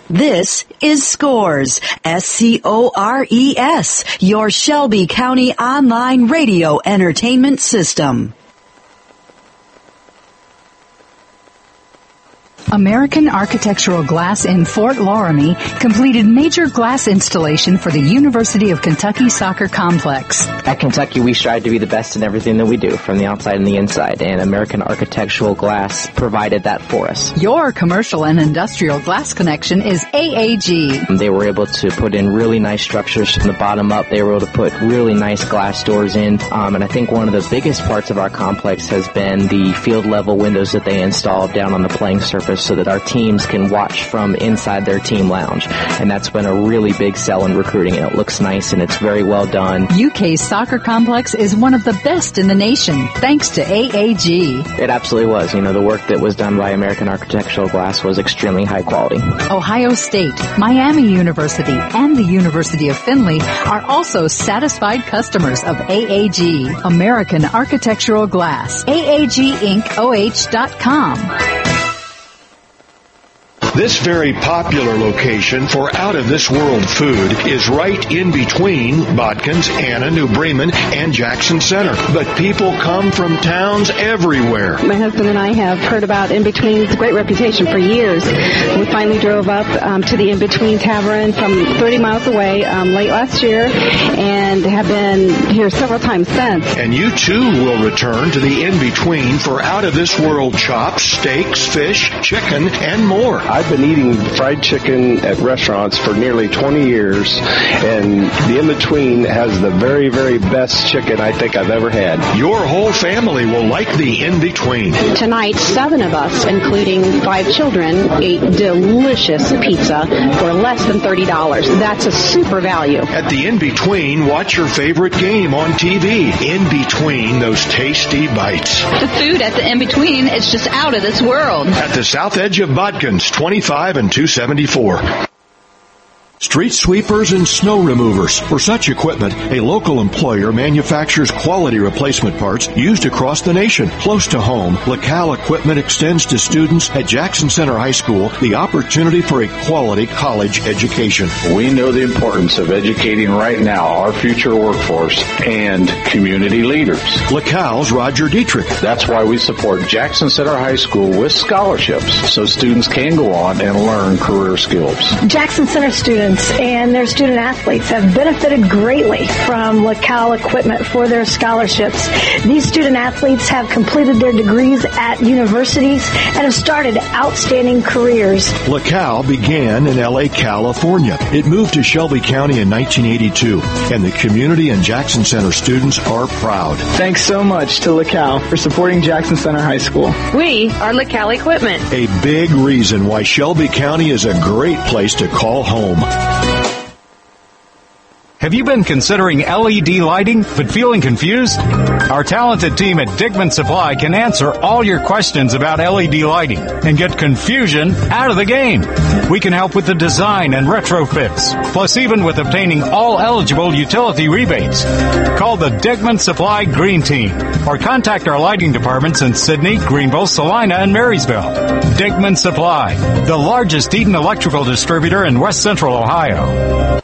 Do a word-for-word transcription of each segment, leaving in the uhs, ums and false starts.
This is Scores, S C O R E S, your Shelby County online radio entertainment system. American Architectural Glass in Fort Loramie completed major glass installation for the University of Kentucky Soccer Complex. At Kentucky, we strive to be the best in everything that we do, from the outside and the inside, and American Architectural Glass provided that for us. Your commercial and industrial glass connection is A A G. They were able to put in really nice structures from the bottom up. They were able to put really nice glass doors in, um, and I think one of the biggest parts of our complex has been the field-level windows that they installed down on the playing surface, so that our teams can watch from inside their team lounge. And that's been a really big sell in recruiting, and it looks nice and it's very well done. U K's soccer complex is one of the best in the nation, thanks to A A G. It absolutely was. You know, the work that was done by American Architectural Glass was extremely high quality. Ohio State, Miami University, and the University of Findlay are also satisfied customers of A A G, American Architectural Glass. A A G Inc O H dot com. This very popular location for out-of-this-world food is right in between Bodkins, Anna, New Bremen, and Jackson Center. But people come from towns everywhere. My husband and I have heard about In Between. It's a great reputation for years. We finally drove up um, to the In Between Tavern from thirty miles away um, late last year and have been here several times since. And you, too, will return to the In Between for out-of-this-world chops, steaks, fish, chicken, and more. I've been eating fried chicken at restaurants for nearly twenty years, and the In-Between has the very, very best chicken I think I've ever had. Your whole family will like the In-Between. Tonight, seven of us, including five children, ate delicious pizza for less than thirty dollars. That's a super value. At the In-Between, watch your favorite game on T V. In-Between, those tasty bites. The food at the In-Between is just out of this world. At the south edge of Bodkins, twenty-five and two seventy-four. Street sweepers and snow removers. For such equipment, a local employer manufactures quality replacement parts used across the nation. Close to home, LaCal Equipment extends to students at Jackson Center High School the opportunity for a quality college education. We know the importance of educating right now our future workforce and community leaders. LaCal's Roger Dietrich. That's why we support Jackson Center High School with scholarships so students can go on and learn career skills. Jackson Center students and their student athletes have benefited greatly from LaCal Equipment for their scholarships. These student athletes have completed their degrees at universities and have started outstanding careers. LaCal began in L A, California. It moved to Shelby County in nineteen eighty-two, and the community and Jackson Center students are proud. Thanks so much to LaCal for supporting Jackson Center High School. We are LaCal Equipment. A big reason why Shelby County is a great place to call home. Have you been considering L E D lighting but feeling confused? Our talented team at Dickman Supply can answer all your questions about L E D lighting and get confusion out of the game. We can help with the design and retrofits, plus even with obtaining all eligible utility rebates. Call the Dickman Supply Green Team or contact our lighting departments in Sidney, Greenville, Salina, and Marysville. Dickman Supply, the largest heat and electrical distributor in West Central Ohio.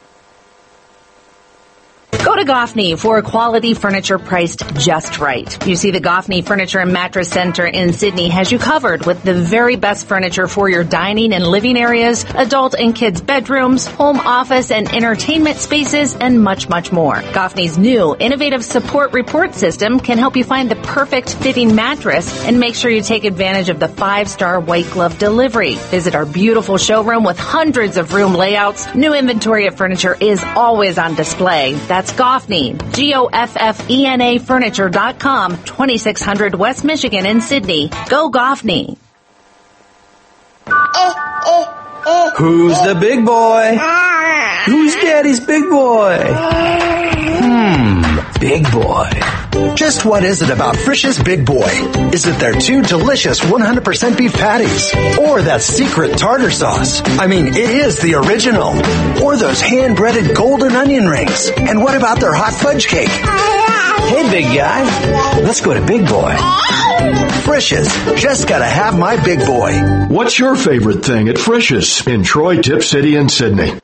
Go to Goffney for quality furniture priced just right. You see, the Goffney Furniture and Mattress Center in Sidney has you covered with the very best furniture for your dining and living areas, adult and kids' bedrooms, home office and entertainment spaces, and much, much more. Goffney's new innovative support report system can help you find the perfect fitting mattress and make sure you take advantage of the five-star white glove delivery. Visit our beautiful showroom with hundreds of room layouts. New inventory of furniture is always on display. That's Goffney, G O F F E N A Furniture dot com, twenty-six hundred West Michigan in Sidney. Go Goffney. Who's the big boy? Who's Daddy's big boy? Hmm. Big Boy. Just what is it about Frisch's Big Boy? Is it their two delicious one hundred percent beef patties? Or that secret tartar sauce? I mean, it is the original. Or those hand-breaded golden onion rings? And what about their hot fudge cake? Hey, big guy. Let's go to Big Boy. Frisch's. Just gotta have my Big Boy. What's your favorite thing at Frisch's in Troy, Tip City, and Sydney?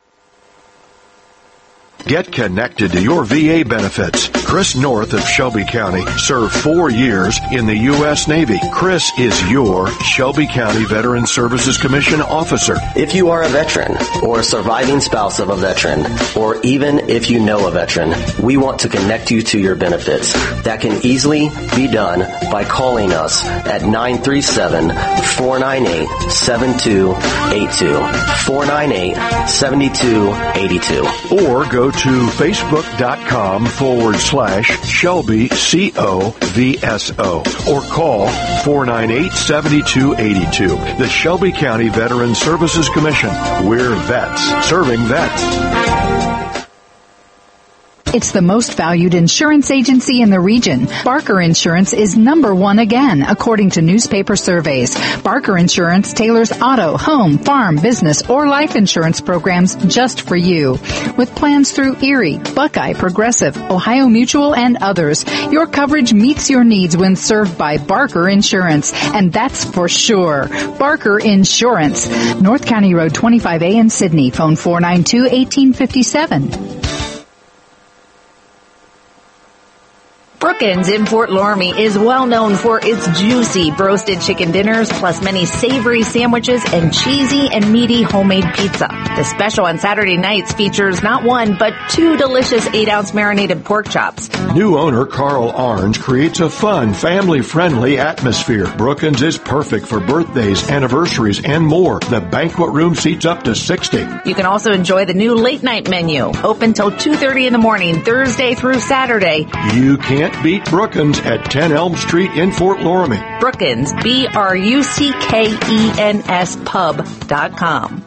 Get connected to your V A benefits. Chris North of Shelby County served four years in the U S Navy. Chris is your Shelby County Veteran Services Commission officer. If you are a veteran or a surviving spouse of a veteran, or even if you know a veteran, we want to connect you to your benefits. That can easily be done by calling us at nine three seven, four nine eight, seven two eight two, four nine eight, seven two eight two. Or go to facebook.com forward slash Shelby C O V S O or call four nine eight, seven two eight two. The Shelby County Veteran Services Commission. We're vets serving vets. It's the most valued insurance agency in the region. Barker Insurance is number one again, according to newspaper surveys. Barker Insurance tailors auto, home, farm, business, or life insurance programs just for you. With plans through Erie, Buckeye, Progressive, Ohio Mutual, and others, your coverage meets your needs when served by Barker Insurance, and that's for sure. Barker Insurance. North County Road twenty-five A in Sydney. Phone four nine two, one eight five seven. Brookins in Fort Loramie is well known for its juicy roasted chicken dinners, plus many savory sandwiches and cheesy and meaty homemade pizza. The special on Saturday nights features not one, but two delicious eight ounce marinated pork chops. New owner Carl Arns creates a fun, family-friendly atmosphere. Brookins is perfect for birthdays, anniversaries, and more. The banquet room seats up to sixty. You can also enjoy the new late night menu, open till two thirty in the morning, Thursday through Saturday. You can't beat Brookins at ten Elm Street in Fort Loramie. Brookins, B R U C K E N S pub dot com.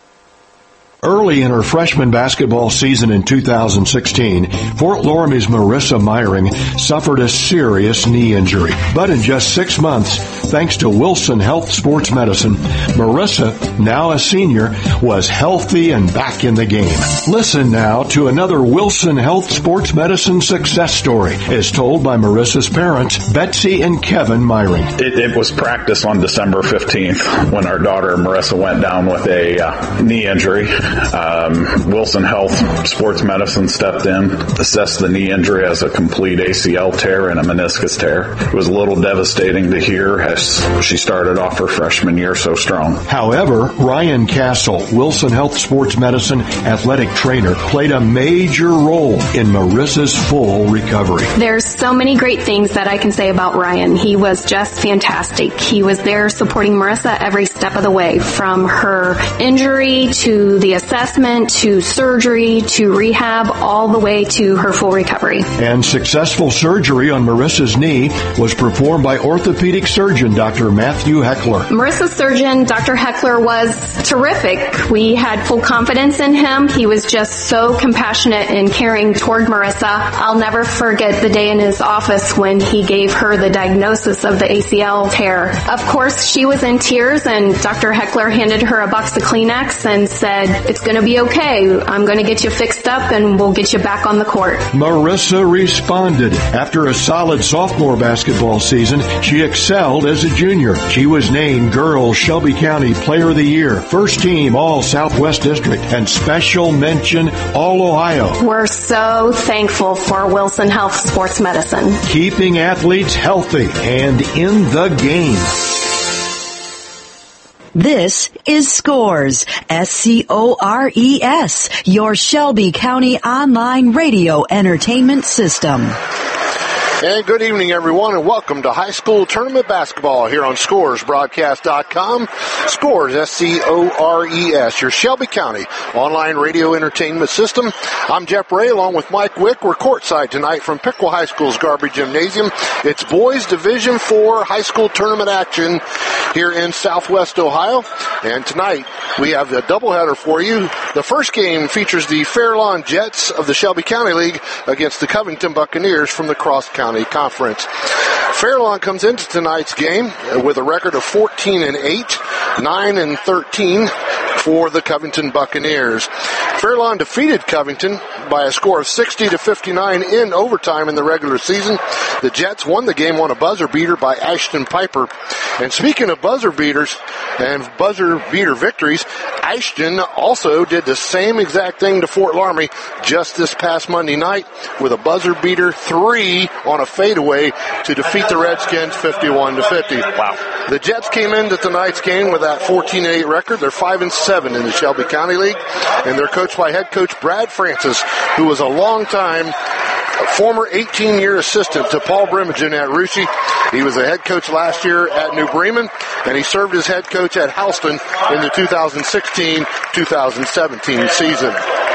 Early in her freshman basketball season in two thousand sixteen, Fort Loramie's Marissa Myring suffered a serious knee injury. But in just six months, thanks to Wilson Health Sports Medicine, Marissa, now a senior, was healthy and back in the game. Listen now to another Wilson Health Sports Medicine success story, as told by Marissa's parents, Betsy and Kevin Myring. It, it was practice on December fifteenth when our daughter Marissa went down with a uh, knee injury. Um, Wilson Health Sports Medicine stepped in, assessed the knee injury as a complete A C L tear and a meniscus tear. It was a little devastating to hear as she started off her freshman year so strong. However, Ryan Castle, Wilson Health Sports Medicine athletic trainer, played a major role in Marissa's full recovery. There's so many great things that I can say about Ryan. He was just fantastic. He was there supporting Marissa every step of the way, from her injury to the assessment to surgery to rehab, all the way to her full recovery. And successful surgery on Marissa's knee was performed by orthopedic surgeon Doctor Matthew Heckler. Marissa's surgeon, Doctor Heckler, was terrific. We had full confidence in him. He was just so compassionate and caring toward Marissa. I'll never forget the day in his office when he gave her the diagnosis of the A C L tear. Of course, she was in tears, and Doctor Heckler handed her a box of Kleenex and said, "It's going to be okay. I'm going to get you fixed up and we'll get you back on the court." Marissa responded. After a solid sophomore basketball season, she excelled as a junior. She was named Girls Shelby County Player of the Year, First Team All Southwest District, and Special Mention All Ohio. We're so thankful for Wilson Health Sports Medicine. Keeping athletes healthy and in the game. This is Scores, S C O R E S, your Shelby County online radio entertainment system. And good evening, everyone, and welcome to high school tournament basketball here on Scores Broadcast dot com. Scores, S C O R E S, your Shelby County online radio entertainment system. I'm Jeff Ray, along with Mike Wick. We're courtside tonight from Piqua High School's Garber Gymnasium. It's boys Division four high school tournament action here in Southwest Ohio. And tonight we have a doubleheader for you. The first game features the Fairlawn Jets of the Shelby County League against the Covington Buccaneers from the Cross County Conference. Fairlawn comes into tonight's game with a record of fourteen and eight, nine and thirteen for the Covington Buccaneers. Fairlawn defeated Covington by a score of sixty to fifty-nine in overtime in the regular season. The Jets won the game on a buzzer beater by Ashton Piper. And speaking of buzzer beaters and buzzer beater victories, Ashton also did the same exact thing to Fort Laramie just this past Monday night with a buzzer beater three on a fadeaway to defeat the Redskins fifty-one to fifty. Wow. The Jets came into tonight's game with that fourteen and eight record. They're five and seven in the Shelby County League, and they're coached by head coach Brad Francis, who was a long-time former eighteen-year assistant to Paul Brimogen at Russia. He was a head coach last year at New Bremen, and he served as head coach at Houston in the two thousand sixteen two thousand seventeen season.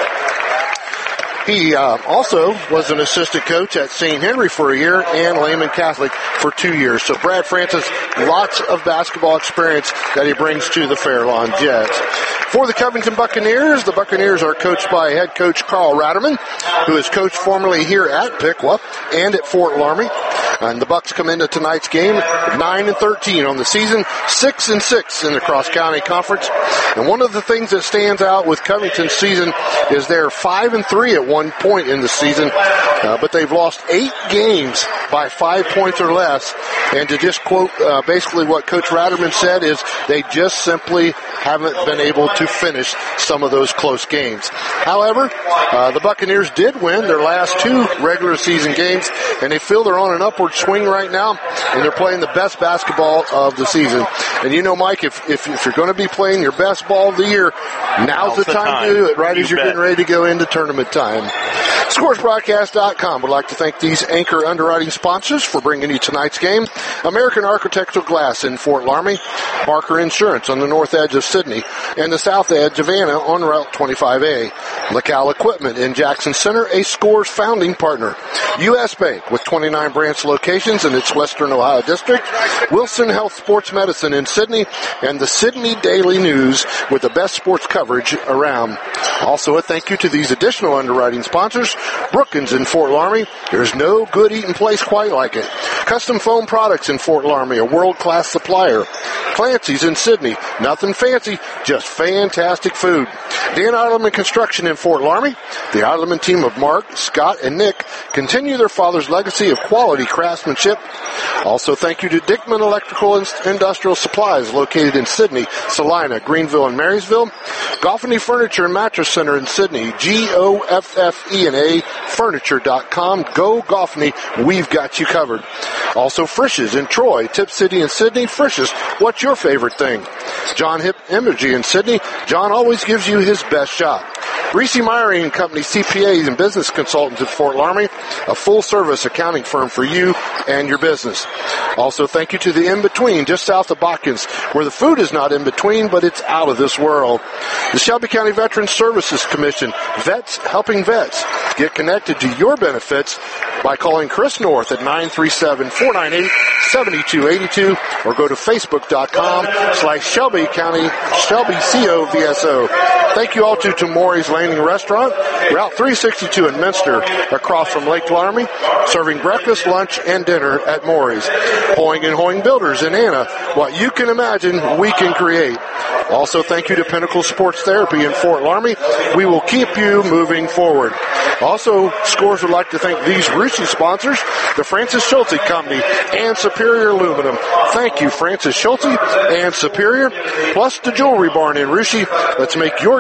He uh, also was an assistant coach at Saint Henry for a year and Lehman Catholic for two years. So Brad Francis, lots of basketball experience that he brings to the Fairlawn Jets. For the Covington Buccaneers, the Buccaneers are coached by head coach Carl Ratterman, who has coached formerly here at Piqua and at Fort Laramie. And the Bucks come into tonight's game nine and thirteen on the season, six and six in the Cross County Conference. And one of the things that stands out with Covington's season is they're five and three at one point in the season, uh, but they've lost eight games by five points or less. And to just quote uh, basically what Coach Ratterman said is they just simply haven't been able to finish some of those close games. However, uh, the Buccaneers did win their last two regular season games, and they feel they're on an upward swing right now, and they're playing the best basketball of the season. And you know, Mike, if if, if you're going to be playing your best ball of the year, now's, now's the, the time, time to do it, right you as you're bet. getting ready to go into tournament time. Scores Broadcast dot com would like to thank these anchor underwriting sponsors for bringing you tonight's game. American Architectural Glass in Fort Laramie, Barker Insurance on the north edge of Sidney, and the south edge of Anna on Route twenty-five A. LaCal Equipment in Jackson Center, a Scores founding partner. U S Bank with twenty-nine branch locations in its Western Ohio district. Wilson Health Sports Medicine in Sidney, and the Sidney Daily News with the best sports coverage around. Also a thank you to these additional underwriting sponsors. Brookins in Fort Laramie, there's no good eating place quite like it. Custom Foam Products in Fort Laramie, a world-class supplier. Clancy's in Sidney, nothing fancy, just fantastic food. Dan Idleman Construction in Fort Laramie. The Idleman team of Mark, Scott, and Nick continue their father's legacy of quality craftsmanship. Also thank you to Dickman Electrical and Industrial Supplies located in Sidney, Salina, Greenville, and Marysville. Goffney Furniture and Mattress Center in Sidney, G O F F E N A Furniture dot com. Go Goffney, we've got you covered. Also Frisch's in Troy, Tip City in Sidney. Frisch's, what's your favorite thing? John Hip Energy in Sidney. John always gives you his best shot. Reese Myring and Company C P As and Business Consultants at Fort Laramie, a full-service accounting firm for you and your business. Also, thank you to the In-Between just south of Botkins, where the food is not in between, but it's out of this world. The Shelby County Veterans Services Commission, Vets Helping Vets. Get connected to your benefits by calling Chris North at nine three seven, four nine eight, seven two eight two or go to facebook.com slash Shelby County, Shelby C O V S O. Thank you all to Tamori's Landing Restaurant, Route three sixty-two in Minster, across from Lake Laramie, serving breakfast, lunch, and dinner at Maury's. Hoying and Hoying Builders in Anna, what you can imagine, we can create. Also, thank you to Pinnacle Sports Therapy in Fort Laramie. We will keep you moving forward. Also, Scores would like to thank these Russia sponsors, the Francis Schulte Company and Superior Aluminum. Thank you, Francis Schulte and Superior, plus the Jewelry Barn in Russia. Let's make your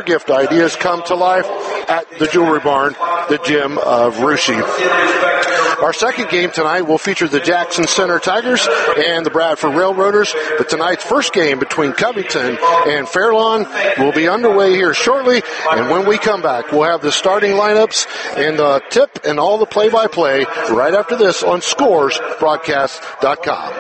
gift ideas come to life at the Jewelry Barn, the gym of Russia. Our second game tonight will feature the Jackson Center Tigers and the Bradford Railroaders, but tonight's first game between Covington and Fairlawn will be underway here shortly, and when we come back, we'll have the starting lineups and the tip and all the play-by-play right after this on scores broadcast dot com.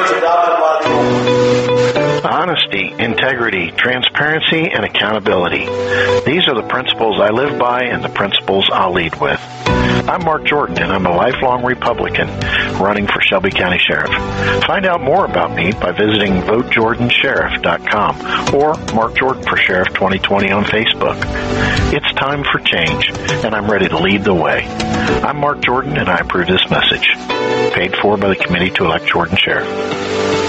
Honesty, integrity, transparency, and accountability. These are the principles I live by and the principles I'll lead with. I'm Mark Jordan, and I'm a lifelong Republican running for Shelby County Sheriff. Find out more about me by visiting vote jordan sheriff dot com or Mark Jordan for Sheriff twenty twenty on Facebook. It's time for change, and I'm ready to lead the way. I'm Mark Jordan, and I approve this message. Paid for by the Committee to Elect Jordan Sheriff.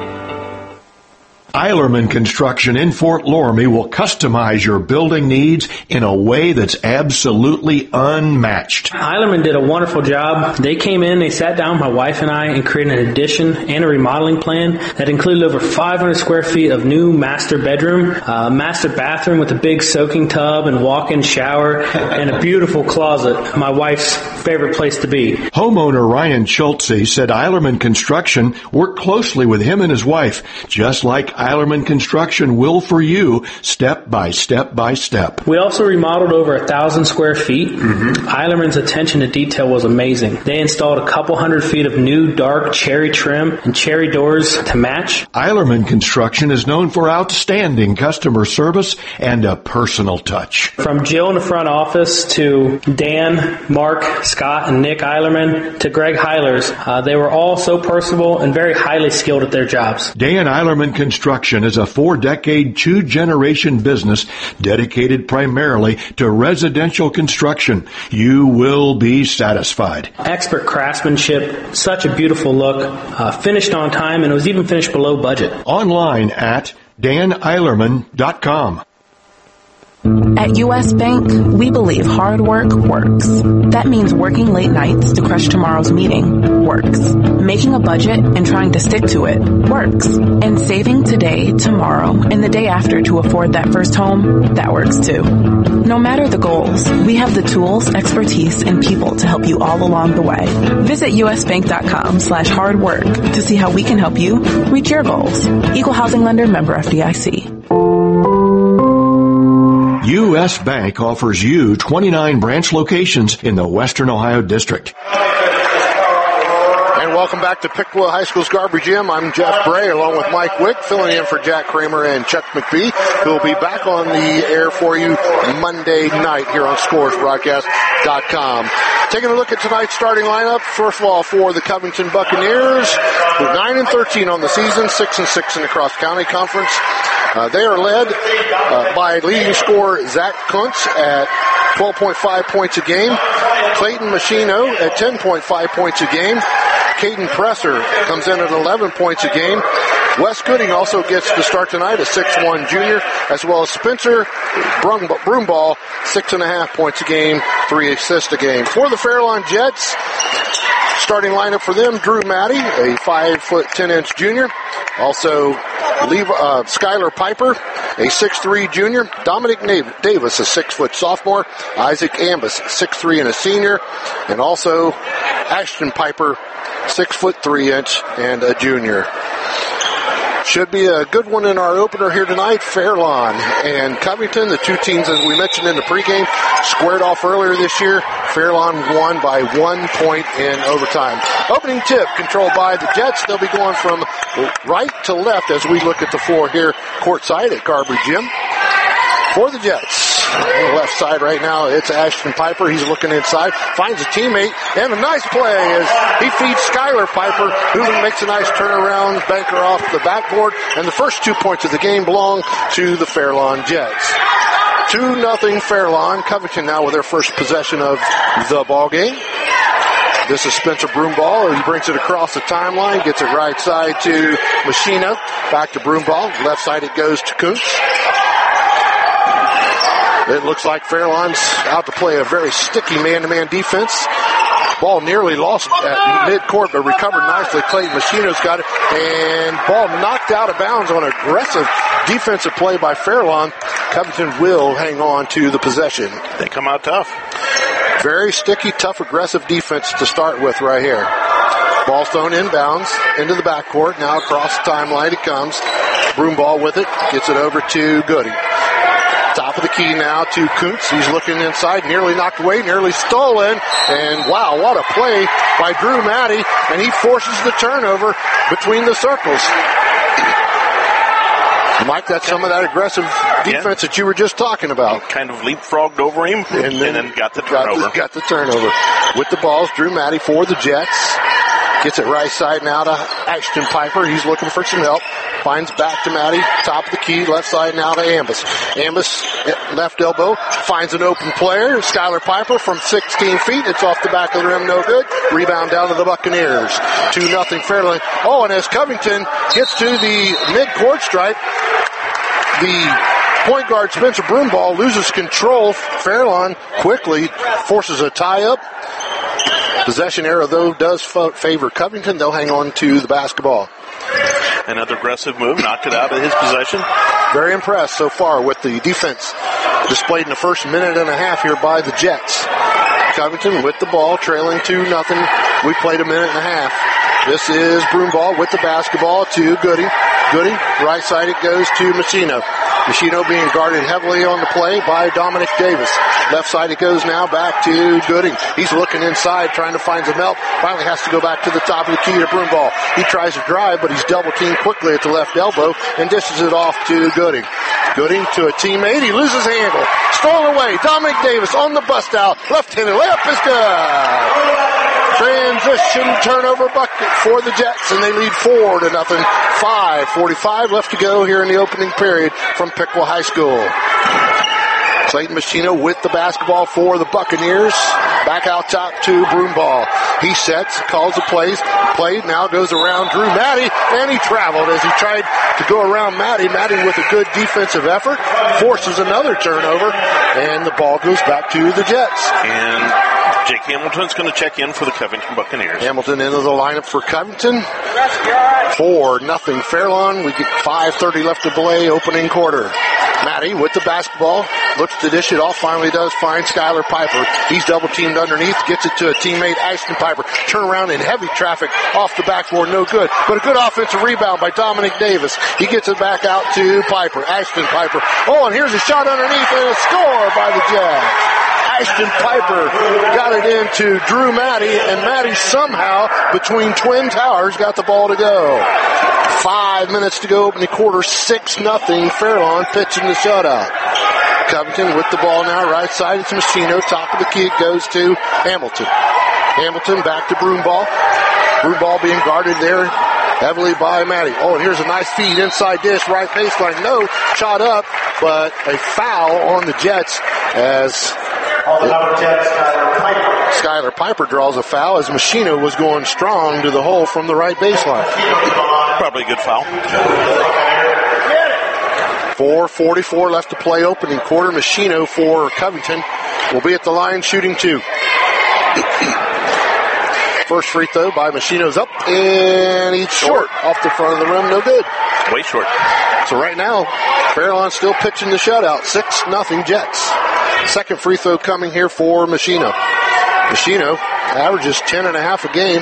Eilerman Construction in Fort Loramie will customize your building needs in a way that's absolutely unmatched. Eilerman did a wonderful job. They came in, they sat down, my wife and I, and created an addition and a remodeling plan that included over five hundred square feet of new master bedroom, uh, master bathroom with a big soaking tub and walk-in shower, and a beautiful closet, my wife's favorite place to be. Homeowner Ryan Schultze said Eilerman Construction worked closely with him and his wife, just like Eilerman Construction will for you, step by step by step. We also remodeled over a thousand square feet. Mm-hmm. Eilerman's attention to detail was amazing. They installed a couple hundred feet of new dark cherry trim and cherry doors to match. Eilerman Construction is known for outstanding customer service and a personal touch. From Jill in the front office to Dan, Mark, Scott, and Nick Eilerman to Greg Heilers, uh, they were all so personable and very highly skilled at their jobs. Dan Eilerman Construction is a four-decade, two-generation business dedicated primarily to residential construction. You will be satisfied. Expert craftsmanship, such a beautiful look, uh, finished on time, and it was even finished below budget. Online at dan eilerman dot com. At U S. Bank, we believe hard work works. That means working late nights to crush tomorrow's meeting works. Making a budget and trying to stick to it works. And saving today, tomorrow, and the day after to afford that first home, that works too. No matter the goals, we have the tools, expertise, and people to help you all along the way. Visit usbank.com slash hard work to see how we can help you reach your goals. Equal Housing Lender, member F D I C. U S. Bank offers you twenty-nine branch locations in the Western Ohio District. And welcome back to Piqua High School's Garbage Gym. I'm Jeff Bray along with Mike Wick, filling in for Jack Kramer and Chuck McBee, who will be back on the air for you Monday night here on scores broadcast dot com. Taking a look at tonight's starting lineup, first of all for the Covington Buccaneers, with nine and thirteen on the season, six and six in the cross-county conference. Uh, they are led uh, by leading scorer Zach Kuntz at twelve point five points a game. Clayton Machino at ten point five points a game. Caden Presser comes in at eleven points a game. Wes Gooding also gets to start tonight, a six one junior, as well as Spencer Broomball, six and a half points a game, three assists a game. For the Fairlawn Jets, starting lineup for them, Drew Matty, a five foot ten inch junior. Also, Levi, uh, Skylar Piper, a six three junior. Dominic Davis, a six foot sophomore. Isaac Ambus, six three and a senior. And also, Ashton Piper, six foot three inch and a junior. Should be a good one in our opener here tonight. Fairlawn and Covington, the two teams, as we mentioned in the pregame, squared off earlier this year. Fairlawn won by one point in overtime. Opening tip controlled by the Jets. They'll be going from right to left as we look at the floor here courtside at Garbage Gym. For the Jets, on the left side right now, it's Ashton Piper. He's looking inside, finds a teammate, and a nice play as he feeds Skylar Piper, who makes a nice turnaround, banker off the backboard, and the first two points of the game belong to the Fairlawn Jets. two nothing Fairlawn. Covington now with their first possession of the ball game. This is Spencer Broomball. He brings it across the timeline, gets it right side to Machino, back to Broomball. Left side it goes to Kuntz. It looks like Fairlawn's out to play a very sticky man-to-man defense. Ball nearly lost at midcourt, but recovered nicely. Clayton Machino's got it, and ball knocked out of bounds on aggressive defensive play by Fairlawn. Covington will hang on to the possession. They come out tough. Very sticky, tough, aggressive defense to start with right here. Ball thrown inbounds into the backcourt. Now across the timeline it comes. Broomball with it. Gets it over to Goody. Top of the key now to Kuntz. He's looking inside. Nearly knocked away. Nearly stolen. And wow, what a play by Drew Maddie. And he forces the turnover between the circles. Mike, that's some of that aggressive defense yeah. that you were just talking about. Kind of leapfrogged over him and then, and then got the turnover. Got the, got the turnover. With the balls, Drew Maddie for the Jets. Gets it right side now to Ashton Piper. He's looking for some help. Finds back to Maddie. Top of the key. Left side now to Ambus. Ambus, left elbow. Finds an open player. Skylar Piper from sixteen feet. It's off the back of the rim. No good. Rebound down to the Buccaneers. two nothing Fairlawn. Oh, and as Covington gets to the mid-court stripe, the point guard Spencer Broomball loses control. Fairlawn quickly forces a tie-up. Possession arrow, though, does favor Covington. They'll hang on to the basketball. Another aggressive move, knocked it out of his possession. Very impressed so far with the defense displayed in the first minute and a half here by the Jets. Covington with the ball, trailing two nothing. We played a minute and a half. This is Broomball with the basketball to Goody. Goody, right side it goes to Machino. Machino being guarded heavily on the play by Dominic Davis. Left side it goes now back to Gooding. He's looking inside, trying to find some help. Finally has to go back to the top of the key to Broomball. He tries to drive, but he's double teamed quickly at the left elbow and dishes it off to Gooding. Gooding to a teammate. He loses handle. Stolen away. Dominic Davis on the bust out. Left-handed layup is good. Transition turnover bucket for the Jets, and they lead four to nothing. five forty-five left to go here in the opening period from Piqua High School. Clayton Machino with the basketball for the Buccaneers. Back out top to Broomball. He sets, calls the plays. Play now goes around Drew Maddie, and he traveled as he tried to go around Maddie. Maddie with a good defensive effort forces another turnover, and the ball goes back to the Jets. And Jake Hamilton's going to check in for the Covington Buccaneers. Hamilton into the lineup for Covington. four nothing Fairlawn. We get five thirty left to play, opening quarter. Maddie with the basketball. Looks to dish it off. Finally does find Skylar Piper. He's double teamed underneath. Gets it to a teammate, Ashton Piper. Turn around in heavy traffic off the backboard. No good. But a good offensive rebound by Dominic Davis. He gets it back out to Piper. Ashton Piper. Oh, and here's a shot underneath and a score by the Jazz. Ashton Piper got it into Drew Maddie, and Maddie somehow, between Twin Towers, got the ball to go. Five minutes to go, opening quarter, six nothing. Fairlawn pitching the shutout. Covington with the ball now, right side. It's Machino. Top of the key, it goes to Hamilton. Hamilton back to Broomball. Broomball being guarded there heavily by Maddie. Oh, and here's a nice feed, inside dish, right baseline. No, shot up, but a foul on the Jets as Skylar Piper draws a foul as Machino was going strong to the hole from the right baseline. Probably a good foul. four forty-four left to play, opening quarter. Machino for Covington will be at the line shooting two. First free throw by Machino's up, and he's short off the front of the rim. No good. Way short. So right now, Fairlawn still pitching the shutout. six nothing Jets. Second free throw coming here for Machino. Machino averages ten and a half a game.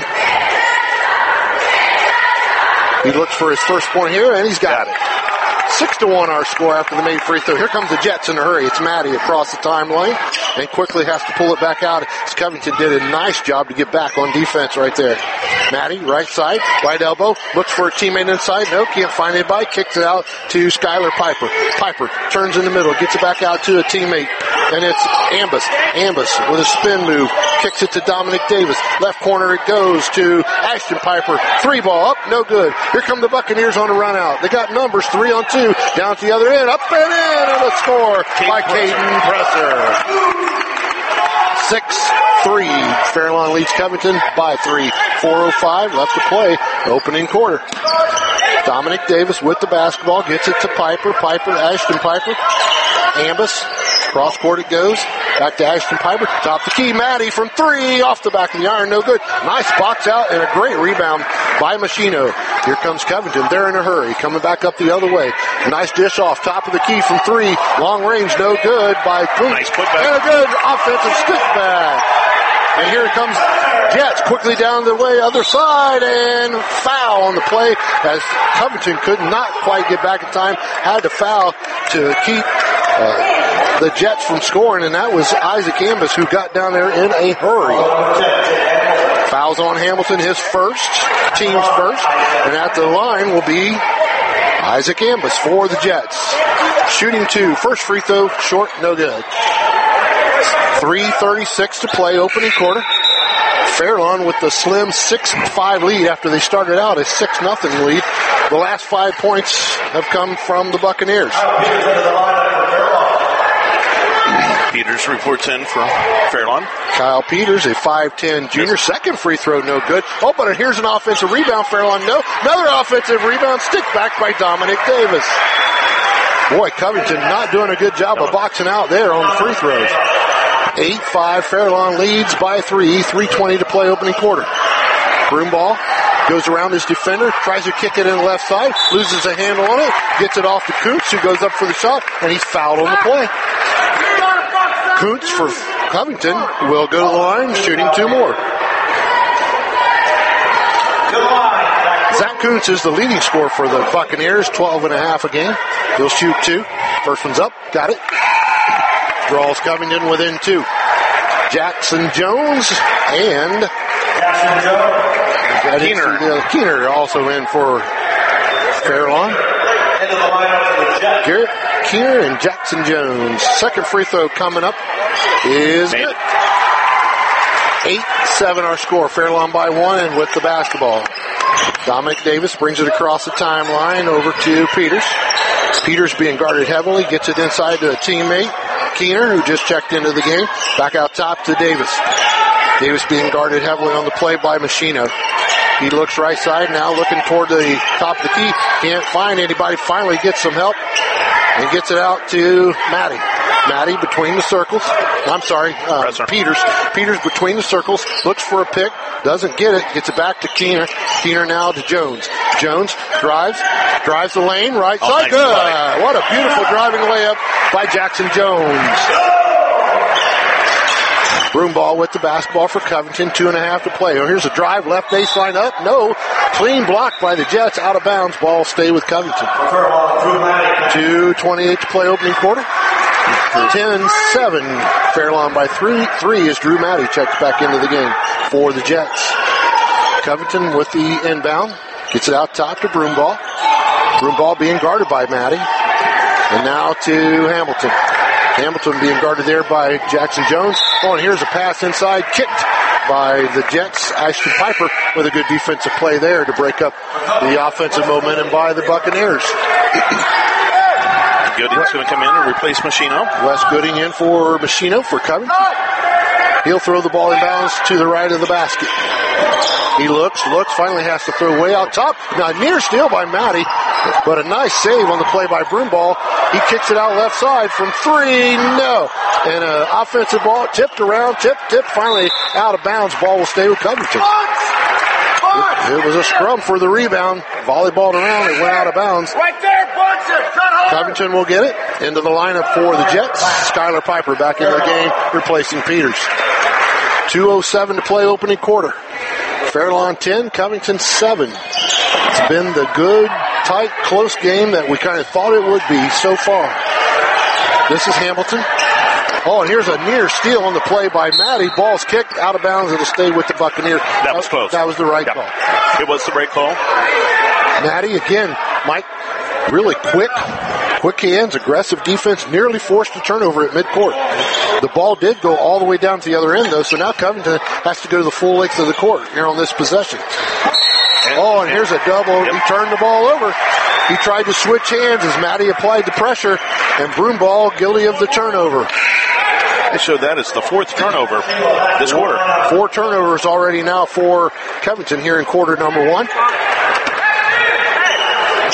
He looks for his first point here, and he's got it. Six to one our score after the made free throw. Here comes the Jets in a hurry. It's Maddie across the timeline and quickly has to pull it back out. As Covington did a nice job to get back on defense right there. Maddie, right side, right elbow, looks for a teammate inside. No, can't find anybody. Kicks it out to Skylar Piper. Piper turns in the middle, gets it back out to a teammate. And it's Ambus. Ambus with a spin move. Kicks it to Dominic Davis. Left corner it goes to Ashton Piper. Three ball up, no good. Here come the Buccaneers on a run out. They got numbers, three on two. Down to the other end, up and in, and a score by Caden Presser. six three. Fairlawn leads Covington by three. four oh five left to play. Opening quarter. Dominic Davis with the basketball. Gets it to Piper. Piper, Ashton Piper. Ambus. Cross court it goes. Back to Ashton Piper. Top the key. Maddie from three. Off the back of the iron. No good. Nice box out and a great rebound by Machino. Here comes Covington. They're in a hurry. Coming back up the other way. Nice dish off. Top of the key from three. Long range, no good by Kuntz. Nice putback. And a good offensive stick back. And here comes Jets quickly down the way, other side, and foul on the play as Covington could not quite get back in time. Had to foul to keep uh, the Jets from scoring, and that was Isaac Ambus who got down there in a hurry. Fouls on Hamilton, his first, team's first, and at the line will be Isaac Ambus for the Jets. Shooting two, first free throw, short, no good. three thirty-six to play, opening quarter. Fairlawn with the slim six five lead after they started out a six nothing lead. The last five points have come from the Buccaneers. Peters reports in for Fairlawn. Kyle Peters, a five ten junior. Second free throw, no good. Oh, but here's an offensive rebound. Fairlawn, no. Another offensive rebound. Stick back by Dominic Davis. Boy, Covington not doing a good job of boxing out there on the free throws. eight five, Fairlawn leads by three. three twenty to play, opening quarter. Broomball goes around his defender, tries to kick it in the left side, loses a handle on it, gets it off to Kuntz, who goes up for the shot, and he's fouled on the play. Kuntz for Covington will go to the line, shooting two more. Zach Kuntz is the leading scorer for the Buccaneers, twelve and a half a game. He'll shoot two. First one's up, got it. Draws Covington within two. Jackson Jones and Keener. Keener also in for Fairlawn. Garrett Keener and Jackson Jones. Second free throw coming up is good. eight seven our score. Fairlawn by one and with the basketball. Dominic Davis brings it across the timeline over to Peters. Peters being guarded heavily, gets it inside to a teammate. Keener, who just checked into the game, back out top to Davis. Davis being guarded heavily on the play by Machino. He looks right side now, looking toward the top of the key. Can't find anybody. Finally gets some help and gets it out to Matty. Matty between the circles. I'm sorry, uh, Peters. Peters between the circles. Looks for a pick. Doesn't get it. Gets it back to Keener. Keener now to Jones. Jones drives. Drives the lane. Right side. Oh, nice good. Play. What a beautiful driving layup by Jackson Jones. Broomball with the basketball for Covington. Two and a half to play. Oh, here's a drive. Left baseline up. No. Clean block by the Jets. Out of bounds. Ball stay with Covington. two twenty-eight to play, opening quarter. ten seven. Fairlawn by three. Three as Drew Matty checks back into the game for the Jets. Covington with the inbound. Gets it out top to Broomball. Broomball being guarded by Matty. And now to Hamilton. Hamilton being guarded there by Jackson Jones. Oh, and here's a pass inside, kicked by the Jets. Ashton Piper with a good defensive play there to break up the offensive momentum by the Buccaneers. Gooding's going to come in and replace Machino. Wes Gooding in for Machino for Covington. He'll throw the ball in bounds to the right of the basket. He looks, looks, finally has to throw way out top. Now near steal by Matty, but a nice save on the play by Broomball. He kicks it out left side from three, no. And an offensive ball tipped around, tip, tip, finally out of bounds. Ball will stay with Covington. It, it was a scrum for the rebound. Volleyballed around, it went out of bounds. Right there, bunch it, cut hard. Covington will get it into the lineup for the Jets. Skylar Piper back into the game, replacing Peters. two oh seven to play, opening quarter. Fairlawn ten, Covington seven. It's been the good, tight, close game that we kind of thought it would be so far. This is Hamilton. Oh, and here's a near steal on the play by Matty. Ball's kicked out of bounds. It'll stay with the Buccaneers. That was close. That was the right yeah. call. It was the right call. Matty, again, Mike, really quick. Quick hands, aggressive defense, nearly forced a turnover at midcourt. The ball did go all the way down to the other end, though, so now Covington has to go to the full length of the court here on this possession. Oh, and here's a double. Yep. He turned the ball over. He tried to switch hands as Matty applied the pressure, and Broomball guilty of the turnover. They showed that as the fourth turnover this quarter. Four turnovers already now for Covington here in quarter number one.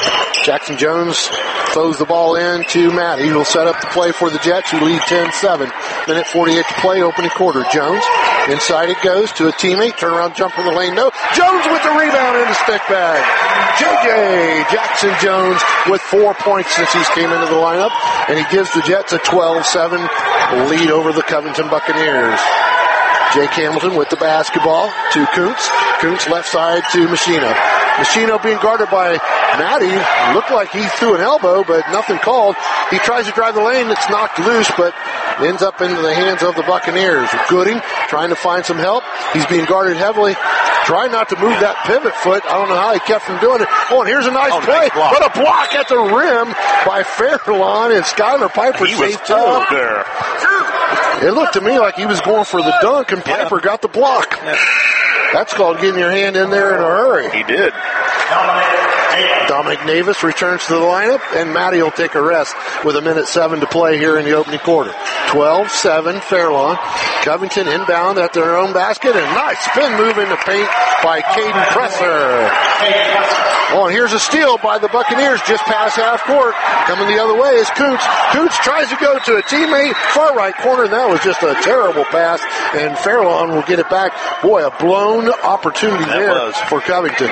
Jackson Jones throws the ball in to Maddie, who will set up the play for the Jets, who lead ten seven. Minute forty-eight to play, opening quarter. Jones, inside it goes to a teammate. Turn around, jump from the lane. No. Jones with the rebound in the stick bag. J J Jackson Jones with four points since he's came into the lineup, and he gives the Jets a twelve seven lead over the Covington Buccaneers. Jake Hamilton with the basketball to Kuntz. Kuntz left side to Machino. Machino being guarded by Maddie. Looked like he threw an elbow, but nothing called. He tries to drive the lane. It's knocked loose, but ends up into the hands of the Buccaneers. Gooding trying to find some help. He's being guarded heavily. Trying not to move that pivot foot. I don't know how he kept from doing it. Oh, and here's a nice oh, play. Nice block. But a block at the rim by Fairlawn, and Skylar Piper he was saved too. up there. It looked to me like he was going for the dunk, and Piper yeah. got the block. Yeah. That's called getting your hand in there in a hurry. He did. Dominic Navis returns to the lineup, and Maddie will take a rest with a minute seven to play here in the opening quarter. twelve seven, Fairlawn. Covington inbound at their own basket, and nice spin move in the paint by Caden Presser. Oh, and here's a steal by the Buccaneers just past half court. Coming the other way is Kuntz. Kuntz tries to go to a teammate, far right corner, and that was just a terrible pass, and Fairlawn will get it back. Boy, a blown opportunity that there was. for Covington.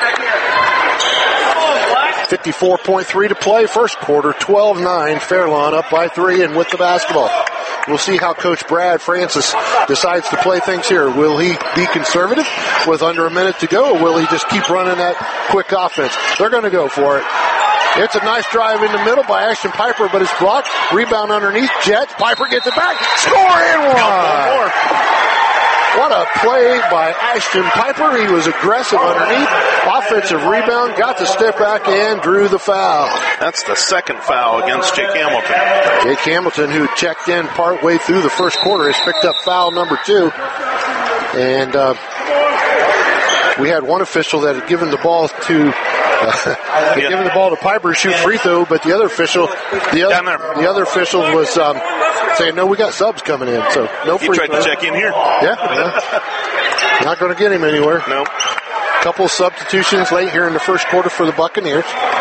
fifty-four point three to play, first quarter, twelve nine, Fairlawn up by three and with the basketball. We'll see how Coach Brad Francis decides to play things here. Will he be conservative with under a minute to go, or will he just keep running that quick offense? They're going to go for it. It's a nice drive in the middle by Ashton Piper, but it's blocked. Rebound underneath, Jets. Piper gets it back. Score and one! What a play by Ashton Piper. He was aggressive underneath. Offensive rebound, got the step back and drew the foul. That's the second foul against Jake Hamilton. Jake Hamilton, who checked in partway through the first quarter, has picked up foul number two. And uh, we had one official that had given the ball to uh, had yeah. given the ball to Piper to shoot free throw, but the other official, the other, the other official was um, saying, no, we got subs coming in, so no free throw. He tried to check in here. Yeah, yeah. Not going to get him anywhere. No. Nope. Couple substitutions late here in the first quarter for the Buccaneers.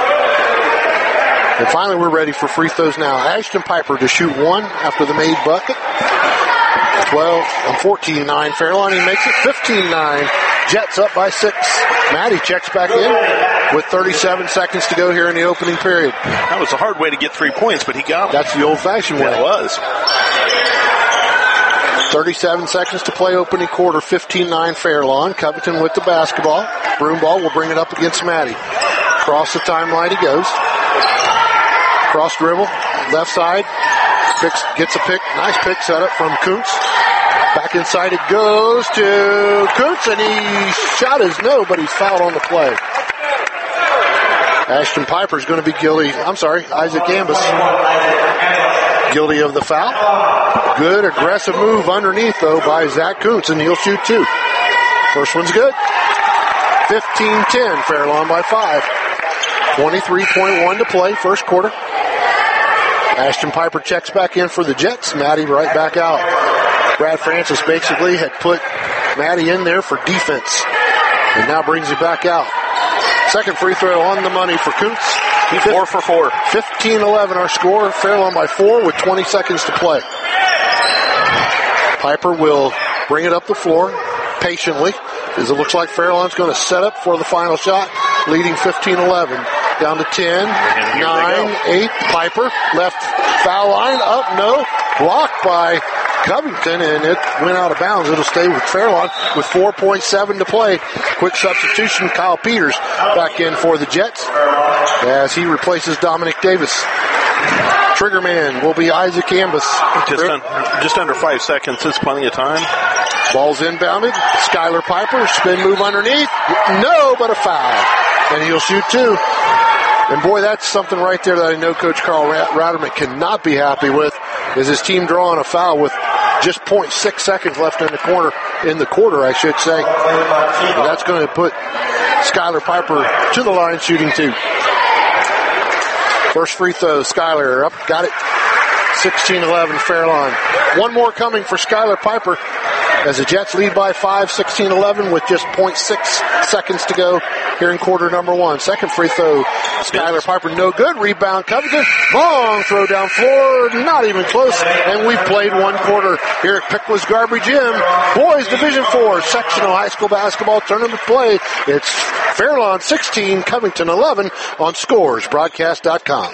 And finally, we're ready for free throws now. Ashton Piper to shoot one after the made bucket. twelve, fourteen nine Fairlawn. He makes it fifteen nine. Jets up by six. Maddie checks back in with thirty-seven seconds to go here in the opening period. That was a hard way to get three points, but he got them. That's the old-fashioned way. It was. thirty-seven seconds to play opening quarter, fifteen nine Fairlawn. Covington with the basketball. Broomball will bring it up against Maddie. Across the timeline he goes. Cross dribble, left side. Picks, gets a pick, nice pick set up from Kuntz. Back inside it goes to Kuntz, and he shot his no, but he's fouled on the play. Ashton Piper's going to be guilty. I'm sorry, Isaac Gambus. Guilty of the foul. Good aggressive move underneath, though, by Zach Kuntz, and he'll shoot two. First one's good. fifteen ten, Fairlawn by five. twenty-three point one to play, first quarter. Ashton Piper checks back in for the Jets. Maddie right back out. Brad Francis basically had put Maddie in there for defense and now brings it back out. Second free throw on the money for Kuntz. He's four for four. fifteen eleven our score. Fairlawn by four with twenty seconds to play. Piper will bring it up the floor patiently as it looks like Fairlawn's going to set up for the final shot, leading fifteen eleven. Down to ten, nine, eight. Piper left foul line up, no. Blocked by Covington, and it went out of bounds. It'll stay with Fairlawn with four point seven to play. Quick substitution, Kyle Peters back in for the Jets as he replaces Dominic Davis. Triggerman will be Isaac Ambus. Just, un, just under five seconds. It's plenty of time. Ball's inbounded. Skylar Piper, spin move underneath. No, but a foul. And he'll shoot two. And boy, that's something right there that I know Coach Carl Ratterman cannot be happy with, is his team drawing a foul with just zero point six seconds left in the corner, in the quarter, I should say. And that's going to put Skylar Piper to the line shooting two. First free throw, Skylar up, got it. sixteen eleven Fairlawn. One more coming for Skylar Piper. as the Jets lead by five, sixteen eleven with just point six seconds to go here in quarter number one. Second free throw, Skylar Piper, no good. Rebound, Covington. Long throw down floor, not even close. And we've played one quarter here at Pickwa's Garbage Gym. Boys Division four sectional high school basketball tournament play. It's Fairlawn sixteen, Covington eleven on scores broadcast dot com.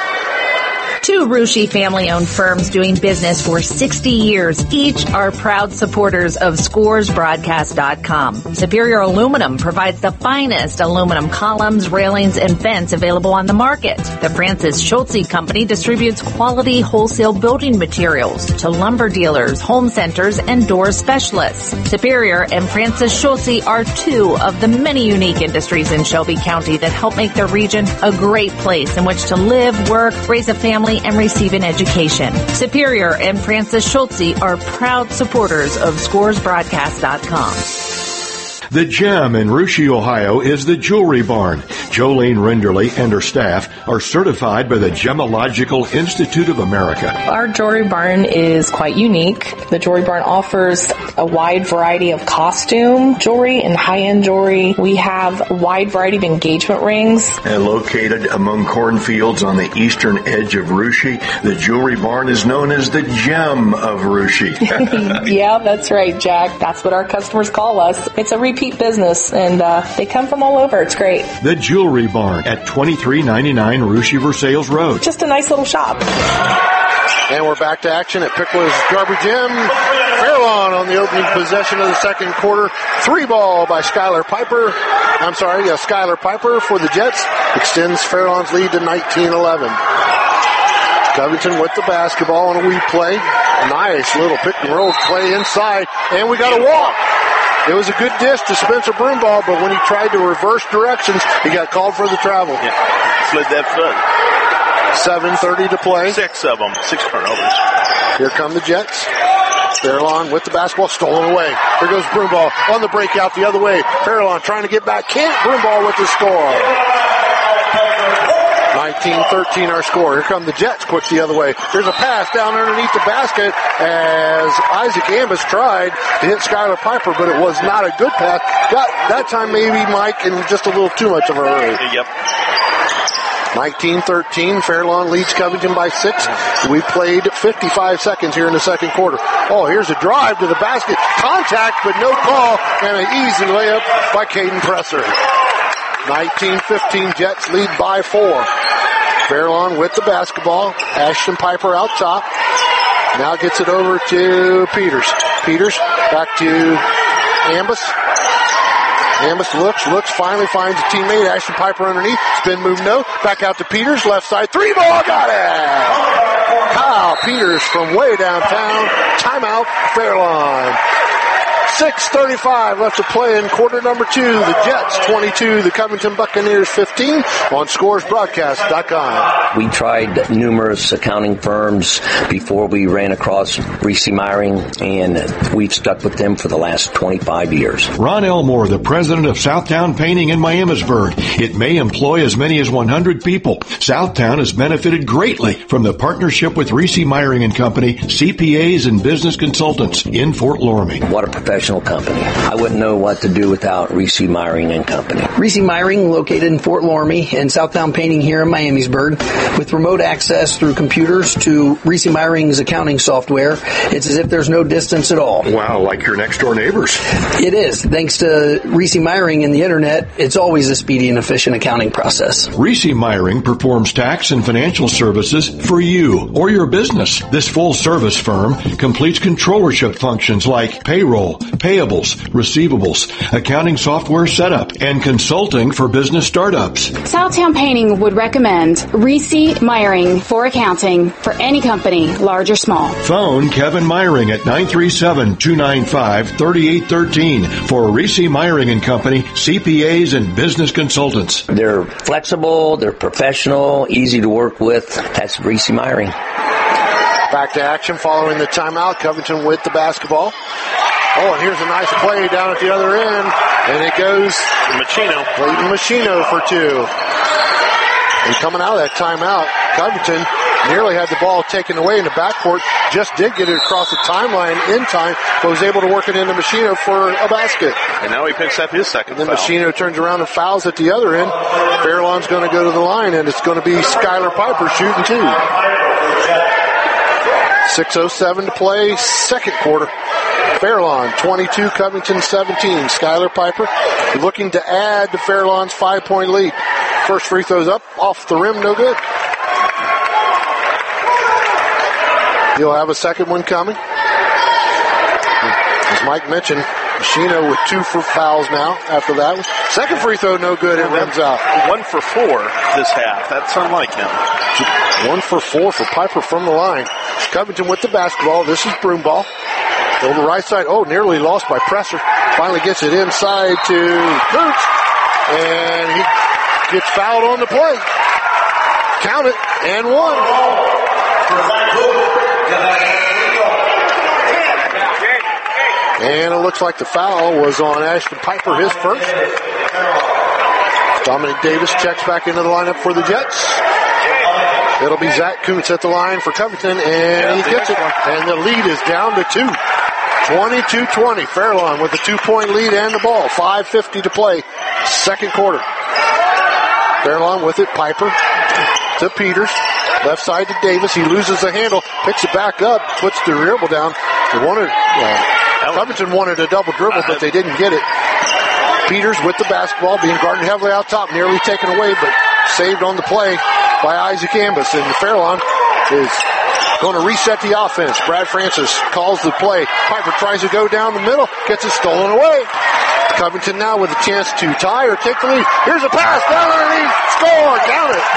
Two Ruschi family-owned firms doing business for sixty years. Each are proud supporters of scores broadcast dot com. Superior Aluminum provides the finest aluminum columns, railings, and vents available on the market. The Francis Schulze Company distributes quality wholesale building materials to lumber dealers, home centers, and door specialists. Superior and Francis Schulze are two of the many unique industries in Shelby County that help make the region a great place in which to live, work, raise a family, and receive an education. Superior and Francis Schulze are proud supporters of scores broadcast dot com. The Gem in Ruschi, Ohio is the Jewelry Barn. Jolene Rinderly and her staff are certified by the Gemological Institute of America. Our Jewelry Barn is quite unique. The Jewelry Barn offers a wide variety of costume jewelry and high-end jewelry. We have a wide variety of engagement rings. And located among cornfields on the eastern edge of Ruschi, the Jewelry Barn is known as the Gem of Ruschi. Yeah, that's right, Jack. That's what our customers call us. It's a repeat business, and uh, they come from all over. It's great. The Jewelry Barn at twenty-three ninety-nine Ruschi Versailles Road. Just a nice little shop. And we're back to action at Pickwa's Garbage Gym. Fairlawn on the opening possession of the second quarter. Three ball by Skylar Piper. I'm sorry, yeah, Skylar Piper for the Jets. Extends Fairlawn's lead to nineteen eleven. Covington with the basketball on a weak play. Nice little pick and roll play inside. And we got a walk. It was a good dish to Spencer Broomball, but when he tried to reverse directions, he got called for the travel. Yeah, slid that foot. seven thirty to play. Six of them, six turnovers. Here come the Jets. Fairlawn with the basketball, stolen away. Here goes Broomball on the breakout the other way. Fairlawn trying to get back. Can't. Broomball with the score. nineteen thirteen our score. Here come the Jets, quick the other way. There's a pass down underneath the basket as Isaac Ambus tried to hit Skylar Piper, but it was not a good pass. Got, that time maybe Mike in just a little too much of a hurry. Yep. nineteen thirteen, Fairlawn leads Covington by six. We played fifty-five seconds here in the second quarter. Oh, here's a drive to the basket. Contact, but no call, and an easy layup by Caden Presser. nineteen fifteen, Jets lead by four. Fairlawn with the basketball. Ashton Piper out top. Now gets it over to Peters. Peters back to Ambus. Ambus looks, looks, finally finds a teammate. Ashton Piper underneath. Spin move, no. Back out to Peters, left side. Three ball, got it! Kyle Peters from way downtown. Timeout, Fairlawn. six thirty-five left to play in quarter number two. The Jets twenty-two, the Covington Buccaneers fifteen on scores broadcast dot com. We tried numerous accounting firms before we ran across Reese Meyering, and we've stuck with them for the last twenty-five years. Ron Elmore, the president of Southtown Painting in Miamisburg. It may employ as many as one hundred people. Southtown has benefited greatly from the partnership with Reese Meyering and Company, C P As and business consultants in Fort Loramie. What a professional company. I wouldn't know what to do without Reese Meyering and Company. Reese Meyering, located in Fort Loramie, and Southtown Painting here in Miamisburg, with remote access through computers to Reese Meyering's accounting software. It's as if there's no distance at all. Wow, like your next door neighbors. It is. Thanks to Reese Meyering and the internet, it's always a speedy and efficient accounting process. Reese Meyering performs tax and financial services for you or your business. This full service firm completes controllership functions like payroll, payables, receivables, accounting software setup, and consulting for business startups. Southtown Painting would recommend Reese Meyering for accounting for any company, large or small. Phone Kevin Meyering at nine three seven, two nine five, three eight one three for Reese Meyering and Company, C P As and business consultants. They're flexible, they're professional, easy to work with. That's Reese Meyering. Back to action following the timeout. Covington with the basketball. Oh, and here's a nice play down at the other end. And it goes to Machino. Clayton Machino for two. And coming out of that timeout, Covington nearly had the ball taken away in the backcourt. Just did get it across the timeline in time, but was able to work it into Machino for a basket. And now he picks up his second And then foul. Machino turns around and fouls at the other end. Fairlawn's going to go to the line, and it's going to be Skylar Piper shooting two. six oh seven to play, second quarter. Fairlawn twenty-two, Covington seventeen. Skylar Piper looking to add to Fairlawn's five-point lead. First free throw's up, off the rim, no good. He'll have a second one coming. As Mike mentioned, Machino with two for fouls now after that one. Second free throw, no good, it runs out. One for four this half. That's unlike him. One for four for Piper from the line. Covington with the basketball. This is Broomball. On the right side, oh, nearly lost by pressure. Finally gets it inside to Boots. And he gets fouled on the play. Count it, and one. And it looks like the foul was on Ashton Piper, his first. Dominic Davis checks back into the lineup for the Jets. It'll be Zach Kuntz at the line for Covington, and he gets it. And the lead is down to two. twenty-two twenty. Fairlawn with a two-point lead and the ball. five fifty to play. Second quarter. Fairlawn with it. Piper to Peters. Left side to Davis. He loses the handle. Picks it back up. Puts the dribble down. They wanted, uh, Covington wanted a double dribble, but they didn't get it. Peters with the basketball, being guarded heavily out top. Nearly taken away, but saved on the play by Isaac Ambus. And Fairlawn is going to reset the offense. Brad Francis calls the play. Piper tries to go down the middle. Gets it stolen away. Covington now with a chance to tie or take the lead. Here's a pass down underneath. Score. Count it.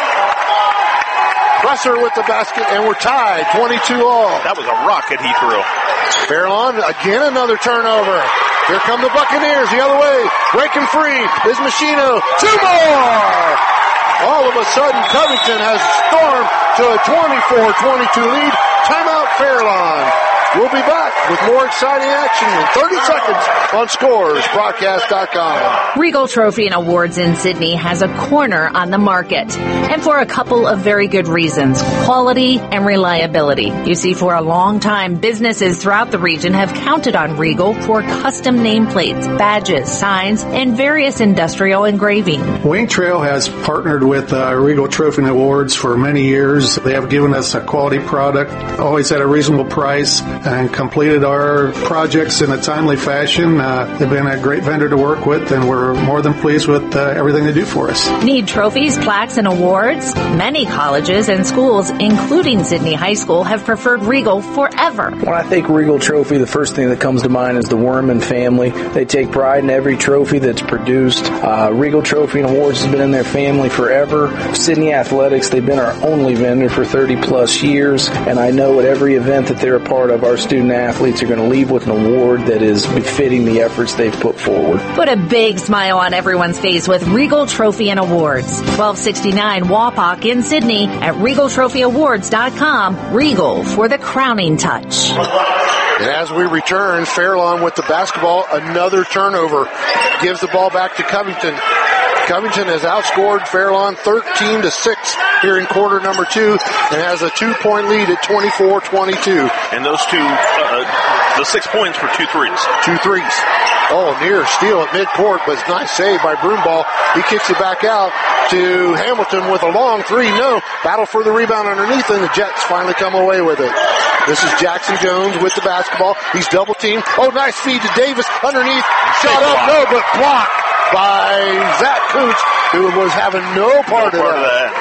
Presser with the basket, and we're tied. twenty-two all. That was a rocket he threw. Fairlawn, again another turnover. Here come the Buccaneers the other way. Breaking free is Machino. Two more! All of a sudden, Covington has stormed to a twenty-four twenty-two lead. Timeout, Fairlawn. We'll be back with more exciting action in thirty seconds on Scores Broadcast dot com. Regal Trophy and Awards in Sydney has a corner on the market, and for a couple of very good reasons: quality and reliability. You see, for a long time, businesses throughout the region have counted on Regal for custom nameplates, badges, signs, and various industrial engraving. Wayne Trail has partnered with uh, Regal Trophy and Awards for many years. They have given us a quality product, always at a reasonable price, and completed our projects in a timely fashion. Uh, they've been a great vendor to work with, and we're more than pleased with uh, everything they do for us. Need trophies, plaques, and awards? Many colleges and schools, including Sydney High School, have preferred Regal forever. When I think Regal Trophy, the first thing that comes to mind is the Worman family. They take pride in every trophy that's produced. Uh, Regal Trophy and Awards has been in their family forever. Sydney Athletics, they've been our only vendor for thirty plus years, and I know at every event that they're a part of, our student athletes are going to leave with an award that is befitting the efforts they've put forward. Put a big smile on everyone's face with Regal Trophy and Awards. twelve sixty-nine Wapak in Sydney at regal trophy awards dot com. Regal for the crowning touch. And as we return, Fairlawn with the basketball, another turnover. Gives the ball back to Covington. Covington has outscored Fairlawn thirteen to six here in quarter number two and has a two-point lead at twenty-four twenty-two. And those two, uh, the six points were two threes. Two threes. Oh, near steal at midcourt, but it's nice save by Broomball. He kicks it back out to Hamilton with a long three. No. Battle for the rebound underneath, and the Jets finally come away with it. This is Jackson Jones with the basketball. He's double teamed. Oh, nice feed to Davis underneath. Shot up, no, but blocked by Zach Kuntz, who was having no part, no of, part that. of that.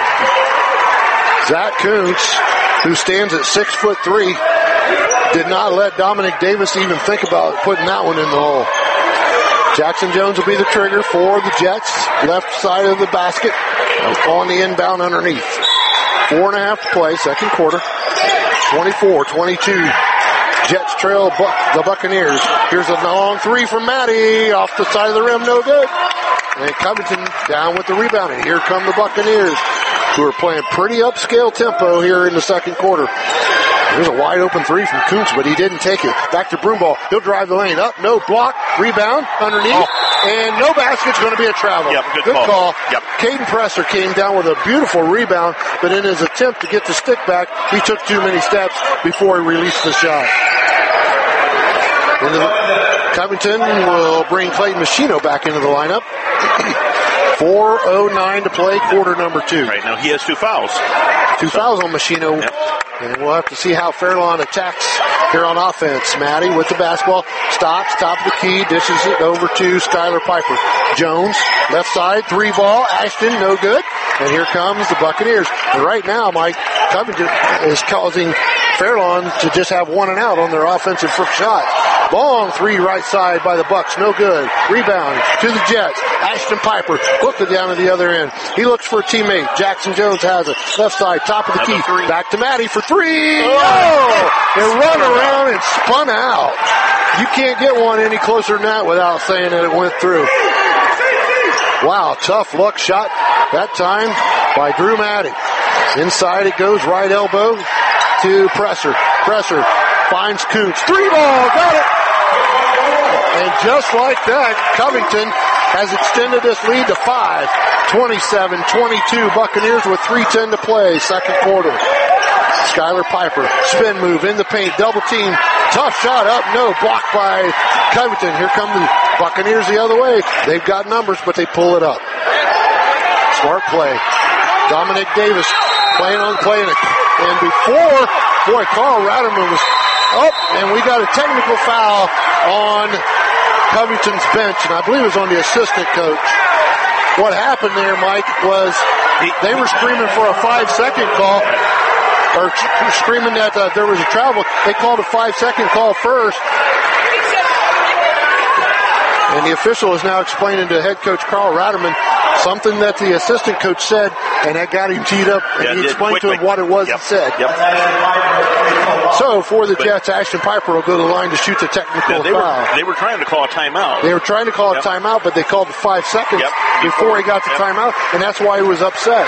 Zach Kuntz, who stands at six foot three, did not let Dominic Davis even think about putting that one in the hole. Jackson Jones will be the trigger for the Jets. Left side of the basket on the inbound underneath. Four and a half to play, second quarter. twenty-four twenty-two. Jets trail Buck, the Buccaneers. Here's a long three from Matty. Off the side of the rim, no good. And Covington down with the rebound. And here come the Buccaneers, who are playing pretty upscale tempo here in the second quarter. There's a wide open three from Kuntz, but he didn't take it. Back to Broomball. He'll drive the lane. Up, no block. Rebound underneath. Oh. and no basket's going to be a travel. Yep, good, good call. call. Yep. Caden Presser came down with a beautiful rebound, but in his attempt to get the stick back, he took too many steps before he released the shot. Into the, Covington will bring Clayton Machino back into the lineup. four oh nine to play, quarter number two. Right now he has two fouls. Two so. fouls on Machino. Yep. And we'll have to see how Fairlawn attacks here on offense. Maddie with the basketball. Stops, top of the key, dishes it over to Skylar Piper. Jones, left side, three ball. Ashton, no good. And here comes the Buccaneers. And right now, Mike, Covington is causing Fairlawn to just have one and out on their offensive first shot. Long three right side by the Bucks, no good. Rebound to the Jets. Ashton Piper hooked it down to the other end. He looks for a teammate. Jackson Jones has it. Left side, top of the key. Back to Maddie for three. Oh! They run around and spun out. You can't get one any closer than that without saying that it went through. Wow, tough luck shot that time by Drew Maddie. Inside it goes, right elbow to Presser. Presser finds Kuntz. Three ball, got it! And just like that, Covington has extended this lead to five. twenty-seven twenty-two, Buccaneers with three ten to play, second quarter. Skylar Piper, spin move in the paint, double team, tough shot up, no, blocked by Covington. Here come the Buccaneers the other way. They've got numbers, but they pull it up. Smart play. Dominic Davis playing on playing it. And before, boy, Carl Ratterman was up, and we got a technical foul on Covington's bench, and I believe it was on the assistant coach. What happened there, Mike, was they were screaming for a five-second call, or screaming that uh, there was a travel. They called a five-second call first. And the official is now explaining to head coach Carl Ratterman something that the assistant coach said, and that got him teed up, and yeah, he explained quickly to him what it was yep. he said. Yep. So for the Jets, Ashton Piper will go to the line to shoot the technical yeah, they foul. Were, they were trying to call a timeout. They were trying to call yep. a timeout, but they called it five seconds yep. before he got the yep. timeout, and that's why he was upset.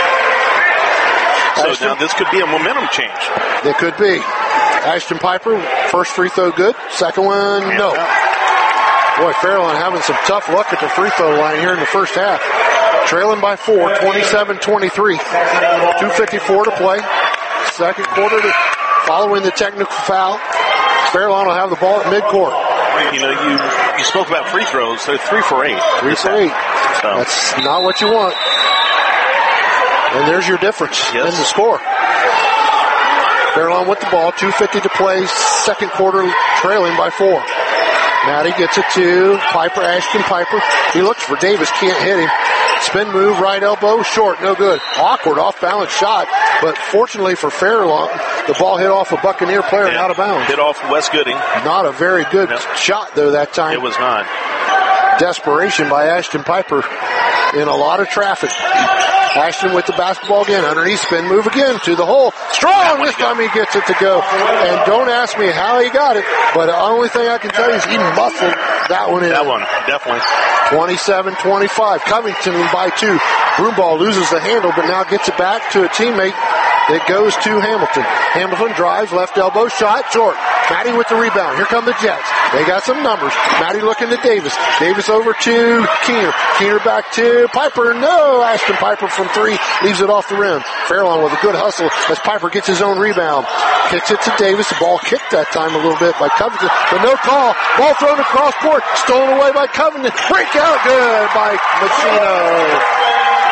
So Ashton, now this could be a momentum change. It could be. Ashton Piper, first free throw good. Second one, yeah. no. Boy, Fairlawn having some tough luck at the free throw line here in the first half. Trailing by four, twenty-seven twenty-three. two fifty-four to play. Second quarter to, following the technical foul. Fairlawn will have the ball at midcourt. You know, you, you spoke about free throws. They're three for eight. Three for eight. So. That's not what you want. And there's your difference yes. in the score. Fairlawn with the ball, two fifty to play, second quarter trailing by four. Maddie gets it to Piper, Ashton Piper. He looks for Davis, can't hit him. Spin move, right elbow, short, no good. Awkward, off-balance shot, but fortunately for Fairlawn, the ball hit off a Buccaneer player and out of bounds. Hit off Wes Gooding. Not a very good no. shot, though, that time. It was not. Desperation by Ashton Piper in a lot of traffic. Ashton with the basketball again. Underneath spin move again to the hole. Strong this time he gets it to go. And don't ask me how he got it, but the only thing I can tell you is he muscled that one in. That one, definitely. twenty-seven twenty-five. Covington by two. Broomball loses the handle, but now gets it back to a teammate. It goes to Hamilton. Hamilton drives, left elbow, shot, short. Maddie with the rebound. Here come the Jets. They got some numbers. Maddie looking to Davis. Davis over to Keener. Keener back to Piper. No! Ashton Piper from three. Leaves it off the rim. Fairlawn with a good hustle as Piper gets his own rebound. Kicks it to Davis. The ball kicked that time a little bit by Covington, but no call. Ball thrown across court. Stolen away by Covington. Break out good by Machino.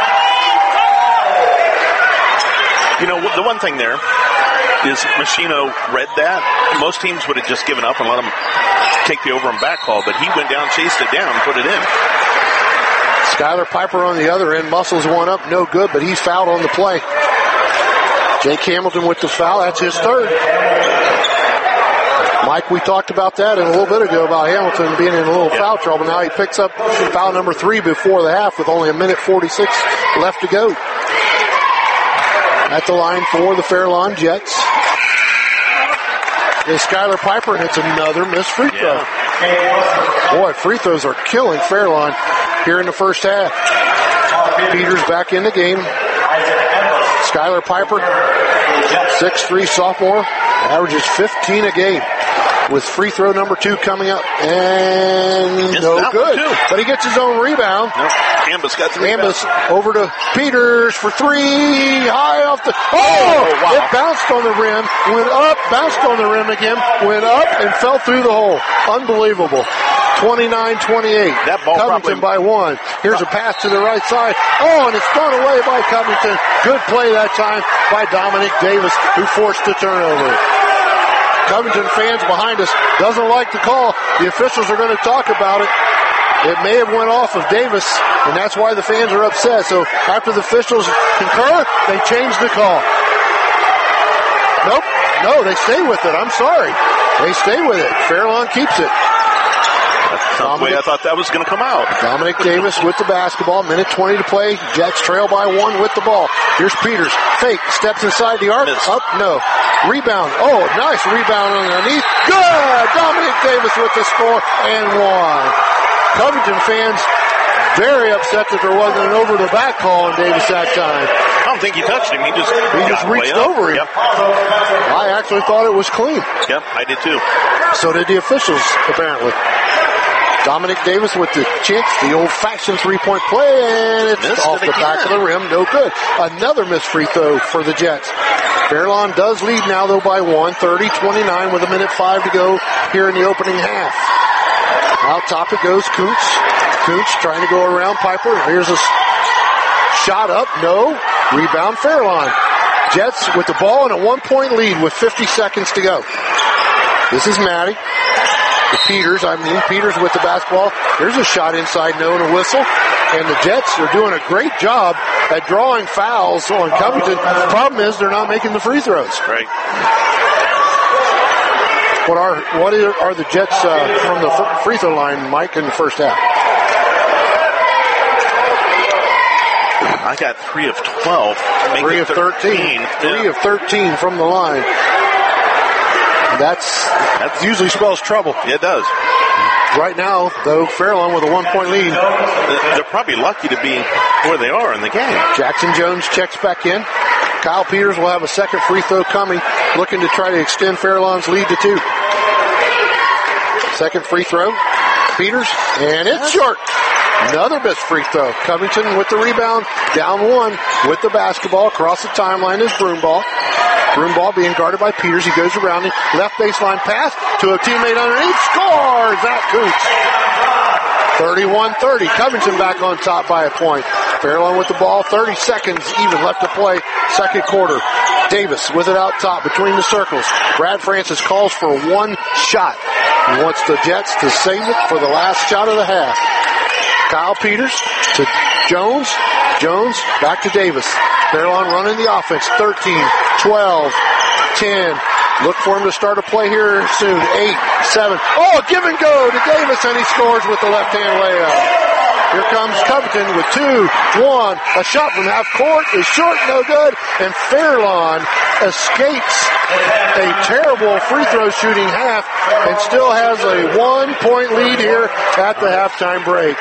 You know, the one thing there is Machino read that. Most teams would have just given up and let him take the over and back call, but he went down, chased it down, and put it in. Skylar Piper on the other end, muscles one up, no good, but he's fouled on the play. Jake Hamilton with the foul, that's his third. Mike, we talked about that a little bit ago about Hamilton being in a little foul trouble. Now he picks up foul number three before the half with only a minute forty-six left to go. At the line for the Fairlawn Jets is Skylar Piper, and it's another missed free throw. Yeah. Boy, free throws are killing Fairlawn here in the first half. Peters back in the game. Skylar Piper, six three sophomore, averages fifteen a game. with free throw number two coming up. And Missed no that good. one, too. But he gets his own rebound. No, Ambus got the rebound. Ambus over to Peters for three. High off the... Oh! Oh, wow. It bounced on the rim, went up, bounced on the rim again, went up, and fell through the hole. Unbelievable. twenty-nine twenty-eight. That ball Covington probably... by one. Here's a pass to the right side. Oh, and it's thrown away by Covington. Good play that time by Dominic Davis, who forced the turnover. Covington fans behind us doesn't like the call. The officials are going to talk about it. It may have went off of Davis, and that's why the fans are upset. So after the officials concur, they change the call. Nope. No, they stay with it. I'm sorry. They stay with it. Fairlawn keeps it. That's the way I thought that was going to come out. Dominic Davis with the basketball. Minute twenty to play. Jets trail by one with the ball. Here's Peters. Fake. Steps inside the arc. Miss. Up. No. Rebound. Oh, nice rebound underneath. Good. Dominic Davis with the score and one. Covington fans very upset that there wasn't an over-the-back call on Davis that time. I don't think he touched him. He just He just reached over him. Yep. I actually thought it was clean. Yep, I did too. So did the officials, apparently. Dominic Davis with the chance, the old-fashioned three-point play, and it's Missed off it the back of again. the rim. No good. Another missed free throw for the Jets. Fairlawn does lead now, though, by one. thirty twenty-nine with a minute five to go here in the opening half. Out top it goes Kuntz. Kuntz trying to go around Piper. Here's a shot up. No. Rebound Fairlawn. Jets with the ball and a one-point lead with fifty seconds to go. This is Matty. The Peters, I mean Peters with the basketball. There's a shot inside, no, and a whistle. And the Jets are doing a great job at drawing fouls on Covington. The problem is they're not making the free throws. Right. What are what are, are the Jets uh, from the free throw line, Mike, in the first half? I got three of twelve. Make Three it of thirteen. Three Yeah. of thirteen from the line. That's that usually spells trouble. Yeah, it does. Right now, though, Fairlawn with a one-point lead. They're probably lucky to be where they are in the game. Jackson Jones checks back in. Kyle Peters will have a second free throw coming, looking to try to extend Fairlawn's lead to two. Second free throw. Peters, and it's short. Another missed free throw. Covington with the rebound, down one with the basketball. Across the timeline is Broomball. Broomball being guarded by Peters. He goes around him. Left baseline pass to a teammate underneath. Scores! Zach Kuntz. thirty-one thirty. Covington back on top by a point. Fairlawn with the ball. thirty seconds even left to play. Second quarter. Davis with it out top between the circles. Brad Francis calls for one shot. He wants the Jets to save it for the last shot of the half. Kyle Peters to Jones. Jones back to Davis. Fairlawn running the offense. thirteen, twelve, ten. Look for him to start a play here soon. eight, seven. Oh, give and go to Davis, and he scores with the left-hand layup. Here comes Covington with two, one. A shot from half court is short, no good. And Fairlawn escapes a terrible free throw shooting half and still has a one-point lead here at the halftime break.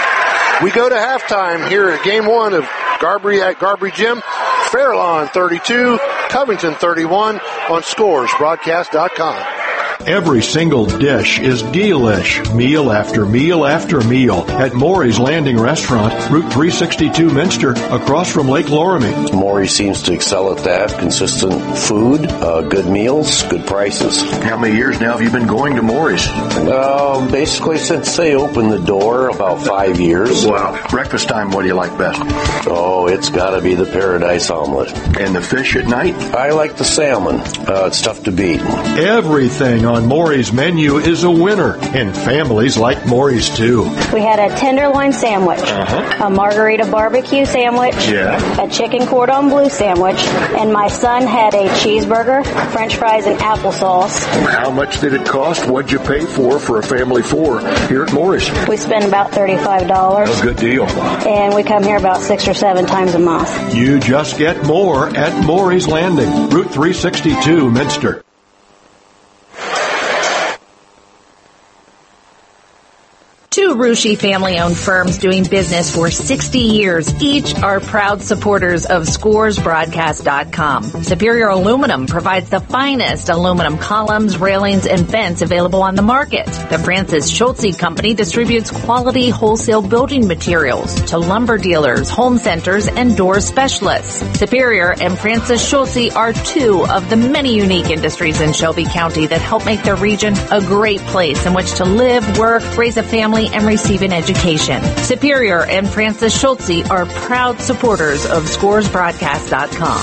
We go to halftime here at game one of Garbry at Garbry Gym. Fairlawn thirty-two, Covington thirty-one on scores broadcast dot com. Every single dish is delish, meal after meal after meal at Maury's Landing Restaurant, Route three sixty-two Minster, across from Lake Loramie. Maury seems to excel at that. Consistent food, uh, good meals, good prices. How many years now have you been going to Maury's? Uh, basically since they opened the door, about five years. Wow. Breakfast time, what do you like best? Oh, it's gotta be the Paradise Omelet. And the fish at night? I like the salmon. Uh, it's tough to beat. Everything on Maury's menu is a winner, and families like Maury's too. We had a tenderloin sandwich, Uh-huh. a margarita barbecue sandwich, Yeah. a chicken cordon bleu sandwich, and my son had a cheeseburger, french fries, and applesauce. How much did it cost? What'd you pay for for a family four here at Maury's? We spend about thirty-five dollars, A good deal. and we come here about six or seven times a month. You just get more at Maury's Landing, Route three sixty-two Minster. Two Two Rushi family-owned firms doing business for sixty years. Each are proud supporters of Scores Broadcast dot com. Superior Aluminum provides the finest aluminum columns, railings, and vents available on the market. The Francis Schultze Company distributes quality wholesale building materials to lumber dealers, home centers, and door specialists. Superior and Francis Schultze are two of the many unique industries in Shelby County that help make the region a great place in which to live, work, raise a family, and receive an education. Superior and Francis Schultze are proud supporters of Scores Broadcast dot com.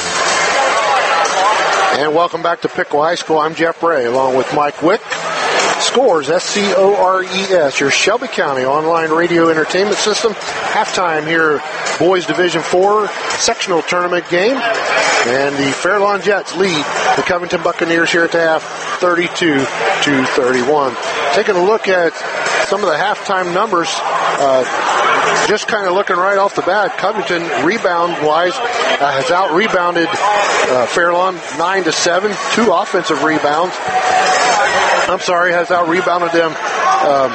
And welcome back to Piqua High School. I'm Jeff Ray, along with Mike Wick. Scores, S C O R E S, your Shelby County online radio entertainment system. Halftime here, Boys Division four sectional tournament game. And the Fairlawn Jets lead the Covington Buccaneers here at the half, thirty-two to thirty-one. Taking a look at some of the halftime numbers, uh, just kind of looking right off the bat, Covington rebound-wise uh, has out-rebounded uh, Fairlawn nine to seven, two offensive rebounds. I'm sorry, has out-rebounded them. Um,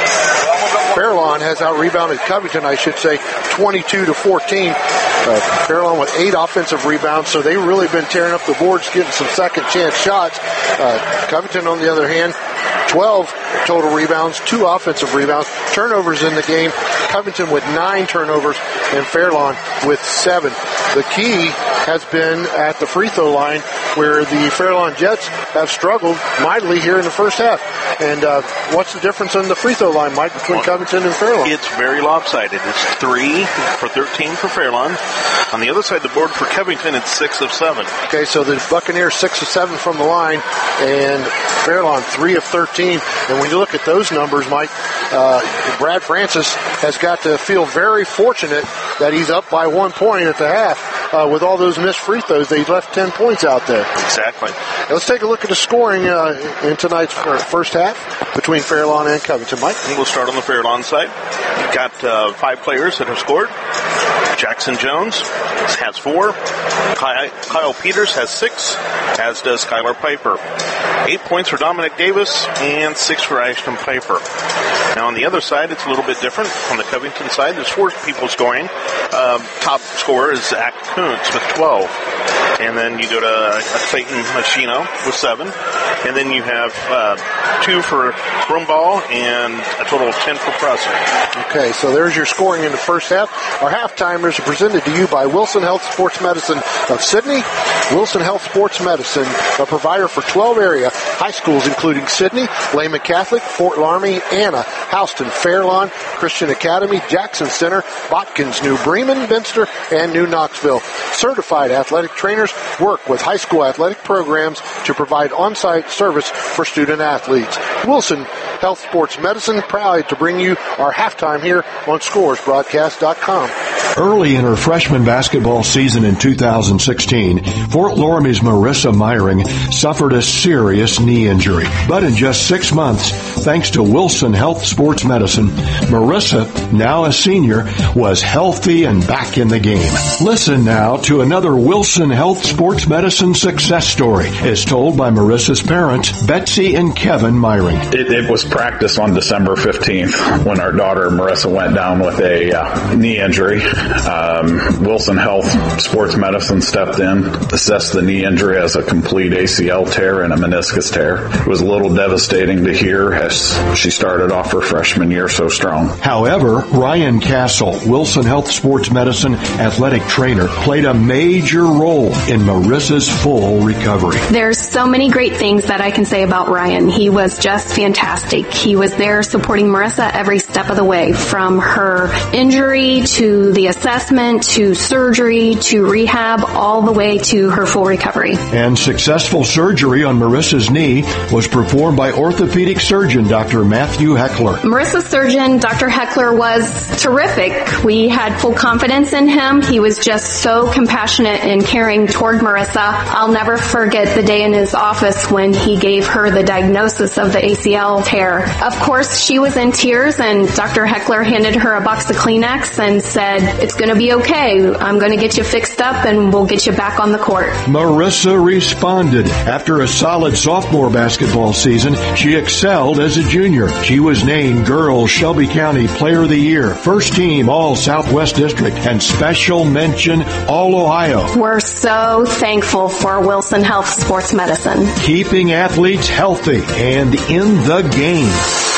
Fairlawn has out-rebounded Covington, I should say, twenty-two to fourteen. Uh, Fairlawn with eight offensive rebounds, so they've really been tearing up the boards, getting some second-chance shots. Uh, Covington, on the other hand, twelve total rebounds, two offensive rebounds, turnovers in the game. Covington with nine turnovers, and Fairlawn with seven. The key has been at the free throw line, where the Fairlawn Jets have struggled mightily here in the first half. And uh, what's the difference in the free throw line, Mike, between well, Covington and Fairlawn? It's very lopsided. It's three for thirteen for Fairlawn. On the other side of the board for Covington, it's six of seven. Okay, so the Buccaneers six of seven from the line, and Fairlawn three of thirteen. And when you look at those numbers, Mike, uh, Brad Francis has got to feel very fortunate that he's up by one point at the half. Uh, with all those missed free throws, they left ten points out there. Exactly. Now let's take a look at the scoring uh, in tonight's first half between Fairlawn and Covington. Mike? We'll start on the Fairlawn side. We've got uh, five players that have scored. Jackson Jones has four. Kyle Peters has six, as does Skylar Piper. Eight points for Dominic Davis and six for Ashton Piper. Now on the other side, it's a little bit different. On the Covington side, there's four people scoring. Um, top scorer is Zach Kuntz with twelve. And then you go to uh, Clayton Machino with seven. And then you have uh, two for Brumball and a total of ten for Presser. Okay, so there's your scoring in the first half. Our halftimers are presented to you by Wilson Health Sports Medicine of Sidney. Wilson Health Sports Medicine, a provider for twelve area high schools, including Sidney, Lehman Catholic, Fort Laramie, Anna, Houston, Fairlawn, Christian Academy, Jackson Center, Botkins, New Bremen, Binster, and New Knoxville. Certified athletic trainers work with high school athletic programs to provide on-site service for student athletes. Wilson Health Sports Medicine, proud to bring you our halftime here on Scores Broadcast dot com. Early in her freshman basketball season in two thousand sixteen, Fort Loramie's Marissa Meyering suffered a serious knee injury. But in just six months, thanks to Wilson Health Sports Medicine, Marissa, now a senior, was healthy and back in the game. Listen now to another Wilson Health Sports Medicine success story, as told by Marissa's parents, Betsy and Kevin Meyering. It, it was practice on December fifteenth when our daughter Marissa went down with a uh, knee injury. Um, Wilson Health Sports Medicine stepped in, assessed the knee injury as a complete A C L tear and a meniscus tear. It was a little devastating to hear as she started off her freshman year so strong. However, Ryan Castle, Wilson Health Sports Medicine athletic trainer, played a major role in Marissa's full recovery. There's so many great things that I can say about Ryan. He was just fantastic. He was there supporting Marissa every step of the way, from her injury to the assessment to surgery to rehab, all the way to her full recovery. And successful surgery on Marissa's knee was performed by orthopedic surgeon Doctor Matthew Heckler. Marissa's surgeon, Doctor Heckler, was terrific. We had full confidence in him. He was just so compassionate and caring toward Marissa. I'll never forget the day in his office when he gave her the diagnosis of the A C L tear. Of course, she was in tears, and Doctor Heckler handed her a box of Kleenex and said, "It's going to be okay. I'm going to get you fixed up, and we'll get you back on the court." Marissa responded. After a solid sophomore basketball season, she excelled as a junior. She was named Girls Shelby County Player of the Year, First Team All Southwest District, and Special Mention All Ohio. We're so thankful for Wilson Health Sports Medicine. Keeping athletes healthy and in the game.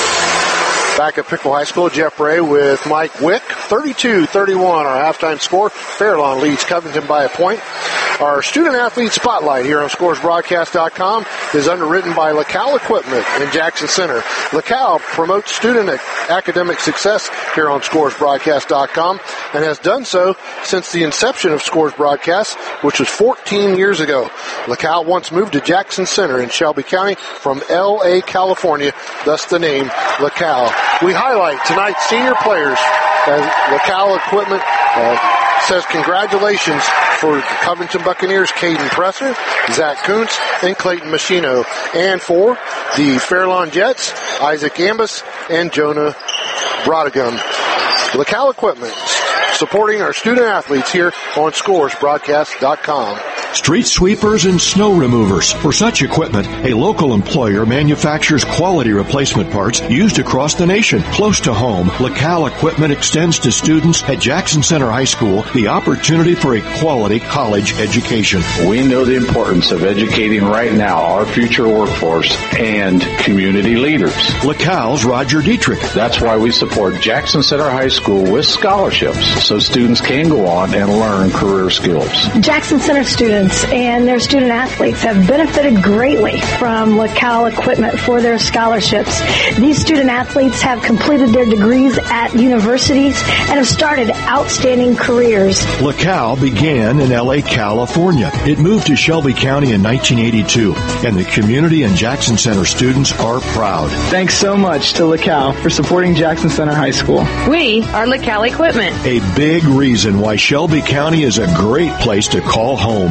Back at Pickle High School, Jeff Ray with Mike Wick. thirty-two thirty-one, our halftime score. Fairlawn leads Covington by a point. Our student athlete spotlight here on Scores Broadcast dot com is underwritten by LaCal Equipment in Jackson Center. LaCal promotes student academic success here on Scores Broadcast dot com and has done so since the inception of Scores Broadcast, which was fourteen years ago. LaCal once moved to Jackson Center in Shelby County from L A, California, thus the name LaCal. We highlight tonight's senior players as LaCal Equipment uh, says congratulations for the Covington Buccaneers, Caden Presser, Zach Kuntz, and Clayton Machino. And for the Fairlawn Jets, Isaac Ambus and Jonah Brodegum. LaCal Equipment supporting our student athletes here on Scores Broadcast dot com. Street sweepers and snow removers. For such equipment, a local employer manufactures quality replacement parts used across the nation. Close to home, LaCal Equipment extends to students at Jackson Center High School the opportunity for a quality college education. We know the importance of educating right now our future workforce and community leaders. LaCal's Roger Dietrich. That's why we support Jackson Center High School with scholarships so students can go on and learn career skills. Jackson Center students and their student athletes have benefited greatly from LaCal Equipment for their scholarships. These student athletes have completed their degrees at universities and have started outstanding careers. LaCal began in L A, California. It moved to Shelby County in nineteen eighty-two, and the community and Jackson Center students are proud. Thanks so much to LaCal for supporting Jackson Center High School. We are LaCal Equipment. A big reason why Shelby County is a great place to call home.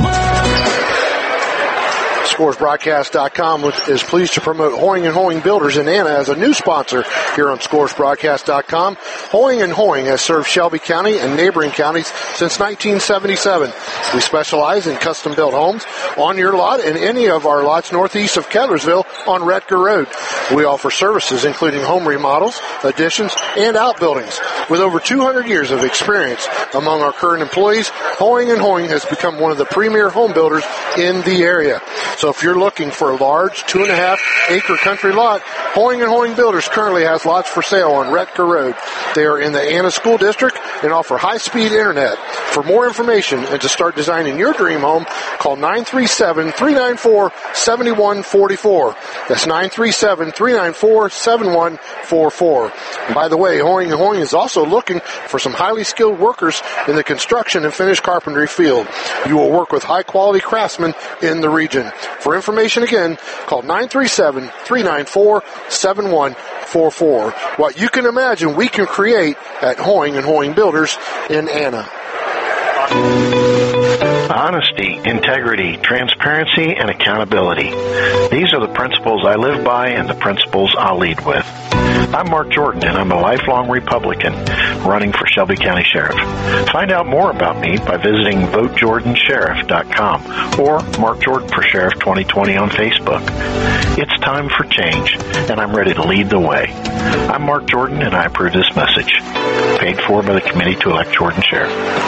Scores Broadcast dot com is pleased to promote Hoying and Hoying Builders in Anna as a new sponsor here on Scores Broadcast dot com. Hoying and Hoying has served Shelby County and neighboring counties since nineteen seventy-seven. We specialize in custom-built homes on your lot and any of our lots northeast of Kettlersville on Retker Road. We offer services including home remodels, additions, and outbuildings. With over two hundred years of experience among our current employees, Hoying and Hoying has become one of the premier home builders in the area. So if you're looking for a large two and a half acre country lot, Hoying and Hoying Builders currently has lots for sale on Retker Road. They are in the Anna School District and offer high-speed internet. For more information and to start designing your dream home, call nine three seven, three nine four, seven one four four. That's nine three seven, three nine four, seven one four four. And by the way, Hoying and Hoying is also looking for some highly skilled workers in the construction and finished carpentry field. You will work with high-quality craftsmen in the region. For information again, call nine three seven, three nine four, seven one four four. What you can imagine we can create at Hoying and Hoying Builders in Anna. Honesty, integrity, transparency, and accountability. These are the principles I live by and the principles I'll lead with. I'm Mark Jordan, and I'm a lifelong Republican running for Shelby County Sheriff. Find out more about me by visiting vote jordan sheriff dot com or Mark Jordan for Sheriff twenty twenty on Facebook. It's time for change, and I'm ready to lead the way. I'm Mark Jordan, and I approve this message. Paid for by the Committee to Elect Jordan Sheriff.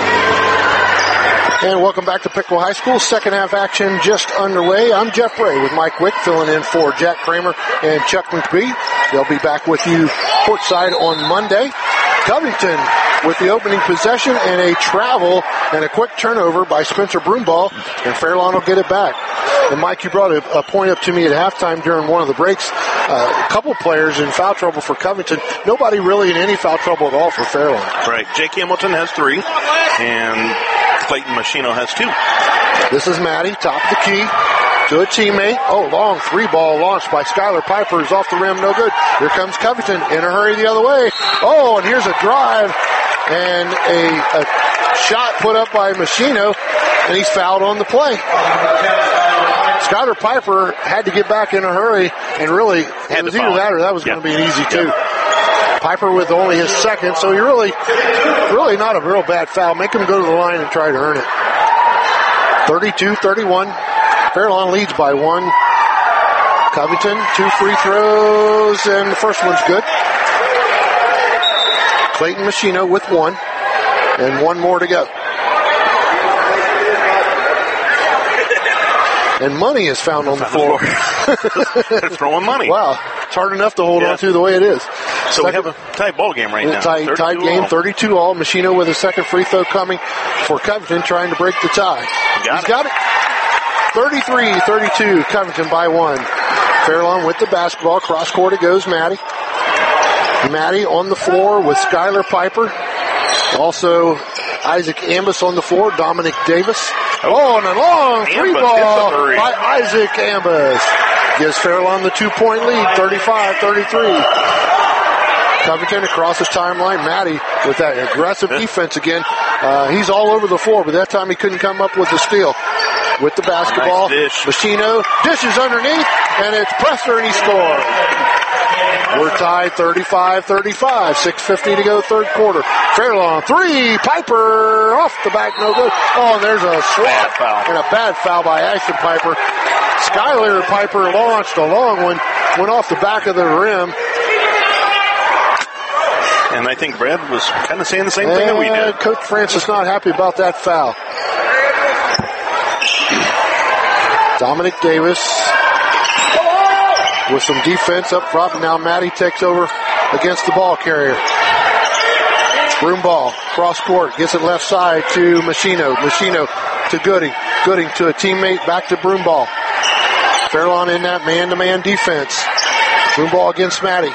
And welcome back to Pickle High School. Second half action just underway. I'm Jeff Ray with Mike Wick filling in for Jack Kramer and Chuck McBee. They'll be back with you courtside on Monday. Covington with the opening possession and a travel and a quick turnover by Spencer Broomball, and Fairlawn will get it back. And Mike, you brought a, a point up to me at halftime during one of the breaks. Uh, a couple players in foul trouble for Covington. Nobody really in any foul trouble at all for Fairlawn. Right. Jake Hamilton has three, and Clayton Machino has two. This is Maddie, top of the key to a teammate. Oh, long three ball launched by Skylar Piper is off the rim, no good. Here comes Covington in a hurry the other way. Oh, and here's a drive and a, a shot put up by Machino, and he's fouled on the play. Skylar Piper had to get back in a hurry, and really, it was either that or that was going to be an easy two. Piper with only his second, so you're really, really not a real bad foul. Make him go to the line and try to earn it. thirty-two thirty-one. Fairlawn leads by one. Covington, two free throws, and the first one's good. Clayton Machino with one, and one more to go. And money is found on the floor. They're throwing money. Wow. It's hard enough to hold yeah. on to the way it is. So second, we have a tight ball game right now. Tight, tight game, all. thirty-two all. Machino with a second free throw coming for Covington, trying to break the tie. Got He's it. got it. thirty-three thirty-two, Covington by one. Fairlawn with the basketball. Cross court it goes, Maddie. Maddie on the floor with Skylar Piper. Also, Isaac Ambus on the floor. Dominic Davis. Oh, and a long three Ambus ball three. by Isaac Ambus. Gives Fairlawn the two-point lead, thirty-five thirty-three. Covington across the timeline. Maddie with that aggressive defense again. Uh, he's all over the floor, but that time he couldn't come up with the steal. With the basketball, nice dish. Machino dishes underneath, and it's Presser, and he scores. We're tied thirty-five thirty-five, six fifty to go, third quarter. Fairlawn, three, Piper, off the back, no good. Oh, and there's a swat foul. and a bad foul by Ashton Piper. Skylar Piper launched a long one, went off the back of the rim. And I think Brad was kind of saying the same thing that we did. Coach Francis not happy about that foul. Dominic Davis with some defense up front. Now Maddie takes over against the ball carrier. Broom ball, cross court, gets it left side to Machino. Machino to Gooding. Gooding to a teammate, back to Broom ball. Fairlawn in that man-to-man defense. Broom ball against Maddie.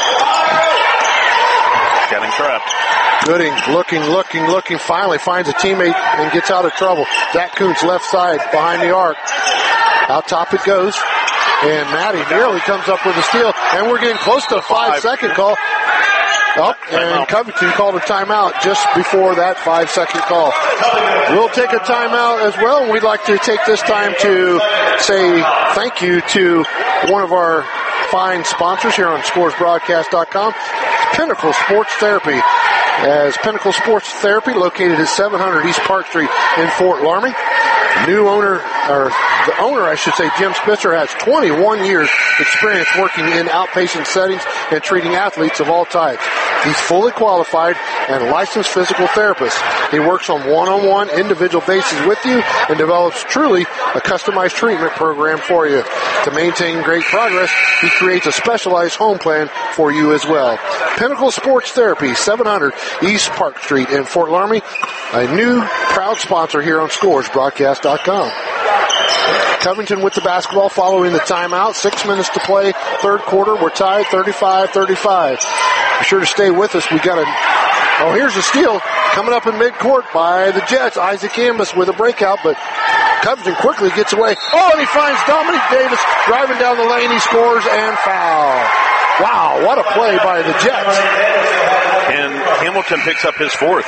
Got him trapped. Gooding looking, looking, looking, finally finds a teammate and gets out of trouble. Zach Kuntz left side behind the arc. Out top it goes. And Maddie nearly comes up with a steal. And we're getting close to a five-second call. Oh, and Covington called a timeout just before that five-second call. We'll take a timeout as well, and we'd like to take this time to say thank you to one of our fine sponsors here on scores broadcast dot com, Pinnacle Sports Therapy. As Pinnacle Sports Therapy, located at seven hundred East Park Street in Fort Laramie. New owner, or the owner, I should say, Jim Spitzer, has twenty-one years experience working in outpatient settings and treating athletes of all types. He's fully qualified and licensed physical therapist. He works on one-on-one individual basis with you and develops truly a customized treatment program for you. To maintain great progress, he creates a specialized home plan for you as well. Pinnacle Sports Therapy, seven hundred East Park Street in Fort Laramie, a new proud sponsor here on scores broadcast dot com. Covington with the basketball following the timeout. Six minutes to play, third quarter. We're tied thirty-five thirty-five. Be sure to stay with us. We got a, oh, here's a steal coming up in midcourt by the Jets. Isaac Ambus with a breakout, but Covington quickly gets away. Oh, and he finds Dominic Davis driving down the lane. He scores and foul. Wow, what a play by the Jets. And Hamilton picks up his fourth.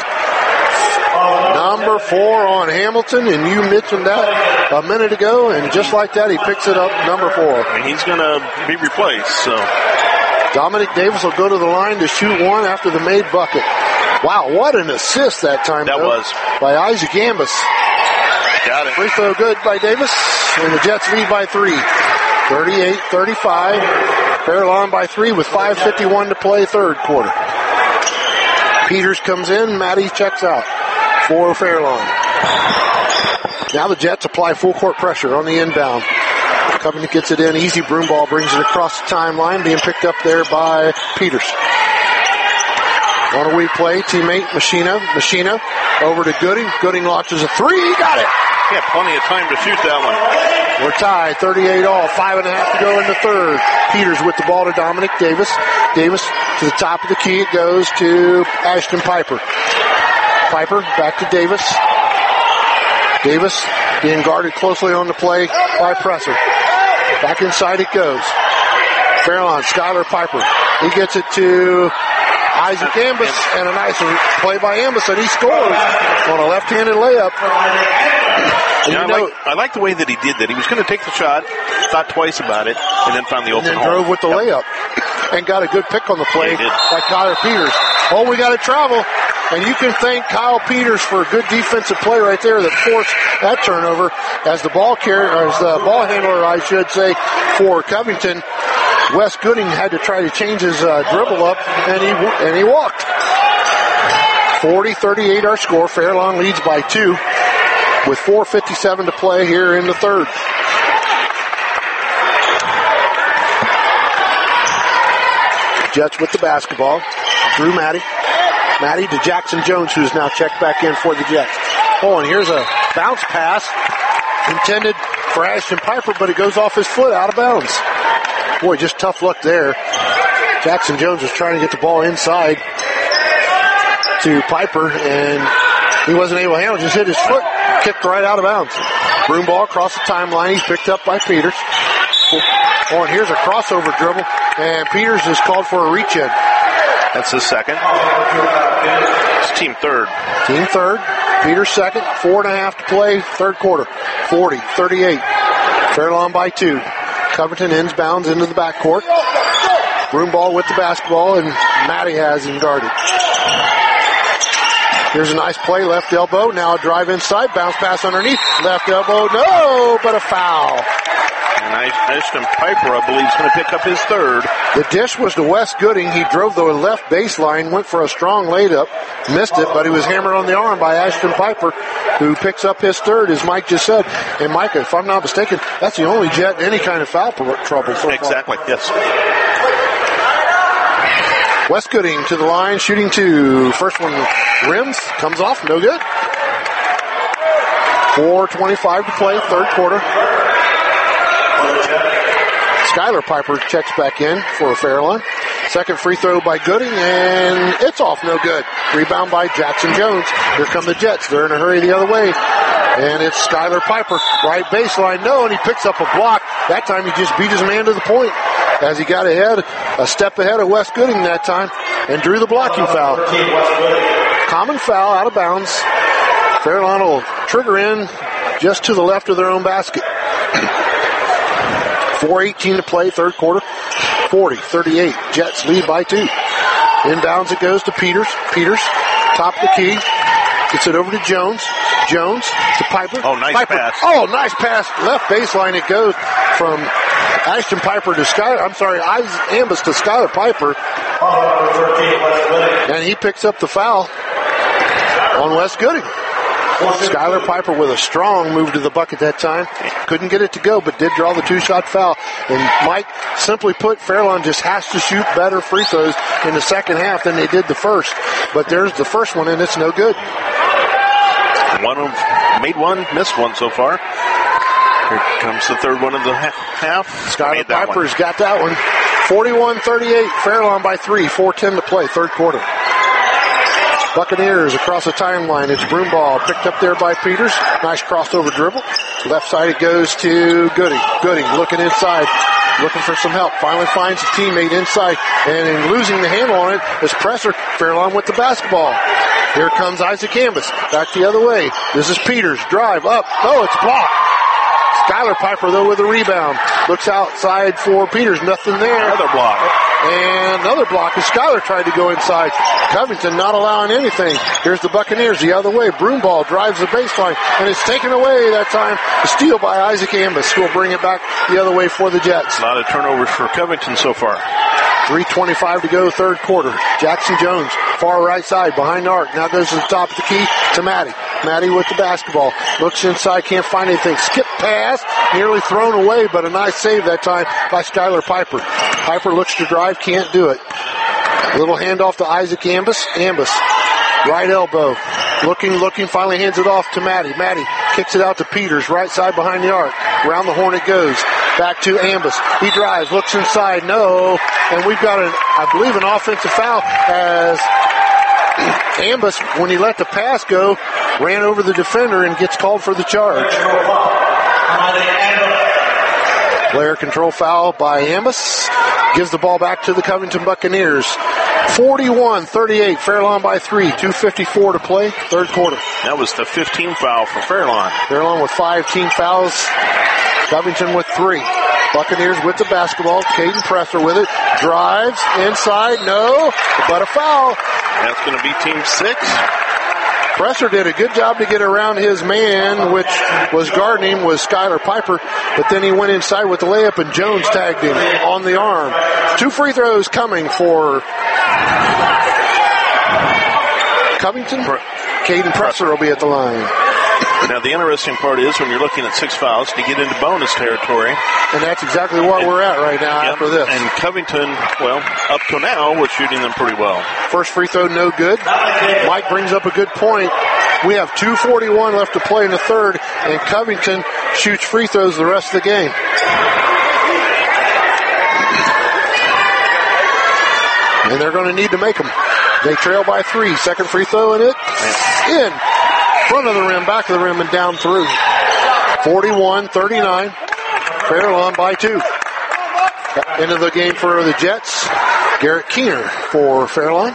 Number four on Hamilton, and you mentioned that a minute ago, and just like that, he picks it up, number four. And he's going to be replaced, so. Dominic Davis will go to the line to shoot one after the made bucket. Wow, what an assist that time, That though, was. by Isaac Ambus. Got it. Free throw good by Davis, and the Jets lead by three. thirty-eight thirty-five. Fairlawn by three with five fifty-one to play, third quarter. Peters comes in, Maddie checks out for Fairlawn. Now the Jets apply full court pressure on the inbound. Covington gets it in, easy broom ball, brings it across the timeline, being picked up there by Peters. On a weak play, teammate Machino. Machino over to Gooding. Gooding launches a three, he got it! He had plenty of time to shoot that one. We're tied, thirty-eight all, five and a half to go in the third. Peters with the ball to Dominic Davis. Davis to the top of the key, it goes to Ashton Piper. Piper back to Davis. Davis being guarded closely on the play by Presser. Back inside it goes. Fairlawn, Skylar Piper. He gets it to Isaac Ambus, and a nice play by Ambus, and he scores on a left-handed layup. And you know, I, like, I like the way that he did that. He was going to take the shot, thought twice about it, and then found the open and then hole. drove with the yep. layup and got a good pick on the play by Kyler Peters. Oh, we got to travel. And you can thank Kyle Peters for a good defensive play right there that forced that turnover as the ball carrier, or as the ball handler, I should say, for Covington. Wes Gooding had to try to change his uh, dribble up, and he and he walked. forty thirty-eight our score. Fairlawn leads by two with four fifty-seven to play here in the third. Jets with the basketball. Drew Matty. Matty to Jackson Jones, who's now checked back in for the Jets. Oh, and here's a bounce pass intended for Ashton Piper, but it goes off his foot out of bounds. Boy, just tough luck there. Jackson Jones was trying to get the ball inside to Piper, and he wasn't able to handle it. Just hit his foot, kicked right out of bounds. Broom ball across the timeline. He's picked up by Peters. Oh, and here's a crossover dribble, and Peters is called for a reach-in. That's his second. It's team third. Team third. Peters second. Four and a half to play, third quarter. forty thirty-eight. Fairlawn by two. Covington ends bounds into the backcourt. Broom ball with the basketball, and Matty has him guarded. Here's a nice play, left elbow. Now a drive inside, bounce pass underneath. Left elbow, no, but a foul. And Ashton Piper, I believe, is going to pick up his third. The dish was to Wes Gooding. He drove the left baseline, went for a strong layup, missed it, but he was hammered on the arm by Ashton Piper, who picks up his third, as Mike just said. And Mike, if I'm not mistaken, that's the only Jet in any kind of foul trouble so exactly, far. yes. Wes Gooding to the line, shooting two. First one rims, comes off, no good. four twenty-five to play, third quarter. Skylar Piper checks back in for Fairlawn. Second free throw by Gooding, and it's off, no good. Rebound by Jackson Jones. Here come the Jets. They're in a hurry the other way. And it's Skylar Piper, right baseline, no, and he picks up a block. That time he just beat his man to the point as he got ahead, a step ahead of Wes Gooding that time, and drew the blocking foul. Common foul, out of bounds. Fairlawn will trigger in just to the left of their own basket. four eighteen to play, third quarter. forty thirty-eight. Jets lead by two. Inbounds it goes to Peters. Peters, top of the key. Gets it over to Jones. Jones to Piper. Oh, nice Piper. pass. Oh, nice pass. Left baseline it goes from Ashton Piper to Skylar. I'm sorry, Ambus to Skylar Piper. And he picks up the foul on Wes Gooding. Skylar Piper with a strong move to the bucket that time. Couldn't get it to go, but did draw the two-shot foul. And Mike, simply put, Fairlawn just has to shoot better free throws in the second half than they did the first. But there's the first one, and it's no good. One of made one, missed one so far. Here comes the third one of the half. Skylar Piper's one. Got that one. forty-one thirty-eight, Fairlawn by three. four ten to play, third quarter. Buccaneers across the timeline. It's Broom ball picked up there by Peters. Nice crossover dribble. Left side it goes to Gooding. Gooding looking inside, looking for some help. Finally finds a teammate inside, and in losing the handle on it is Presser. Fairlawn with the basketball. Here comes Isaac Ambus. Back the other way. This is Peters. Drive up. Oh, it's blocked. Skylar Piper, though, with a rebound. Looks outside for Peters. Nothing there. Another block. And another block as Skylar tried to go inside. Covington not allowing anything. Here's the Buccaneers the other way. Broom ball drives the baseline, and it's taken away that time. A steal by Isaac Ambus, who will bring it back the other way for the Jets. A lot of turnovers for Covington so far. three twenty-five to go, third quarter. Jackson Jones, far right side, behind the arc. Now goes to the top of the key to Matty. Matty with the basketball. Looks inside, can't find anything. Skip pass, nearly thrown away, but a nice save that time by Skylar Piper. Piper looks to drive, can't do it. A little handoff to Isaac Ambus. Ambus, right elbow. Looking, looking, finally hands it off to Matty. Matty kicks it out to Peters, right side behind the arc. Around the horn it goes. Back to Ambus. He drives, looks inside, no. And we've got, an, I believe, an offensive foul as Ambus, when he let the pass go, ran over the defender and gets called for the charge. Player control foul by Amos. Gives the ball back to the Covington Buccaneers. forty-one thirty-eight, Fairlawn by three. two fifty-four to play, third quarter. That was the fifteenth foul for Fairlawn. Fairlawn with five team fouls. Covington with three. Buccaneers with the basketball. Caden Presser with it. Drives inside. No, but a foul. That's going to be team six. Presser did a good job to get around his man, which was guarding him, was Skylar Piper, but then he went inside with the layup, and Jones tagged him on the arm. Two free throws coming for Covington. Caden Presser will be at the line. Now, the interesting part is when you're looking at six fouls to get into bonus territory. And that's exactly what and, we're at right now yep, after this. And Covington, well, up to now, we're shooting them pretty well. First free throw, no good. Mike brings up a good point. We have two forty-one left to play in the third, and Covington shoots free throws the rest of the game. And they're going to need to make them. They trail by three. Second free throw, and it's in. Front of the rim, back of the rim, and down through. forty-one thirty-nine. Fairlawn by two. Into the game for the Jets. Garrett Keener for Fairlawn.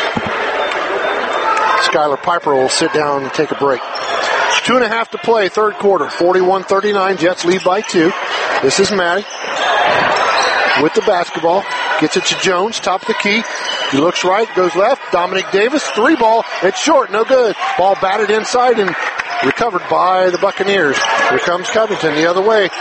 Skylar Piper will sit down and take a break. Two and a half to play, third quarter. forty-one thirty-nine. Jets lead by two. This is Maddie with the basketball. Gets it to Jones, top of the key. He looks right, goes left. Dominic Davis, three ball. It's short, no good. Ball batted inside and recovered by the Buccaneers. Here comes Covington the other way.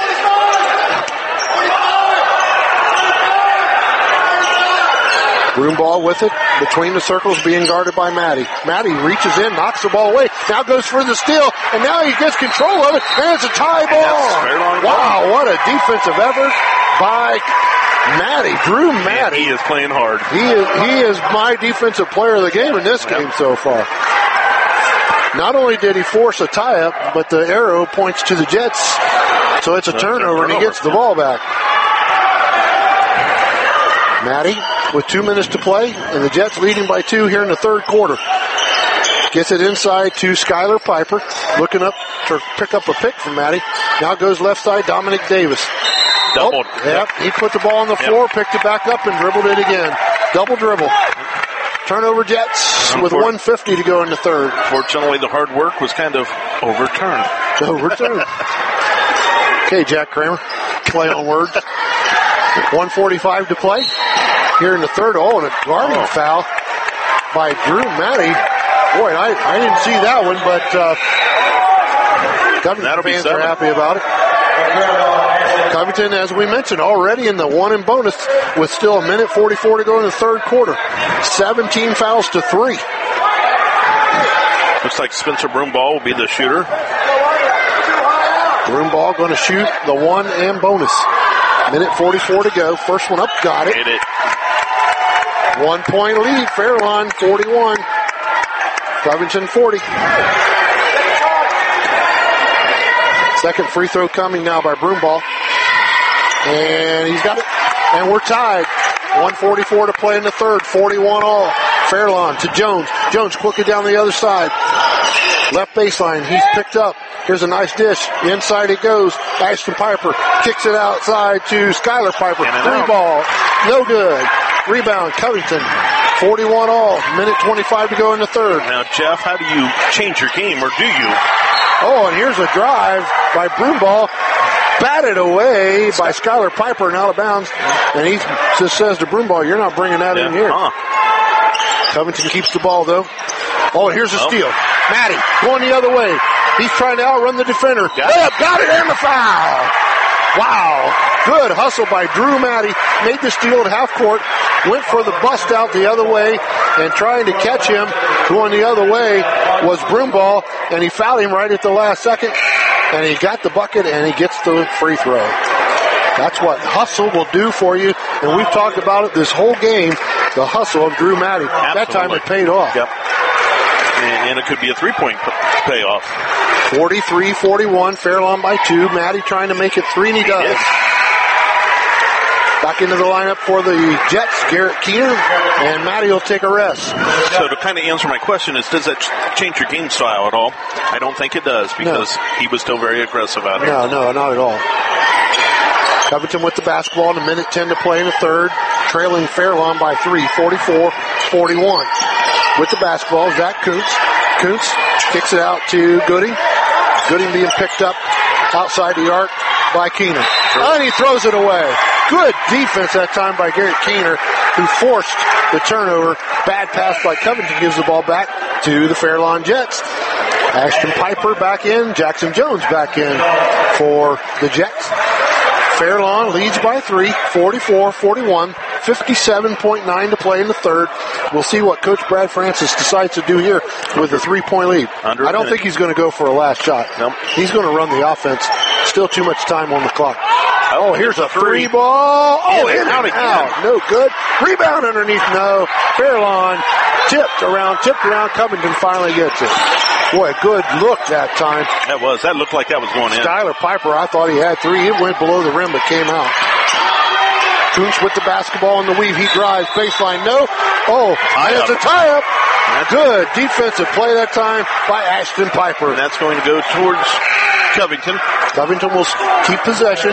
Broomball with it, between the circles, being guarded by Maddie. Maddie reaches in, knocks the ball away, now goes for the steal, and now he gets control of it, and it's a tie ball. Wow, what a defensive effort by Maddie, Drew Maddie. Yeah, he is playing hard. He is, he is my defensive player of the game in this game so far. Not only did he force a tie-up, but the arrow points to the Jets, so it's a turnover, and he gets the ball back. Maddie with two minutes to play, and the Jets leading by two here in the third quarter. Gets it inside to Skylar Piper, looking up to pick up a pick from Maddie. Now goes left side, Dominic Davis. Doubled. Oh, yep, he put the ball on the floor, yep. Picked it back up, and dribbled it again. Double dribble. Turnover Jets with one fifty to go in the third. Fortunately, the hard work was kind of overturned. Overturned. Okay, Jack Kramer, play on words. one forty-five to play here in the third. Oh, and a guarding oh. foul by Drew Maddie. Boy, I, I didn't see that one, but uh, Covington fans are happy about it. Covington, as we mentioned, already in the one and bonus with still a minute forty-four to go in the third quarter. seventeen fouls to three. Looks like Spencer Broomball will be the shooter. Broomball going to shoot the one and bonus. Minute forty-four to go. First one up, got it. Hit it. One point lead, Fairlawn forty-one. Covington forty. Second free throw coming now by Broomball. And he's got it. And we're tied. one forty-four to play in the third. forty-one all. Fairlawn to Jones. Jones quickly down the other side. Left baseline. He's picked up. Here's a nice dish. Inside it goes. Ashton Piper kicks it outside to Skylar Piper. Three ball. No good. Rebound. Covington. forty-one all. Minute twenty-five to go in the third. Now, Jeff, how do you change your game, or do you? Oh, and here's a drive by Broomball. Batted away by Skylar Piper and out of bounds. And he just says to Broomball, you're not bringing that yeah. in here. Huh. Covington keeps the ball, though. Oh, and here's a oh. steal. Maddie going the other way. He's trying to outrun the defender. Got it, got it, and the foul. Wow. Good hustle by Drew Maddie. Made the steal at half court. Went for the bust out the other way. And trying to catch him going the other way was Broomball. And he fouled him right at the last second. And he got the bucket and he gets the free throw. That's what hustle will do for you. And we've talked about it this whole game. The hustle of Drew Maddie. Absolutely. That time it paid off. Yep. And it could be a three-point payoff. forty-three forty-one, Fairlawn by two. Maddie trying to make it three, and he does. Yes. Back into the lineup for the Jets, Garrett Keener, and Maddie will take a rest. So to kind of answer my question is, does that change your game style at all? I don't think it does, because no. he was still very aggressive out here. No, no, not at all. Covington with the basketball and a minute ten to play in the third, trailing Fairlawn by three, forty-four forty-one. With the basketball, Zach Kuntz. Kuntz kicks it out to Gooding. Gooding being picked up outside the arc by Keener. And he throws it away. Good defense that time by Garrett Keener, who forced the turnover. Bad pass by Covington gives the ball back to the Fairlawn Jets. Ashton Piper back in. Jackson Jones back in for the Jets. Fairlawn leads by three, forty-four forty-one. fifty-seven point nine to play in the third. We'll see what Coach Brad Francis decides to do here with a three-point lead. Under I don't think he's going to go for a last shot. Nope. He's going to run the offense. Still too much time on the clock. Oh, here's a three ball. Oh, in, in and out, out. No good. Rebound underneath. No. Fairlawn tipped around, tipped around. Covington finally gets it. Boy, good look that time. That was. That looked like that was going in. Skylar Piper, I thought he had three. It went below the rim but came out. Kuntz with the basketball in the weave. He drives. Baseline, no. Oh, it's a tie-up. Good defensive play that time by Ashton Piper. And that's going to go towards Covington. Covington will keep possession.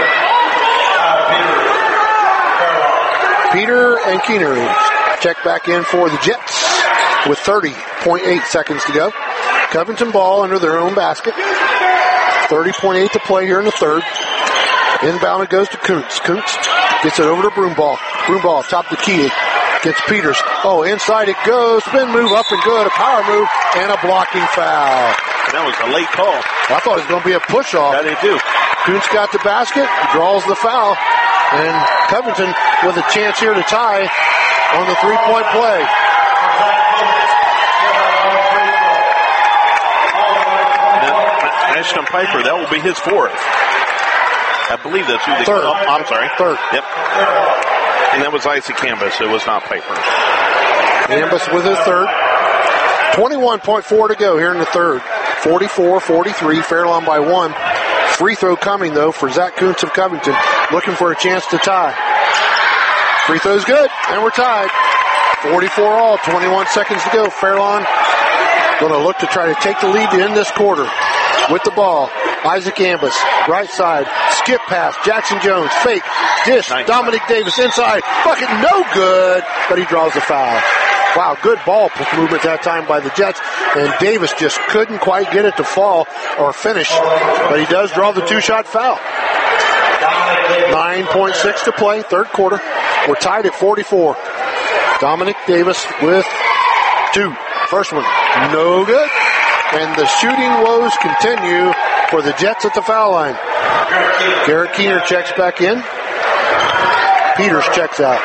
Peter and Keener check back in for the Jets with thirty point eight seconds to go. Covington ball under their own basket. thirty point eight to play here in the third. Inbound it goes to Kuntz. Kuntz gets it over to Broomball. Broomball top the key. Gets Peters. Oh, inside it goes. Spin move up and good. A power move and a blocking foul. That was a late call. I thought it was going to be a push-off. That they do. Kuntz got the basket. Draws the foul. And Covington with a chance here to tie on the three-point play. Ashton Piper, that will be his fourth. I believe that's who they Third. call. I'm sorry. Third. Yep. And that was Isaac Cambus. It was not Piper. Cambus with his third. twenty-one point four to go here in the third. forty-four forty-three. Fairlawn by one. Free throw coming, though, for Zach Kuntz of Covington. Looking for a chance to tie. Free throw's good, and we're tied. forty-four all. twenty-one seconds to go. Fairlawn going to look to try to take the lead to end this quarter. With the ball, Isaac Ambus, right side, skip pass, Jackson Jones, fake, dish, nice. Dominic Davis inside, bucket no good, but he draws the foul. Wow, good ball movement that time by the Jets, and Davis just couldn't quite get it to fall or finish, but he does draw the two-shot foul. nine point six to play, third quarter. We're tied at forty-four. Dominic Davis with two. First one, no good. And the shooting woes continue for the Jets at the foul line. Garrett Keener checks back in. Peters checks out.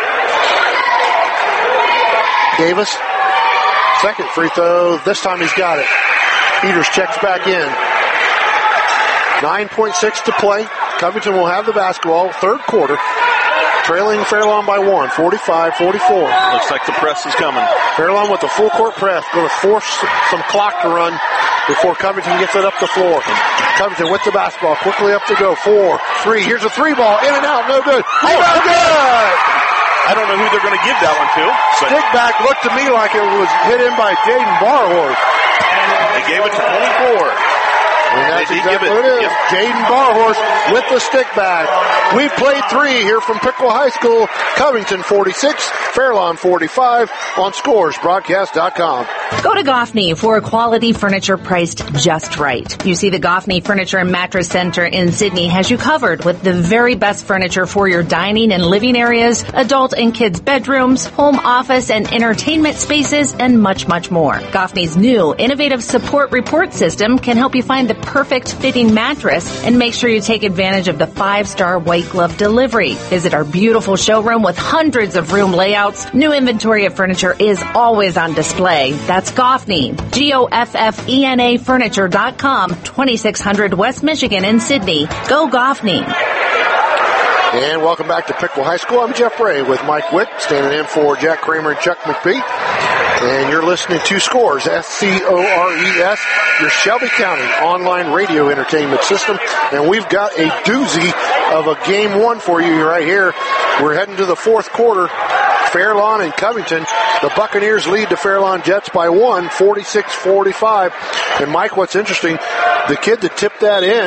Davis, second free throw. This time he's got it. Peters checks back in. nine point six to play. Covington will have the basketball. Third quarter. Trailing Fairlawn by one, forty-five forty-four. Looks like the press is coming. Fairlawn with the full court press. Going to force some clock to run before Covington gets it up the floor. Covington with the basketball. Quickly up to go. Four, three. Here's a three ball. In and out. No good. Oh, no good. I don't know who they're going to give that one to. Stick back looked to me like it was hit in by Jaden Barhorse. They gave it to twenty-four. And that's exactly what it is. Yep. Jaden Barhorse with the stick back. We've played three here from Pickle High School. Covington forty-six, Fairlawn forty-five on scores broadcast dot com. Go to Goffney for quality furniture priced just right. You see, the Goffney Furniture and Mattress Center in Sydney has you covered with the very best furniture for your dining and living areas, adult and kids' bedrooms, home office and entertainment spaces, and much, much more. Goffney's new innovative support report system can help you find the perfect fitting mattress and make sure you take advantage of the five-star white glove delivery. Visit our beautiful showroom with hundreds of room layouts. New inventory of furniture is always on display. That's Goffney, G O F F E N A Furniture dot com, twenty-six hundred West Michigan in Sydney. Go Goffney. And welcome back to Pickle High School. I'm Jeff Ray with Mike Witt, standing in for Jack Kramer and Chuck McPhee. And you're listening to Scores, S C O R E S, your Shelby County online radio entertainment system. And we've got a doozy of a game one for you right here. We're heading to the fourth quarter. Fairlawn and Covington. The Buccaneers lead the Fairlawn Jets by one, forty-six forty-five. And Mike, what's interesting, the kid that tipped that in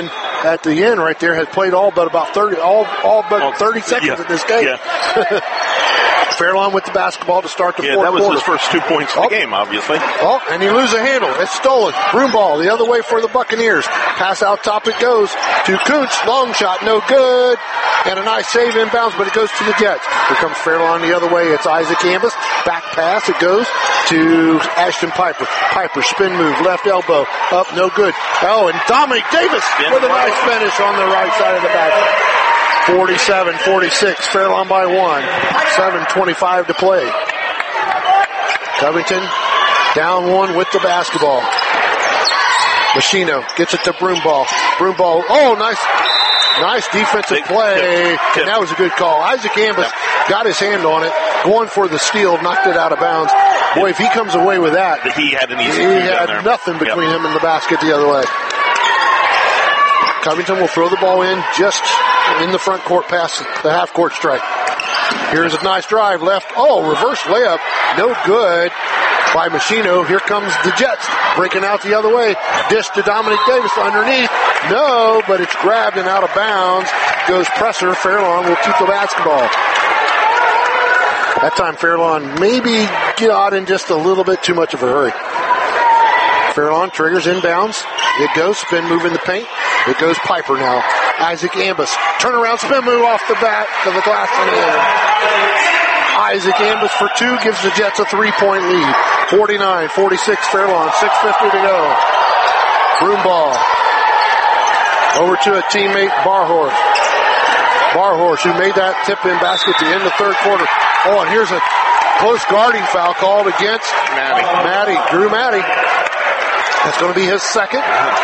at the end right there has played all but about thirty, all, all but thirty seconds yeah, in this game. Yeah. Fairlawn with the basketball to start the yeah, fourth that was quarter. his first two points of oh. the game, obviously. Oh, and he loses a handle. It's stolen. Broom ball the other way for the Buccaneers. Pass out top it goes to Kuntz. Long shot, no good. And a nice save inbounds, but it goes to the Jets. Here comes Fairlawn the other way. It's Isaac Ambus. Back pass. It goes to Ashton Piper. Piper spin move, left elbow. Up, no good. Oh, and Dominic Davis yeah. with a nice finish on the right side of the back. forty-seven forty-six, Fairlawn by one. seven twenty-five to play. Covington down one with the basketball. Machino gets it to Broomball. Broomball, oh, nice, nice defensive play. And that was a good call. Isaac Ambus got his hand on it, going for the steal, knocked it out of bounds. Boy, if he comes away with that, he had an easy he had there. nothing between yep. him and the basket the other way. Covington will throw the ball in just in the front court past the half court strike. Here's a nice drive left. Oh, reverse layup. No good by Machino. Here comes the Jets breaking out the other way. Dish to Dominic Davis underneath. No, but it's grabbed and out of bounds. Goes Presser. Fairlawn will keep the basketball. That time Fairlawn maybe got in just a little bit too much of a hurry. Fairlawn triggers inbounds. It goes spin move in the paint. It goes Piper now. Isaac Ambus. Turnaround spin move off the bat to the glass and in. Isaac Ambus for two gives the Jets a three-point lead. forty-nine forty-six Fairlawn. six fifty to go. Broom ball. Over to a teammate, Barhorse. Barhorse, who made that tip-in basket at the end of the third quarter. Oh, and here's a close guarding foul called against Maddie. Maddie. Drew Maddie. That's going to be his second.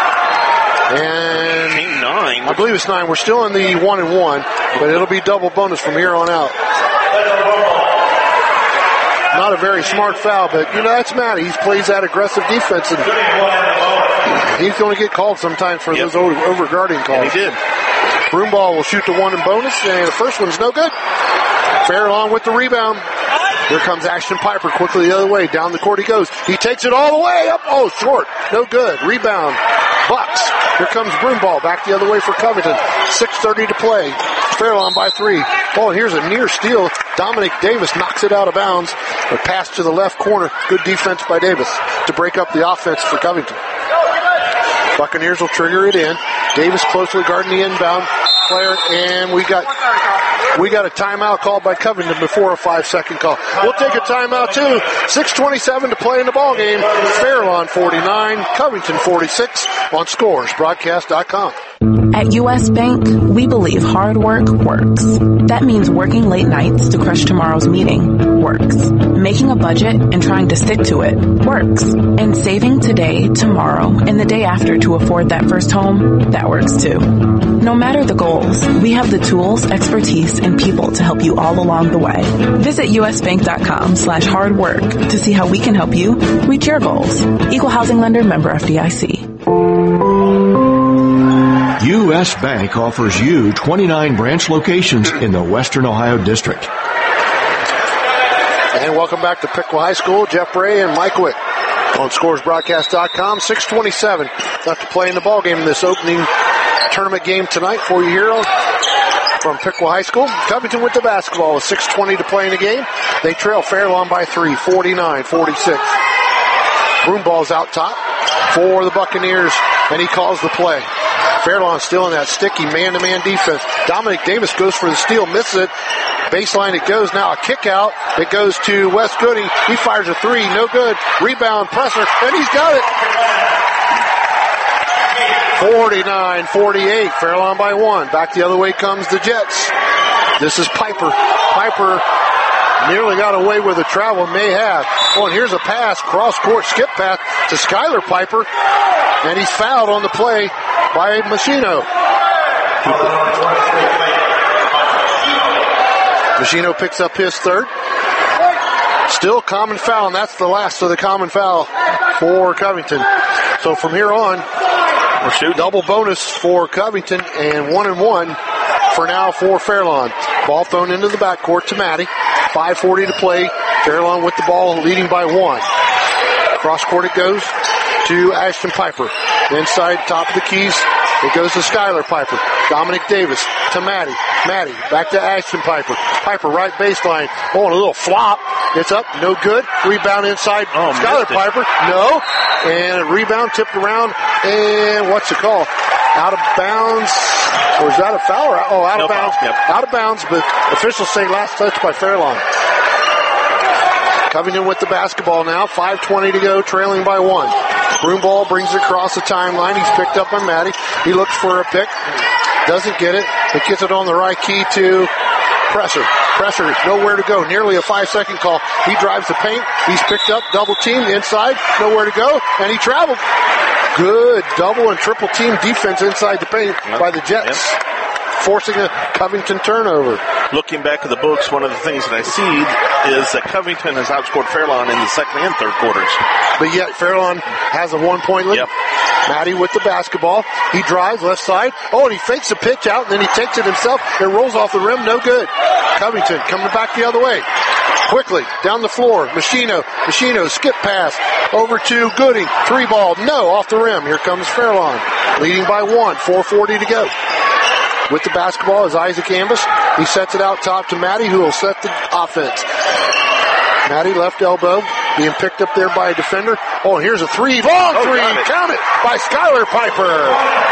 And Team nine. I believe it's nine. We're still in the one and one, but it'll be double bonus from here on out. Not a very smart foul, but you know, that's Maddie. He plays that aggressive defense, and he's going to get called sometimes for yep. those over guarding calls. And he did. Broomball will shoot the one in bonus, and the first one's no good. Fairlawn with the rebound. Here comes Ashton Piper quickly the other way. Down the court he goes. He takes it all the way up. Oh, short. No good. Rebound. Bucks. Here comes Broomball back the other way for Covington. six thirty to play. Fairlawn by three. Oh, and here's a near steal. Dominic Davis knocks it out of bounds. A pass to the left corner. Good defense by Davis to break up the offense for Covington. Buccaneers will trigger it in. Davis closely guarding the inbound player, and we got we got a timeout called by Covington before a five-second call. We'll take a timeout too. six twenty-seven to play in the ball game. Fairlawn forty-nine, Covington forty-six on Scores Broadcast dot com. At U S Bank, we believe hard work works. That means working late nights to crush tomorrow's meeting works. Making a budget and trying to stick to it works. And saving today, tomorrow, and the day after to afford that first home, that works too. No matter the goals, we have the tools, expertise, and people to help you all along the way. Visit usbank.com slash hard work to see how we can help you reach your goals. Equal Housing Lender, member F D I C. U S Bank offers you twenty-nine branch locations in the Western Ohio District. And welcome back to Piqua High School. Jeff Bray and Mike Wick on Scores Broadcast dot com. six twenty-seven left to play in the ball game in this opening tournament game tonight for you here from Piqua High School. Covington with the basketball with six twenty to play in the game. They trail Fairlawn by three, forty-nine forty-six. Broomball's out top for the Buccaneers, and he calls the play. Fairlawn still in that sticky man-to-man defense. Dominic Davis goes for the steal, misses it. Baseline it goes. Now a kick out. It goes to Wes Gooding. He fires a three. No good. Rebound, Presser, and he's got it. forty-nine forty-eight. Fairlawn by one. Back the other way comes the Jets. This is Piper. Piper nearly got away with a travel. May have. Oh, and here's a pass. Cross-court skip pass to Skylar Piper. And he's fouled on the play by Machino. Machino picks up his third. Still common foul, and that's the last of the common foul for Covington. So from here on, we're shooting double bonus for Covington and one and one for now for Fairlawn. Ball thrown into the backcourt to Maddie. five forty to play. Fairlawn with the ball, leading by one. Cross court it goes to Ashton Piper. Inside, top of the keys It goes to Skylar Piper. Dominic Davis to Maddie. Maddie back to Ashton Piper. Piper right baseline. Oh, and a little flop. It's up. No good. Rebound inside. Oh, Skylar Piper. No. And a rebound tipped around. And what's it called? Out of bounds. Or is that a foul? Or, oh, out no of bounds. Foul, yep. Out of bounds, but officials say last touch by Fairlawn. Covington with the basketball now. five twenty to go, trailing by one. Broomball brings it across the timeline. He's picked up by Maddie. He looks for a pick. Doesn't get it. He gets it on the right key to Presser. Presser, nowhere to go. Nearly a five-second call. He drives the paint. He's picked up, double-teamed inside. Nowhere to go. And he traveled. Good double and triple team defense inside the paint yep. by the Jets. Yep. Forcing a Covington turnover. Looking back at the books, one of the things that I see is that Covington has outscored Fairlawn in the second and third quarters. But yet Fairlawn has a one-point lead. Yep. Maddie with the basketball. He drives left side. Oh, and he fakes a pitch out, and then he takes it himself. It rolls off the rim. No good. Covington coming back the other way. Quickly, down the floor. Machino. Machino, skip pass. Over to Gooding. Three ball. No, off the rim. Here comes Fairlawn. Leading by one. four forty to go. With the basketball is Isaac Ambus. He sets it out top to Maddie, who will set the offense. Maddie, left elbow, being picked up there by a defender. Oh, and here's a three. Long oh, three. It. Count it. By Skylar Piper.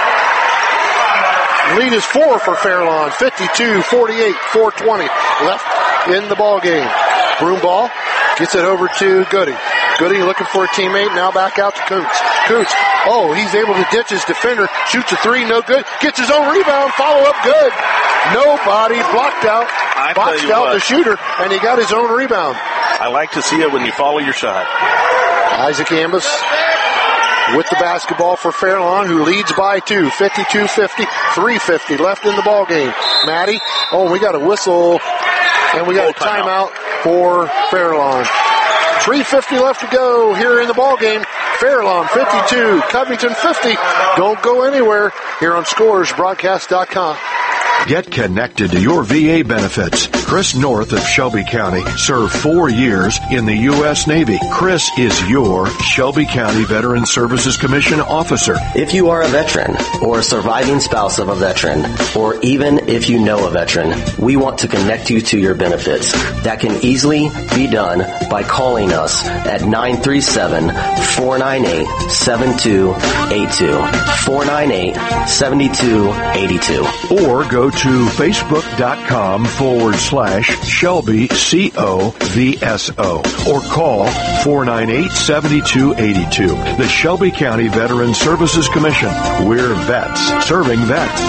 Lead is four for Fairlawn. fifty-two forty-eight. four twenty left in the ball game. Broomball gets it over to Goody. Goody looking for a teammate. Now back out to Koontz. Koontz. Oh, he's able to ditch his defender. Shoots a three. No good. Gets his own rebound. Follow up good. Nobody blocked out. I boxed out what. the shooter, and he got his own rebound. I like to see it when you follow your shot. Isaac Ambus with the basketball for Fairlawn, who leads by two. fifty-two fifty. three fifty left in the ball game. Maddie. Oh, we got a whistle, and we got a timeout for Fairlawn. three fifty left to go here in the ball game. Fairlawn fifty-two, Covington fifty. Don't go anywhere here on Scores Broadcast dot com. Get connected to your V A benefits. Chris North of Shelby County served four years in the U S Navy. Chris is your Shelby County Veteran Services Commission officer. If you are a veteran or a surviving spouse of a veteran, or even if you know a veteran, we want to connect you to your benefits. That can easily be done by calling us at nine three seven, four nine eight, seven two eight two. four nine eight, seven two eight two. Or go to facebook.com forward slash Shelby C O V S O or call four nine eight, seven two eight two. The Shelby County Veteran Services Commission. We're vets serving vets.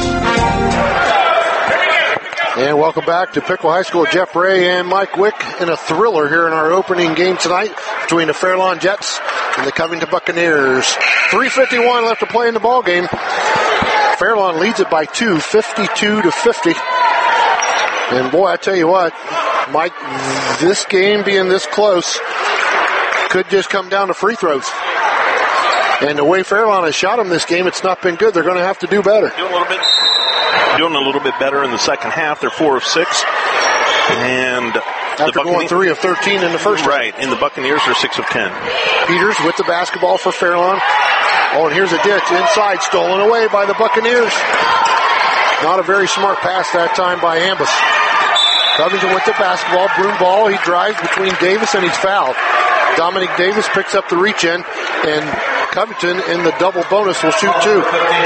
And welcome back to Pickle High School. Jeff Ray and Mike Wick in a thriller here in our opening game tonight between the Fairlawn Jets and the Covington Buccaneers. three fifty-one left to play in the ball game. Fairlawn leads it by two, fifty-two to fifty. And boy, I tell you what, Mike, this game being this close could just come down to free throws. And the way Fairlawn has shot them this game, it's not been good. They're going to have to do better. Doing a little bit, doing a little bit better in the second half. They're four of six. And after the going three of thirteen in the first half. Right, and the Buccaneers are six of ten. Peters with the basketball for Fairlawn. Oh, and here's a ditch inside, stolen away by the Buccaneers. Not a very smart pass that time by Ambus. Covington with the basketball, broom ball. He drives between Davis and he's fouled. Dominic Davis picks up the reach in, and Covington in the double bonus will shoot two.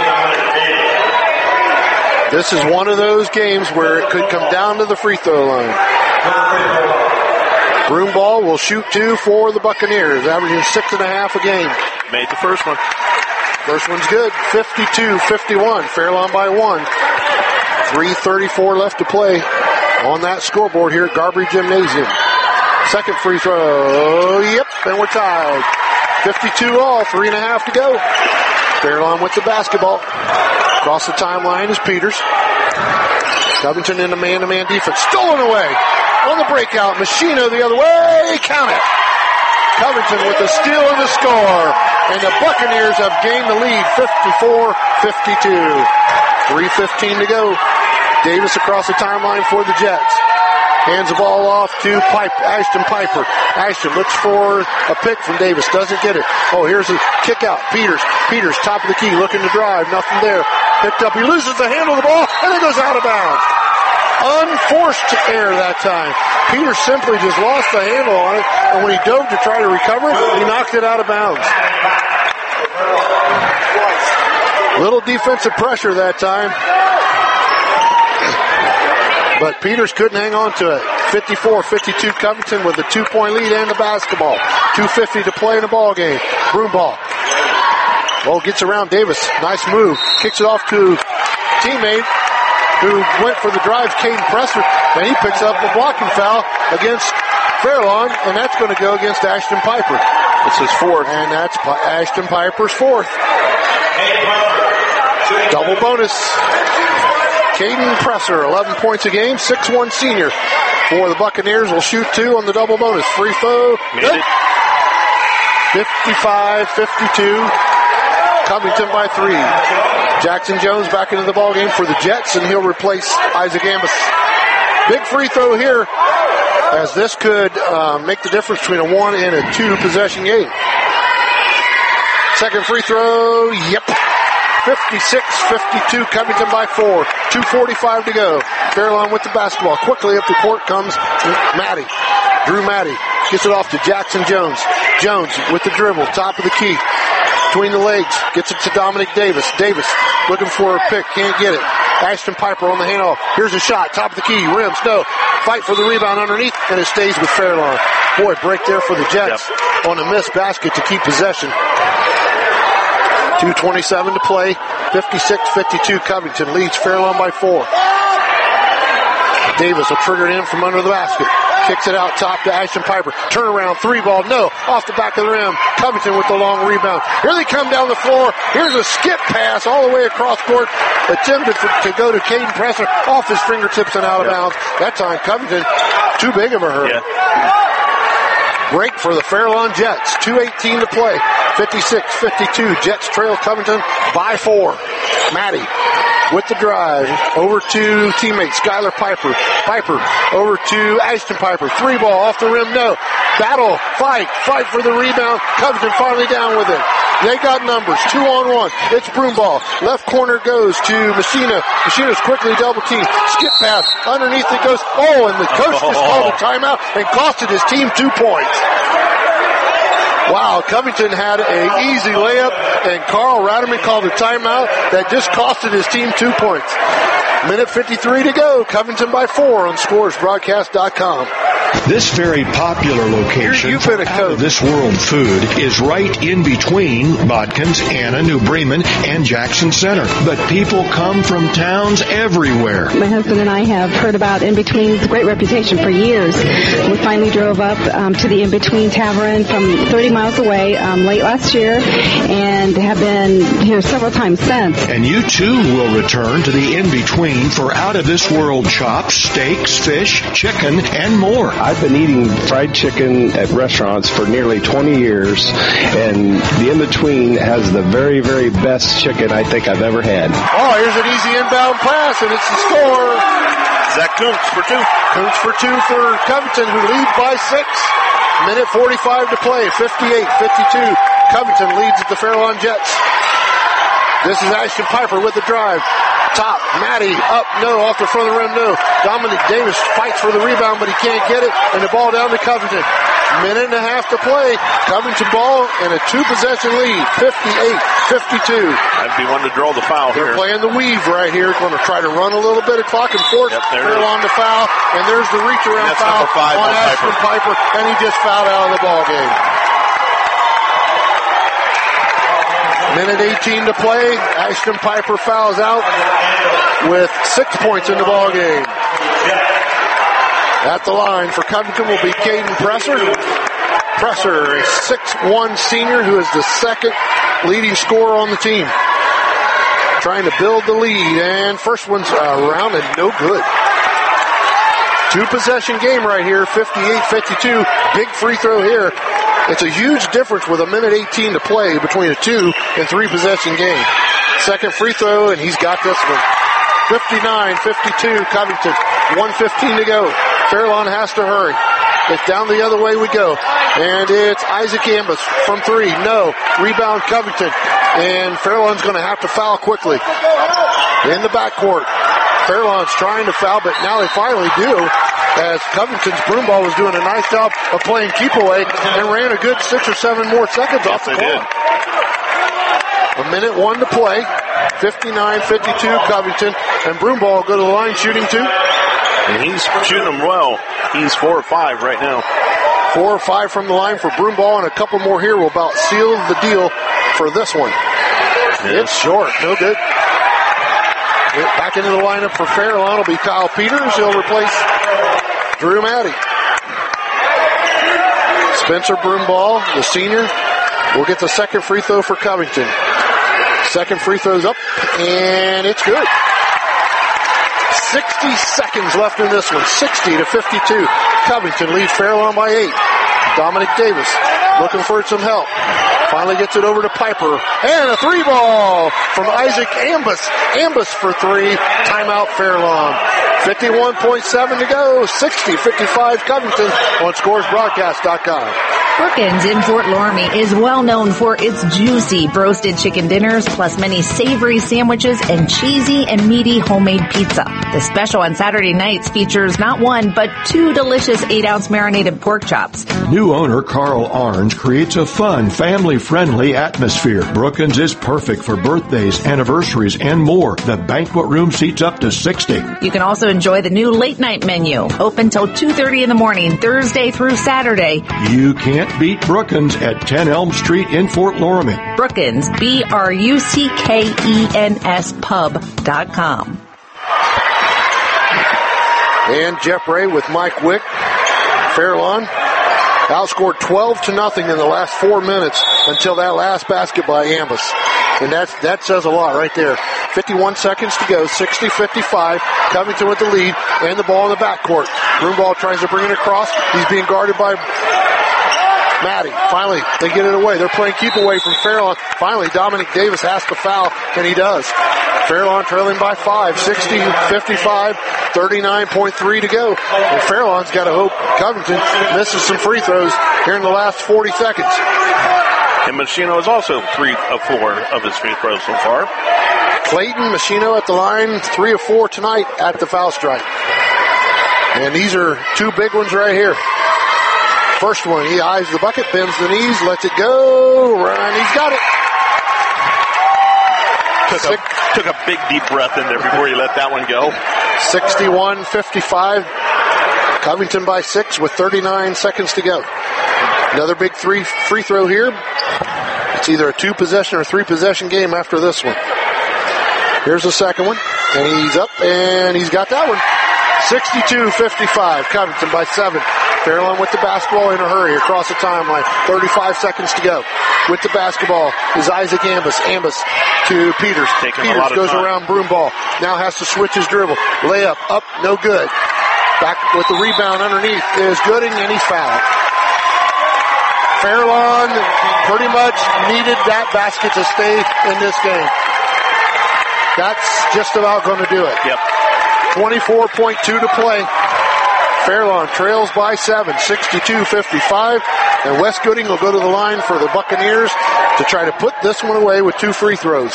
This is one of those games where it could come down to the free throw line. Broomball will shoot two for the Buccaneers, averaging six and a half a game. Made the first one. First one's good. fifty-two fifty-one. Fairlawn by one. three thirty-four left to play on that scoreboard here at Garbry Gymnasium. Second free throw. Yep, and we're tied. fifty-two all. Three and a half to go. Fairlawn with the basketball. Across the timeline is Peters. Covington in a man-to-man defense. Stolen away. On the breakout. Machino the other way. Count it. Covington with the steal and the score. And the Buccaneers have gained the lead, fifty-four fifty-two. three fifteen to go. Davis across the timeline for the Jets. Hands the ball off to Pipe, Ashton Piper. Ashton looks for a pick from Davis. Doesn't get it. Oh, here's a kick out. Peters. Peters, top of the key, looking to drive. Nothing there. Picked up. He loses the handle of the ball, and it goes out of bounds. Unforced error that time. Peters simply just lost the handle on it, and when he dove to try to recover it, he knocked it out of bounds. Little defensive pressure that time. But Peters couldn't hang on to it. fifty-four fifty-two Covington with a two-point lead and the basketball. two fifty to play in the ball game. Broom ball. Well, gets around Davis. Nice move. Kicks it off to teammate who went for the drive, Caden Presser, and he picks up a blocking foul against Fairlawn, and that's going to go against Ashton Piper. It's his fourth. And that's Ashton Piper's fourth. Double bonus. Caden Presser, eleven points a game, six one senior for the Buccaneers. Will shoot two on the double bonus. Free throw. Good. fifty-five fifty-two. Covington by three. Jackson Jones back into the ballgame for the Jets, and he'll replace Isaac Ambus. Big free throw here, as this could uh, make the difference between a one and a two possession game. Second free throw, yep. fifty-six fifty-two, Covington by four. two forty-five to go. Fairlawn with the basketball. Quickly up the court comes Maddie. Drew Maddie gets it off to Jackson Jones. Jones with the dribble, top of the key. Between the legs, gets it to Dominic Davis. Davis looking for a pick, can't get it. Ashton Piper on the handoff. Here's a shot, top of the key, rims, no. Fight for the rebound underneath, and it stays with Fairlawn. Boy, break there for the Jets yep. on a missed basket to keep possession. two twenty-seven to play. fifty-six fifty-two Covington leads Fairlawn by four. Davis will trigger it in from under the basket. Kicks it out top to Ashton Piper. Turnaround, three ball, no. Off the back of the rim. Covington with the long rebound. Here they come down the floor. Here's a skip pass all the way across court. Attempted for, to go to Caden Presser off his fingertips and out of bounds. That time Covington, too big of a hurry. Yeah. Break for the Fairlawn Jets. two eighteen to play. fifty-six fifty-two. Jets trail Covington by four. Maddie with the drive over to teammate Skylar Piper. Piper over to Ashton Piper. Three ball off the rim. No. Battle. Fight. Fight for the rebound. Covington finally down with it. They got numbers. Two on one. It's broom ball. Left corner goes to Messina. Messina's quickly double team. Skip pass. Underneath it goes. Oh, and the coach just called a timeout and costed his team two points. Wow, Covington had an easy layup, and Carl Raderman called a timeout that just costed his team two points. Minute fifty-three to go. Covington by four on scores broadcast dot com. This very popular location You've been a coach. of This World Food is right in between Bodkins, Anna, New Bremen, and Jackson Center. But people come from towns everywhere. My husband and I have heard about In Between's great reputation for years. We finally drove up um, to the In Between Tavern from thirty miles away um, late last year and have been here several times since. And you too will return to the In Between for out of this world chops, steaks, fish, chicken, and more. I've been eating fried chicken at restaurants for nearly twenty years, and the In Between has the very, very best chicken I think I've ever had. Oh, here's an easy inbound pass, and it's the score. Zach Kuntz for two. Kuntz for two for Covington, who leads by six. Minute forty-five to play, fifty-eight fifty-two. Covington leads at the Fairlawn Jets. This is Ashton Piper with the drive. Top, Maddie, up, no, off the front of the rim, no. Dominic Davis fights for the rebound, but he can't get it, and the ball down to Covington. Minute and a half to play. Covington ball and a two-possession lead, fifty-eight fifty-two. I'd be one to draw the foul They're here. playing the weave right here. Going to try to run a little bit of clock and force. Yep, Fairlawn the foul, and there's the reach around foul five on on Ashton Piper. Piper, and he just fouled out of the ball game. Minute eighteen to play. Ashton Piper fouls out with six points in the ball game. At the line for Covington will be Caden Presser. Presser, a six one senior who is the second leading scorer on the team. Trying to build the lead, and first one's around and no good. Two possession game right here, fifty-eight fifty-two. Big free throw here. It's a huge difference with a minute eighteen to play between a two and three possession game. Second free throw, and he's got this one. fifty-nine fifty-two Covington. one fifteen to go. Fairlawn has to hurry. It's down the other way we go. And it's Isaac Ambus from three. No. Rebound Covington. And Fairlawn's going to have to foul quickly. In the backcourt. Fairlawn's trying to foul, but now they finally do, as Covington's broom ball was doing a nice job of playing keep away and ran a good six or seven more seconds off the clock. A minute one to play. fifty-nine fifty-two Covington. And Broomball will go to the line shooting two. And he's shooting them well. He's four or five right now. Four or five from the line for Broomball, and a couple more here will about seal the deal for this one. Yeah. It's short. No good. Back into the lineup for Fairlawn will be Kyle Peters. He'll replace Drew Maddie. Spencer Broomball, the senior, will get the second free throw for Covington. Second free throw's up, and it's good. sixty seconds left in this one. sixty to fifty-two. Covington leads Fairlawn by eight. Dominic Davis looking for some help. Finally gets it over to Piper. And a three ball from Isaac Ambus. Ambus for three. Timeout Fairlawn. fifty-one point seven to go. sixty fifty-five Covington on scores broadcast dot com. Brookins in Fort Laramie is well known for its juicy roasted chicken dinners, plus many savory sandwiches and cheesy and meaty homemade pizza. The special on Saturday nights features not one, but two delicious eight ounce marinated pork chops. New owner Carl Arns creates a fun, family-friendly atmosphere. Brookins is perfect for birthdays, anniversaries, and more. The banquet room seats up to sixty. You can also enjoy the new late night menu, open till two thirty in the morning, Thursday through Saturday. You can't beat Brookins at ten Elm Street in Fort Laramie. Brookins, B R U C K E N S pub dot com. And Jeff Ray with Mike Wick. Fairlawn outscored twelve to nothing in the last four minutes until that last basket by Ambus. And that's, that says a lot right there. fifty-one seconds to go, sixty fifty-five. Covington with the lead and the ball in the backcourt. Broomball tries to bring it across. He's being guarded by Maddie. Finally, they get it away. They're playing keep away from Fairlawn. Finally, Dominic Davis has to foul, and he does. Fairlawn trailing by five, sixty fifty-five, thirty-nine point three to go. And Fairlawn's got to hope Covington misses some free throws here in the last forty seconds. And Machino is also three of four of his free throws so far. Clayton Machino at the line, three of four tonight at the foul stripe. And these are two big ones right here. First one, he eyes the bucket, bends the knees, lets it go, and he's got it. Took a, took a big deep breath in there before he let that one go. sixty-one fifty-five. Covington by six with thirty-nine seconds to go. Another big three free throw here. It's either a two possession or three possession game after this one. Here's the second one, and he's up, and he's got that one. sixty-two fifty-five. Covington by seven. Fairlawn with the basketball in a hurry across the timeline. thirty-five seconds to go. With the basketball is Isaac Ambus. Ambus to Peters. Taking Peters a lot of goes time. around Broomball. Now has to switch his dribble. Layup up, no good. Back with the rebound underneath is Gooding, and he's fouled. Fairlawn pretty much needed that basket to stay in this game. That's just about going to do it. Yep. twenty-four point two to play. Fairlawn trails by seven, sixty-two fifty-five. And Wes Gooding will go to the line for the Buccaneers to try to put this one away with two free throws.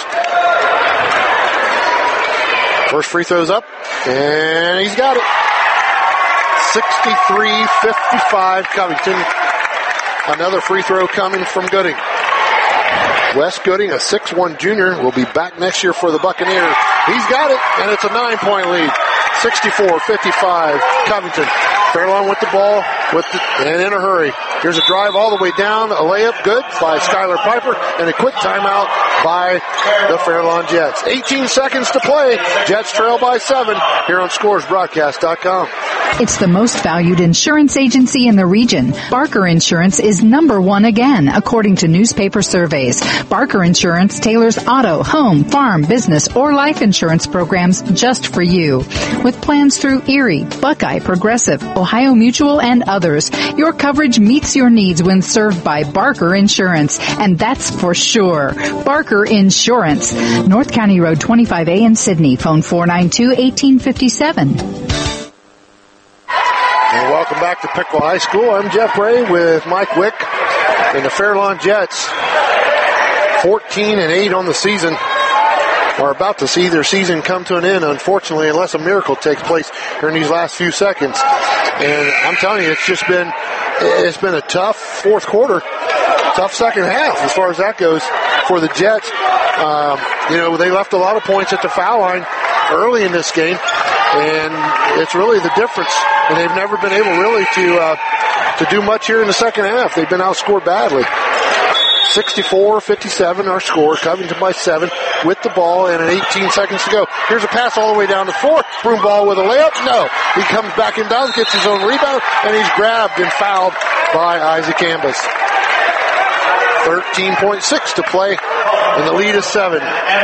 First free throw's up, and he's got it. sixty-three fifty-five Covington. Another free throw coming from Gooding. Wes Gooding, a six one junior, will be back next year for the Buccaneers. He's got it, and it's a nine-point lead. sixty-four fifty-five Covington. Fairlawn with the ball with the, and in a hurry. Here's a drive all the way down, a layup good by Skylar Piper, and a quick timeout by the Fairlawn Jets. eighteen seconds to play. Jets trail by seven here on scores broadcast dot com. It's the most valued insurance agency in the region. Barker Insurance is number one again, according to newspaper surveys. Barker Insurance tailors auto, home, farm, business, or life insurance programs just for you. With plans through Erie, Buckeye, Progressive, Ohio Mutual, and others, your coverage meets your needs when served by Barker Insurance, and that's for sure. Barker Insurance. North County Road twenty-five A in Sydney. Phone four nine two, one eight five seven. And welcome back to Piqua High School. I'm Jeff Bray with Mike Wick and the Fairlawn Jets. fourteen and eight on the season. Are about to see their season come to an end, unfortunately, unless a miracle takes place during these last few seconds. And I'm telling you, it's just been, it's been a tough fourth quarter, tough second half as far as that goes for the Jets. Um, you know, they left a lot of points at the foul line early in this game, and it's really the difference. And they've never been able really to uh, to do much here in the second half. They've been outscored badly. sixty-four fifty-seven our score. Covington by seven with the ball and an eighteen seconds to go. Here's a pass all the way down the floor. Broomball with a layup. No. He comes back and down, gets his own rebound, and he's grabbed and fouled by Isaac Ambus. thirteen point six to play, and the lead is seven.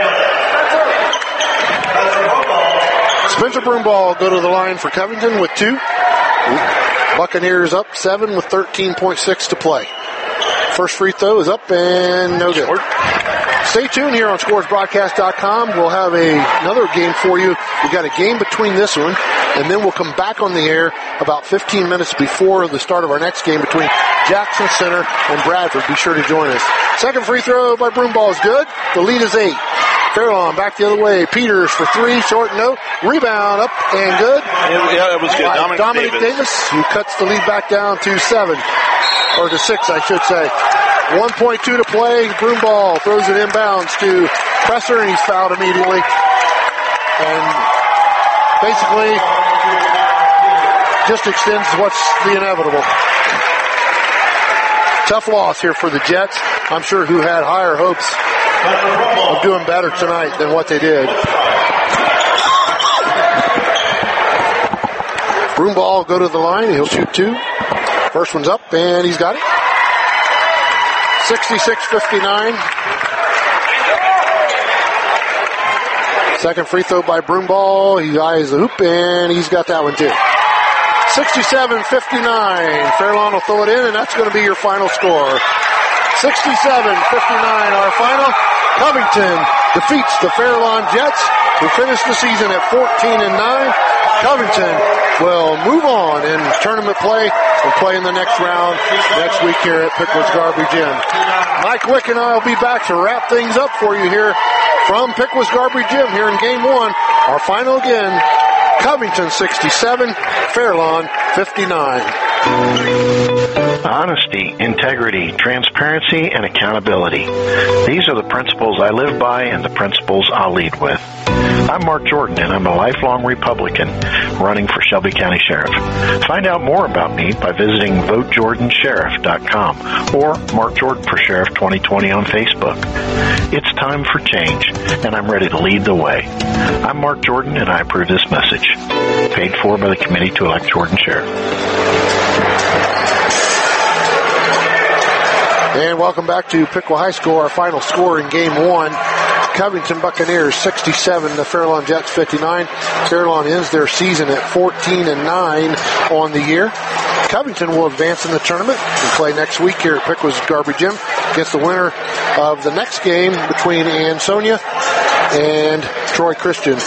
Spencer Broomball go to the line for Covington with two. Buccaneers up seven with thirteen point six to play. First free throw is up and no good. Stay tuned here on scores broadcast dot com. We'll have a, another game for you. We got a game between this one, and then we'll come back on the air about fifteen minutes before the start of our next game between Jackson Center and Bradford. Be sure to join us. Second free throw by Broomball is good. The lead is eight. Fairlawn back the other way. Peters for three, short no. Rebound up and good. Yeah, that was good. Dominic, Dominic Davis. Davis, who cuts the lead back down to seven. Or to six, I should say. one point two to play. Broomball throws it inbounds to Presser, and he's fouled immediately. And basically just extends what's the inevitable. Tough loss here for the Jets. I'm sure who had higher hopes of doing better tonight than what they did. Broomball will go to the line. He'll shoot two. First one's up, and he's got it. sixty-six fifty-nine. Second free throw by Broomball. He eyes the hoop, and he's got that one too. sixty-seven fifty-nine. Fairlawn will throw it in, and that's going to be your final score. sixty-seven fifty-nine, our final. Covington defeats the Fairlawn Jets, who finished the season at fourteen and nine. Covington will move on in tournament play and play in the next round next week here at Pickwa's Garbage Inn. Mike Wick and I will be back to wrap things up for you here from Pickwa's Garbage Inn here in game one. Our final again, Covington sixty-seven, Fairlawn fifty-nine. Honesty, integrity, transparency, and accountability. These are the principles I live by and the principles I'll lead with. I'm Mark Jordan, and I'm a lifelong Republican running for Shelby County Sheriff. Find out more about me by visiting vote jordan sheriff dot com or Mark Jordan for Sheriff twenty twenty on Facebook. It's time for change, and I'm ready to lead the way. I'm Mark Jordan, and I approve this message. Paid for by the Committee to Elect Jordan Sheriff. And welcome back to Piqua High School. Our final score in game one. Covington Buccaneers sixty-seven, the Fairlawn Jets fifty-nine. Fairlawn ends their season at fourteen and nine on the year. Covington will advance in the tournament and play next week here at Pickwa's Garbage Gym against the winner of the next game between Ansonia and Troy Christian.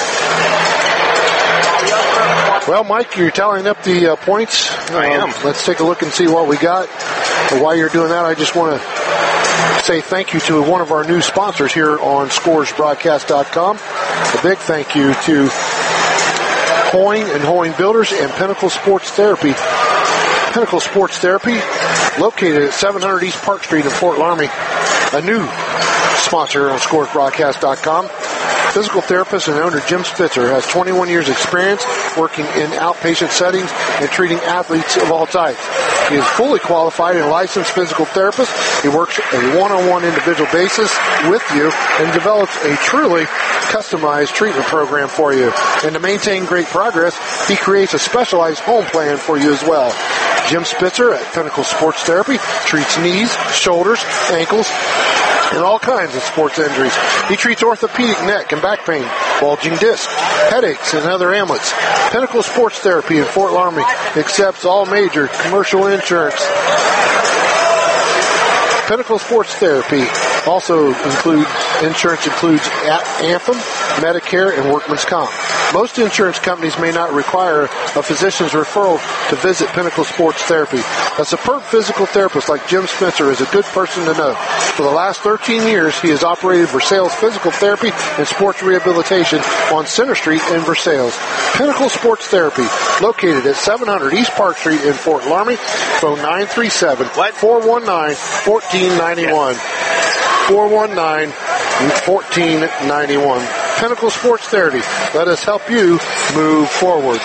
Well, Mike, you're tallying up the uh, points. I am. Um, let's take a look and see what we got. But while you're doing that, I just want to say thank you to one of our new sponsors here on scores broadcast dot com. A big thank you to Hoying and Hoying Builders and Pinnacle Sports Therapy. Pinnacle Sports Therapy, located at seven hundred East Park Street in Fort Laramie. A new sponsor on scores broadcast dot com. Physical therapist and owner Jim Spitzer has twenty-one years experience working in outpatient settings and treating athletes of all types. He is fully qualified and licensed physical therapist. He works a one-on-one individual basis with you and develops a truly customized treatment program for you. And to maintain great progress, he creates a specialized home plan for you as well. Jim Spitzer at Pinnacle Sports Therapy treats knees, shoulders, ankles, and all kinds of sports injuries. He treats orthopedic neck and back pain, bulging disc, headaches, and other ailments. Pinnacle Sports Therapy in Fort Laramie accepts all major commercial insurance. Pinnacle Sports Therapy Also include insurance includes Anthem, Medicare, and Workman's Comp. Most insurance companies may not require a physician's referral to visit Pinnacle Sports Therapy. A superb physical therapist like Jim Spencer is a good person to know. For the last thirteen years, he has operated Versailles Physical Therapy and Sports Rehabilitation on Center Street in Versailles. Pinnacle Sports Therapy, located at seven hundred East Park Street in Fort Laramie. Phone nine three seven, four one nine, one four nine one. four one nine, one four nine one. Pinnacle Sports Therapy. Let us help you move forward.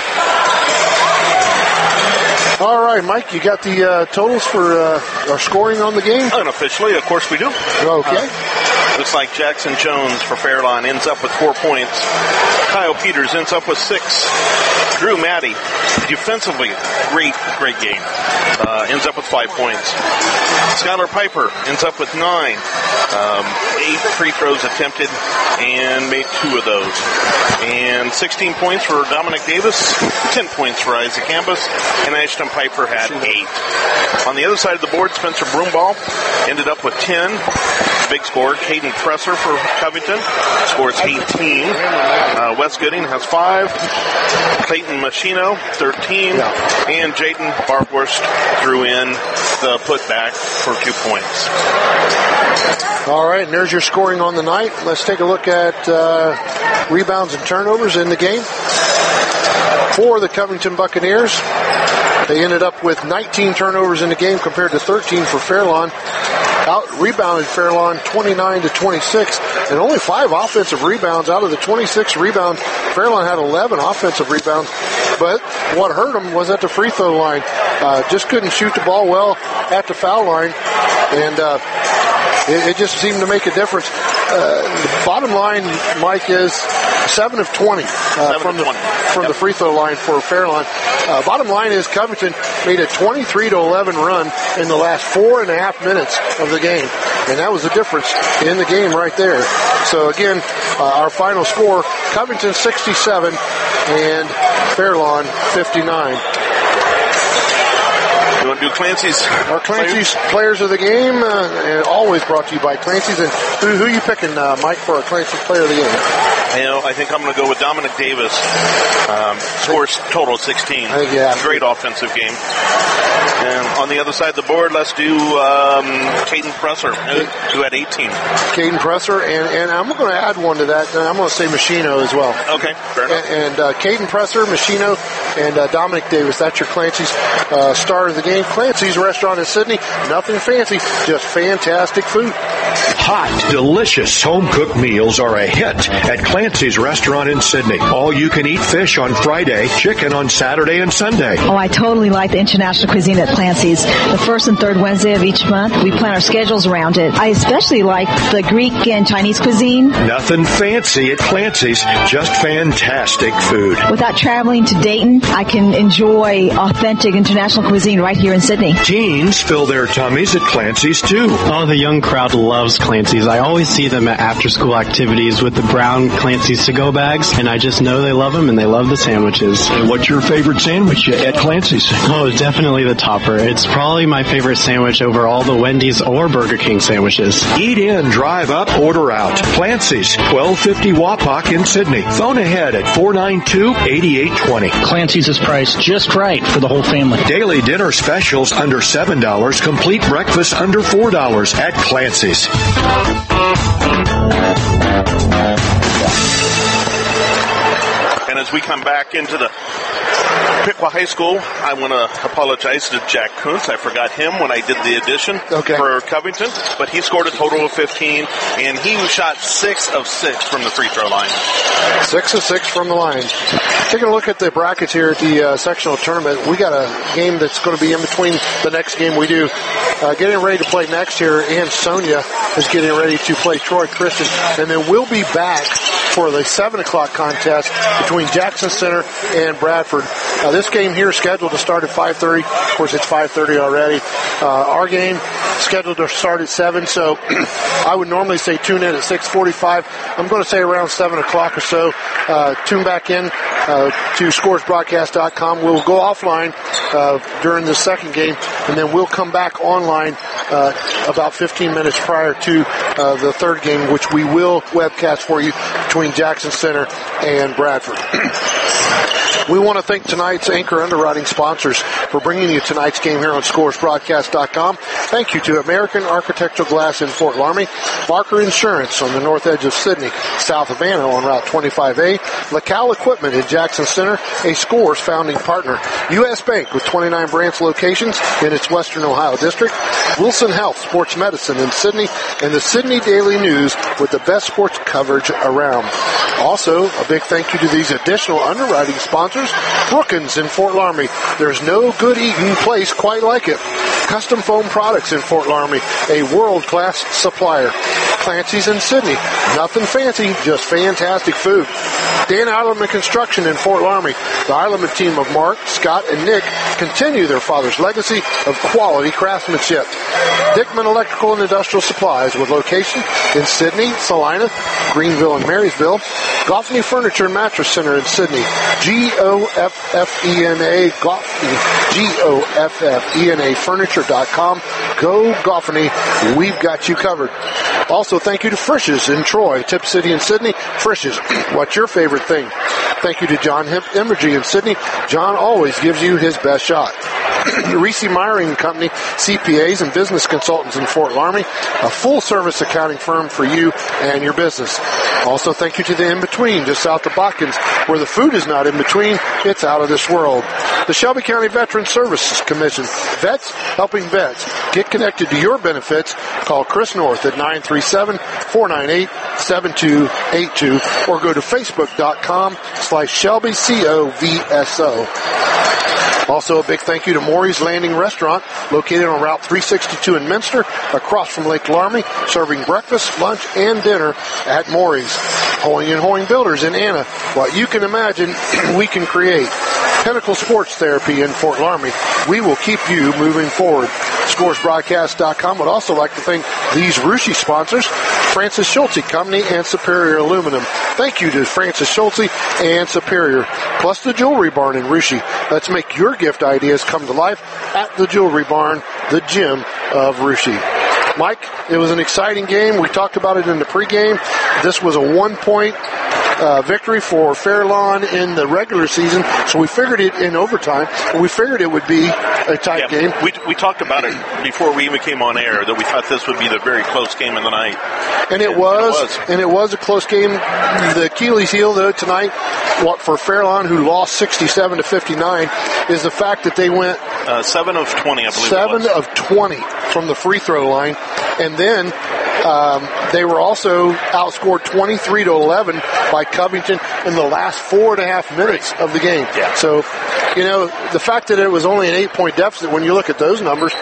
All right, Mike, you got the uh, totals for uh, our scoring on the game? Unofficially, of course we do. Okay. Uh, looks like Jackson Jones for Fairlawn ends up with four points. Kyle Peters ends up with six. Drew Maddie, defensively, great, great game. Uh, ends up with five points. Skylar Piper ends up with nine. Um, eight free throws attempted and made two of those. And sixteen points for Dominic Davis, ten points for Isaac Ambus, and Ashton Piper had eight. On the other side of the board, Spencer Broomball ended up with ten. Big score. Caden Presser for Covington scores eighteen. Uh, Wes Gooding has five. Clayton Machino, thirteen. And Jaden Barkwurst threw in the putback for two points. All right, and there's your scoring on the night. Let's take a look at uh, rebounds and turnovers in the game. For the Covington Buccaneers, they ended up with nineteen turnovers in the game compared to thirteen for Fairlawn. Out rebounded Fairlawn twenty-nine to twenty-six, and only five offensive rebounds out of the twenty-six rebounds. Fairlawn had eleven offensive rebounds, but what hurt them was at the free throw line. Uh, just couldn't shoot the ball well at the foul line, and uh, it, it just seemed to make a difference. Uh, the bottom line, Mike, is seven of twenty uh, from the from yep. the free throw line for Fairlawn. Uh, bottom line is Covington made a twenty-three to eleven run in the last four and a half minutes of the game, and that was the difference in the game right there. So again, uh, our final score: Covington sixty-seven and Fairlawn fifty-nine. You want to do Clancy's? Our Clancy's players, players of the game, uh, and always brought to you by Clancy's. And who, who are you picking, uh, Mike, for our Clancy's player of the game? You know, I think I'm going to go with Dominic Davis. Um, scores total sixteen. I think, yeah. Great offensive game. And on the other side of the board, let's do um, Caden Presser, who had eighteen. Caden Presser, and, and I'm going to add one to that. I'm going to say Machino as well. Okay, fair enough. And, and uh, Caden Presser, Machino, and uh, Dominic Davis. That's your Clancy's uh, star of the game. Clancy's restaurant in Sydney. Nothing fancy, just fantastic food. Hot, delicious home-cooked meals are a hit at Clancy's restaurant in Sydney. All-you-can-eat fish on Friday, chicken on Saturday and Sunday. Oh, I totally like the international cuisine at Clancy's. The first and third Wednesday of each month, we plan our schedules around it. I especially like the Greek and Chinese cuisine. Nothing fancy at Clancy's, just fantastic food. Without traveling to Dayton, I can enjoy authentic international cuisine right here in Sydney. Teens fill their tummies at Clancy's, too. Oh, the young crowd loves Clancy's. I always see them at after-school activities with the brown Clancy's to-go bags, and I just know they love them and they love the sandwiches. And what's your favorite sandwich at Clancy's? Oh, definitely the topper. It's probably my favorite sandwich over all the Wendy's or Burger King sandwiches. Eat in, drive up, order out. Clancy's, twelve fifty Wapak in Sydney. Phone ahead at four nine two, eight eight two zero. Clancy's is priced just right for the whole family. Daily dinner specials under seven dollars. Complete breakfast under four dollars at Clancy's. And as we come back into the Piqua High School, I want to apologize to Jack Kuntz. I forgot him when I did the addition okay. for Covington, but he scored a total of fifteen, and he shot six of six from the free throw line. Six of six from the line. Taking a look at the brackets here at the uh, sectional tournament, we got a game that's going to be in between the next game we do. Uh, getting ready to play next year, and Sonia is getting ready to play Troy Christian, and then we'll be back for the seven o'clock contest between Jackson Center and Bradford. Uh, this game here is scheduled to start at five thirty. Of course, it's five thirty already. Uh, our game scheduled to start at seven, so I would normally say tune in at six forty-five. I'm going to say around seven o'clock or so. Uh, tune back in uh, to scores broadcast dot com. We'll go offline uh, during the second game, and then we'll come back online uh, about fifteen minutes prior to uh, the third game, which we will webcast for you between Jackson Center and Bradford. We want to thank tonight's Anchor Underwriting sponsors for bringing you tonight's game here on scores broadcast dot com. Thank you to American Architectural Glass in Fort Laramie, Barker Insurance on the north edge of Sidney, south of Anna on Route twenty-five A, LaCal Equipment in Jackson Center, a Scores founding partner, U S Bank with twenty-nine branch locations in its Western Ohio district, Wilson Health Sports Medicine in Sidney, and the Sidney Daily News with the best sports coverage around. Also, a big thank you to these additional underwriting sponsors. Brookins in Fort Laramie. There's no good eating place quite like it. Custom Foam Products in Fort Laramie, a world-class supplier. Clancy's in Sidney. Nothing fancy, just fantastic food. Dan Eilerman Construction in Fort Laramie. The Eilerman team of Mark, Scott, and Nick continue their father's legacy of quality craftsmanship. Dickman Electrical and Industrial Supplies with location in Sidney, Salina, Greenville, and Marysville. Goffney Furniture and Mattress Center in Sidney. G O F F E N A, Goffney, G O F F E N A Furniture dot com. Go Goffney, we've got you covered. Also, thank you to Frisch's in Troy, Tip City and Sidney. Frisch's, what's your favorite thing? Thank you to John Hemp Imagery in Sidney. John always gives you his best shot. Reese Myring Company, C P As and business consultants in Fort Laramie, a full-service accounting firm for you and your business. Also, thank you to the In-Between, just south of Botkins, where the food is not in between, it's out of this world. The Shelby County Veterans Services Commission, vets helping vets. Get connected to your benefits. Call Chris North at nine three seven, four nine eight, seven two eight two or go to facebook.com slash Shelby C O V S O. Also, a big thank you to Maury's Landing Restaurant, located on Route three sixty-two in Minster, across from Lake Laramie, serving breakfast, lunch, and dinner at Maury's. Hoeing and Hoeing Builders in Anna. What you can imagine, we can create. Pinnacle Sports Therapy in Fort Laramie. We will keep you moving forward. scores broadcast dot com would also like to thank these Russia sponsors, Francis Schulte Company and Superior Aluminum. Thank you to Francis Schulte and Superior, plus the Jewelry Barn in Russia. Let's make your gift ideas come to life at the Jewelry Barn, the gym of Russia. Mike, it was an exciting game. We talked about it in the pregame. This was a one-point uh, victory for Fairlawn in the regular season, so we figured it in overtime. We figured it would be a tight yeah, game. We, we talked about it before we even came on air, that we thought this would be the very close game of the night. And it, and, was, and it was. And it was a close game. The Achilles heel, though, tonight, what for Fairlawn, who lost sixty-seven to fifty-nine, is the fact that they went uh, seven of twenty, I believe. Seven of twenty from the free throw line. And then um, they were also outscored twenty-three to eleven by Covington in the last four and a half minutes of the game. Yeah. So, you know, the fact that it was only an eight-point deficit, when you look at those numbers,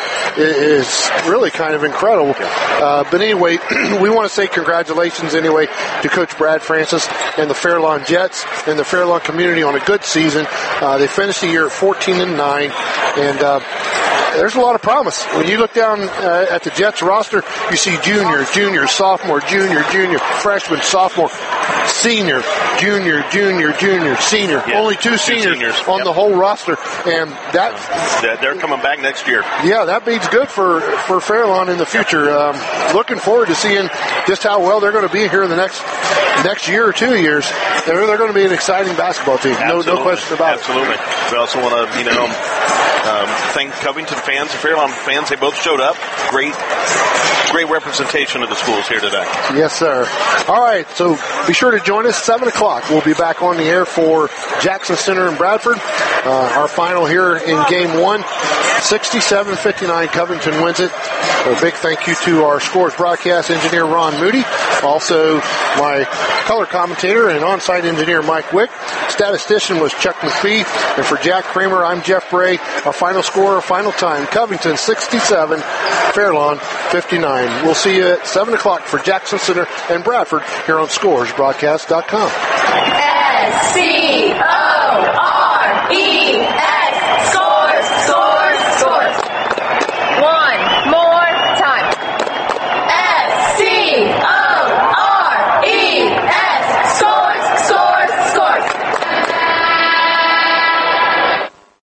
is really kind of incredible. Uh, but anyway, we want to say congratulations anyway to Coach Brad Francis and the Fairlawn Jets and the Fairlawn community on a good season. Uh, they finished the year at fourteen and nine, and uh, there's a lot of promise. When you look down uh, at the Jets roster, you see junior, junior, sophomore, junior, junior, freshman, sophomore, senior, junior, junior, junior, senior. Yeah, Only two seniors, two seniors on yep. the whole roster, and that they're coming back next year. Yeah, that means good for for Fairlawn in the future. Um, looking forward to seeing just how well they're going to be here in the next next year or two years. They're they're going to be an exciting basketball team. No, no question about Absolutely. it. Absolutely. We also want to, you know, um, thank Covington fans, Fairlawn fans. They both showed up. Great, great representation of the schools here today. Yes, sir. All right, so be sure to join us seven o'clock. We'll be back on the air for Jackson Center and Bradford. Uh, our final here in game one. sixty-seven fifty-nine, Covington wins it. A big thank you to our Scores broadcast engineer, Ron Moody. Also, my color commentator and on-site engineer, Mike Wick. Statistician was Chuck McPhee. And for Jack Kramer, I'm Jeff Bray. Our final score, our final time, Covington sixty-seven, Fairlawn fifty-nine. We'll see you at seven o'clock for Jackson Center and Bradford here on Scores Broadcast dot com. S C O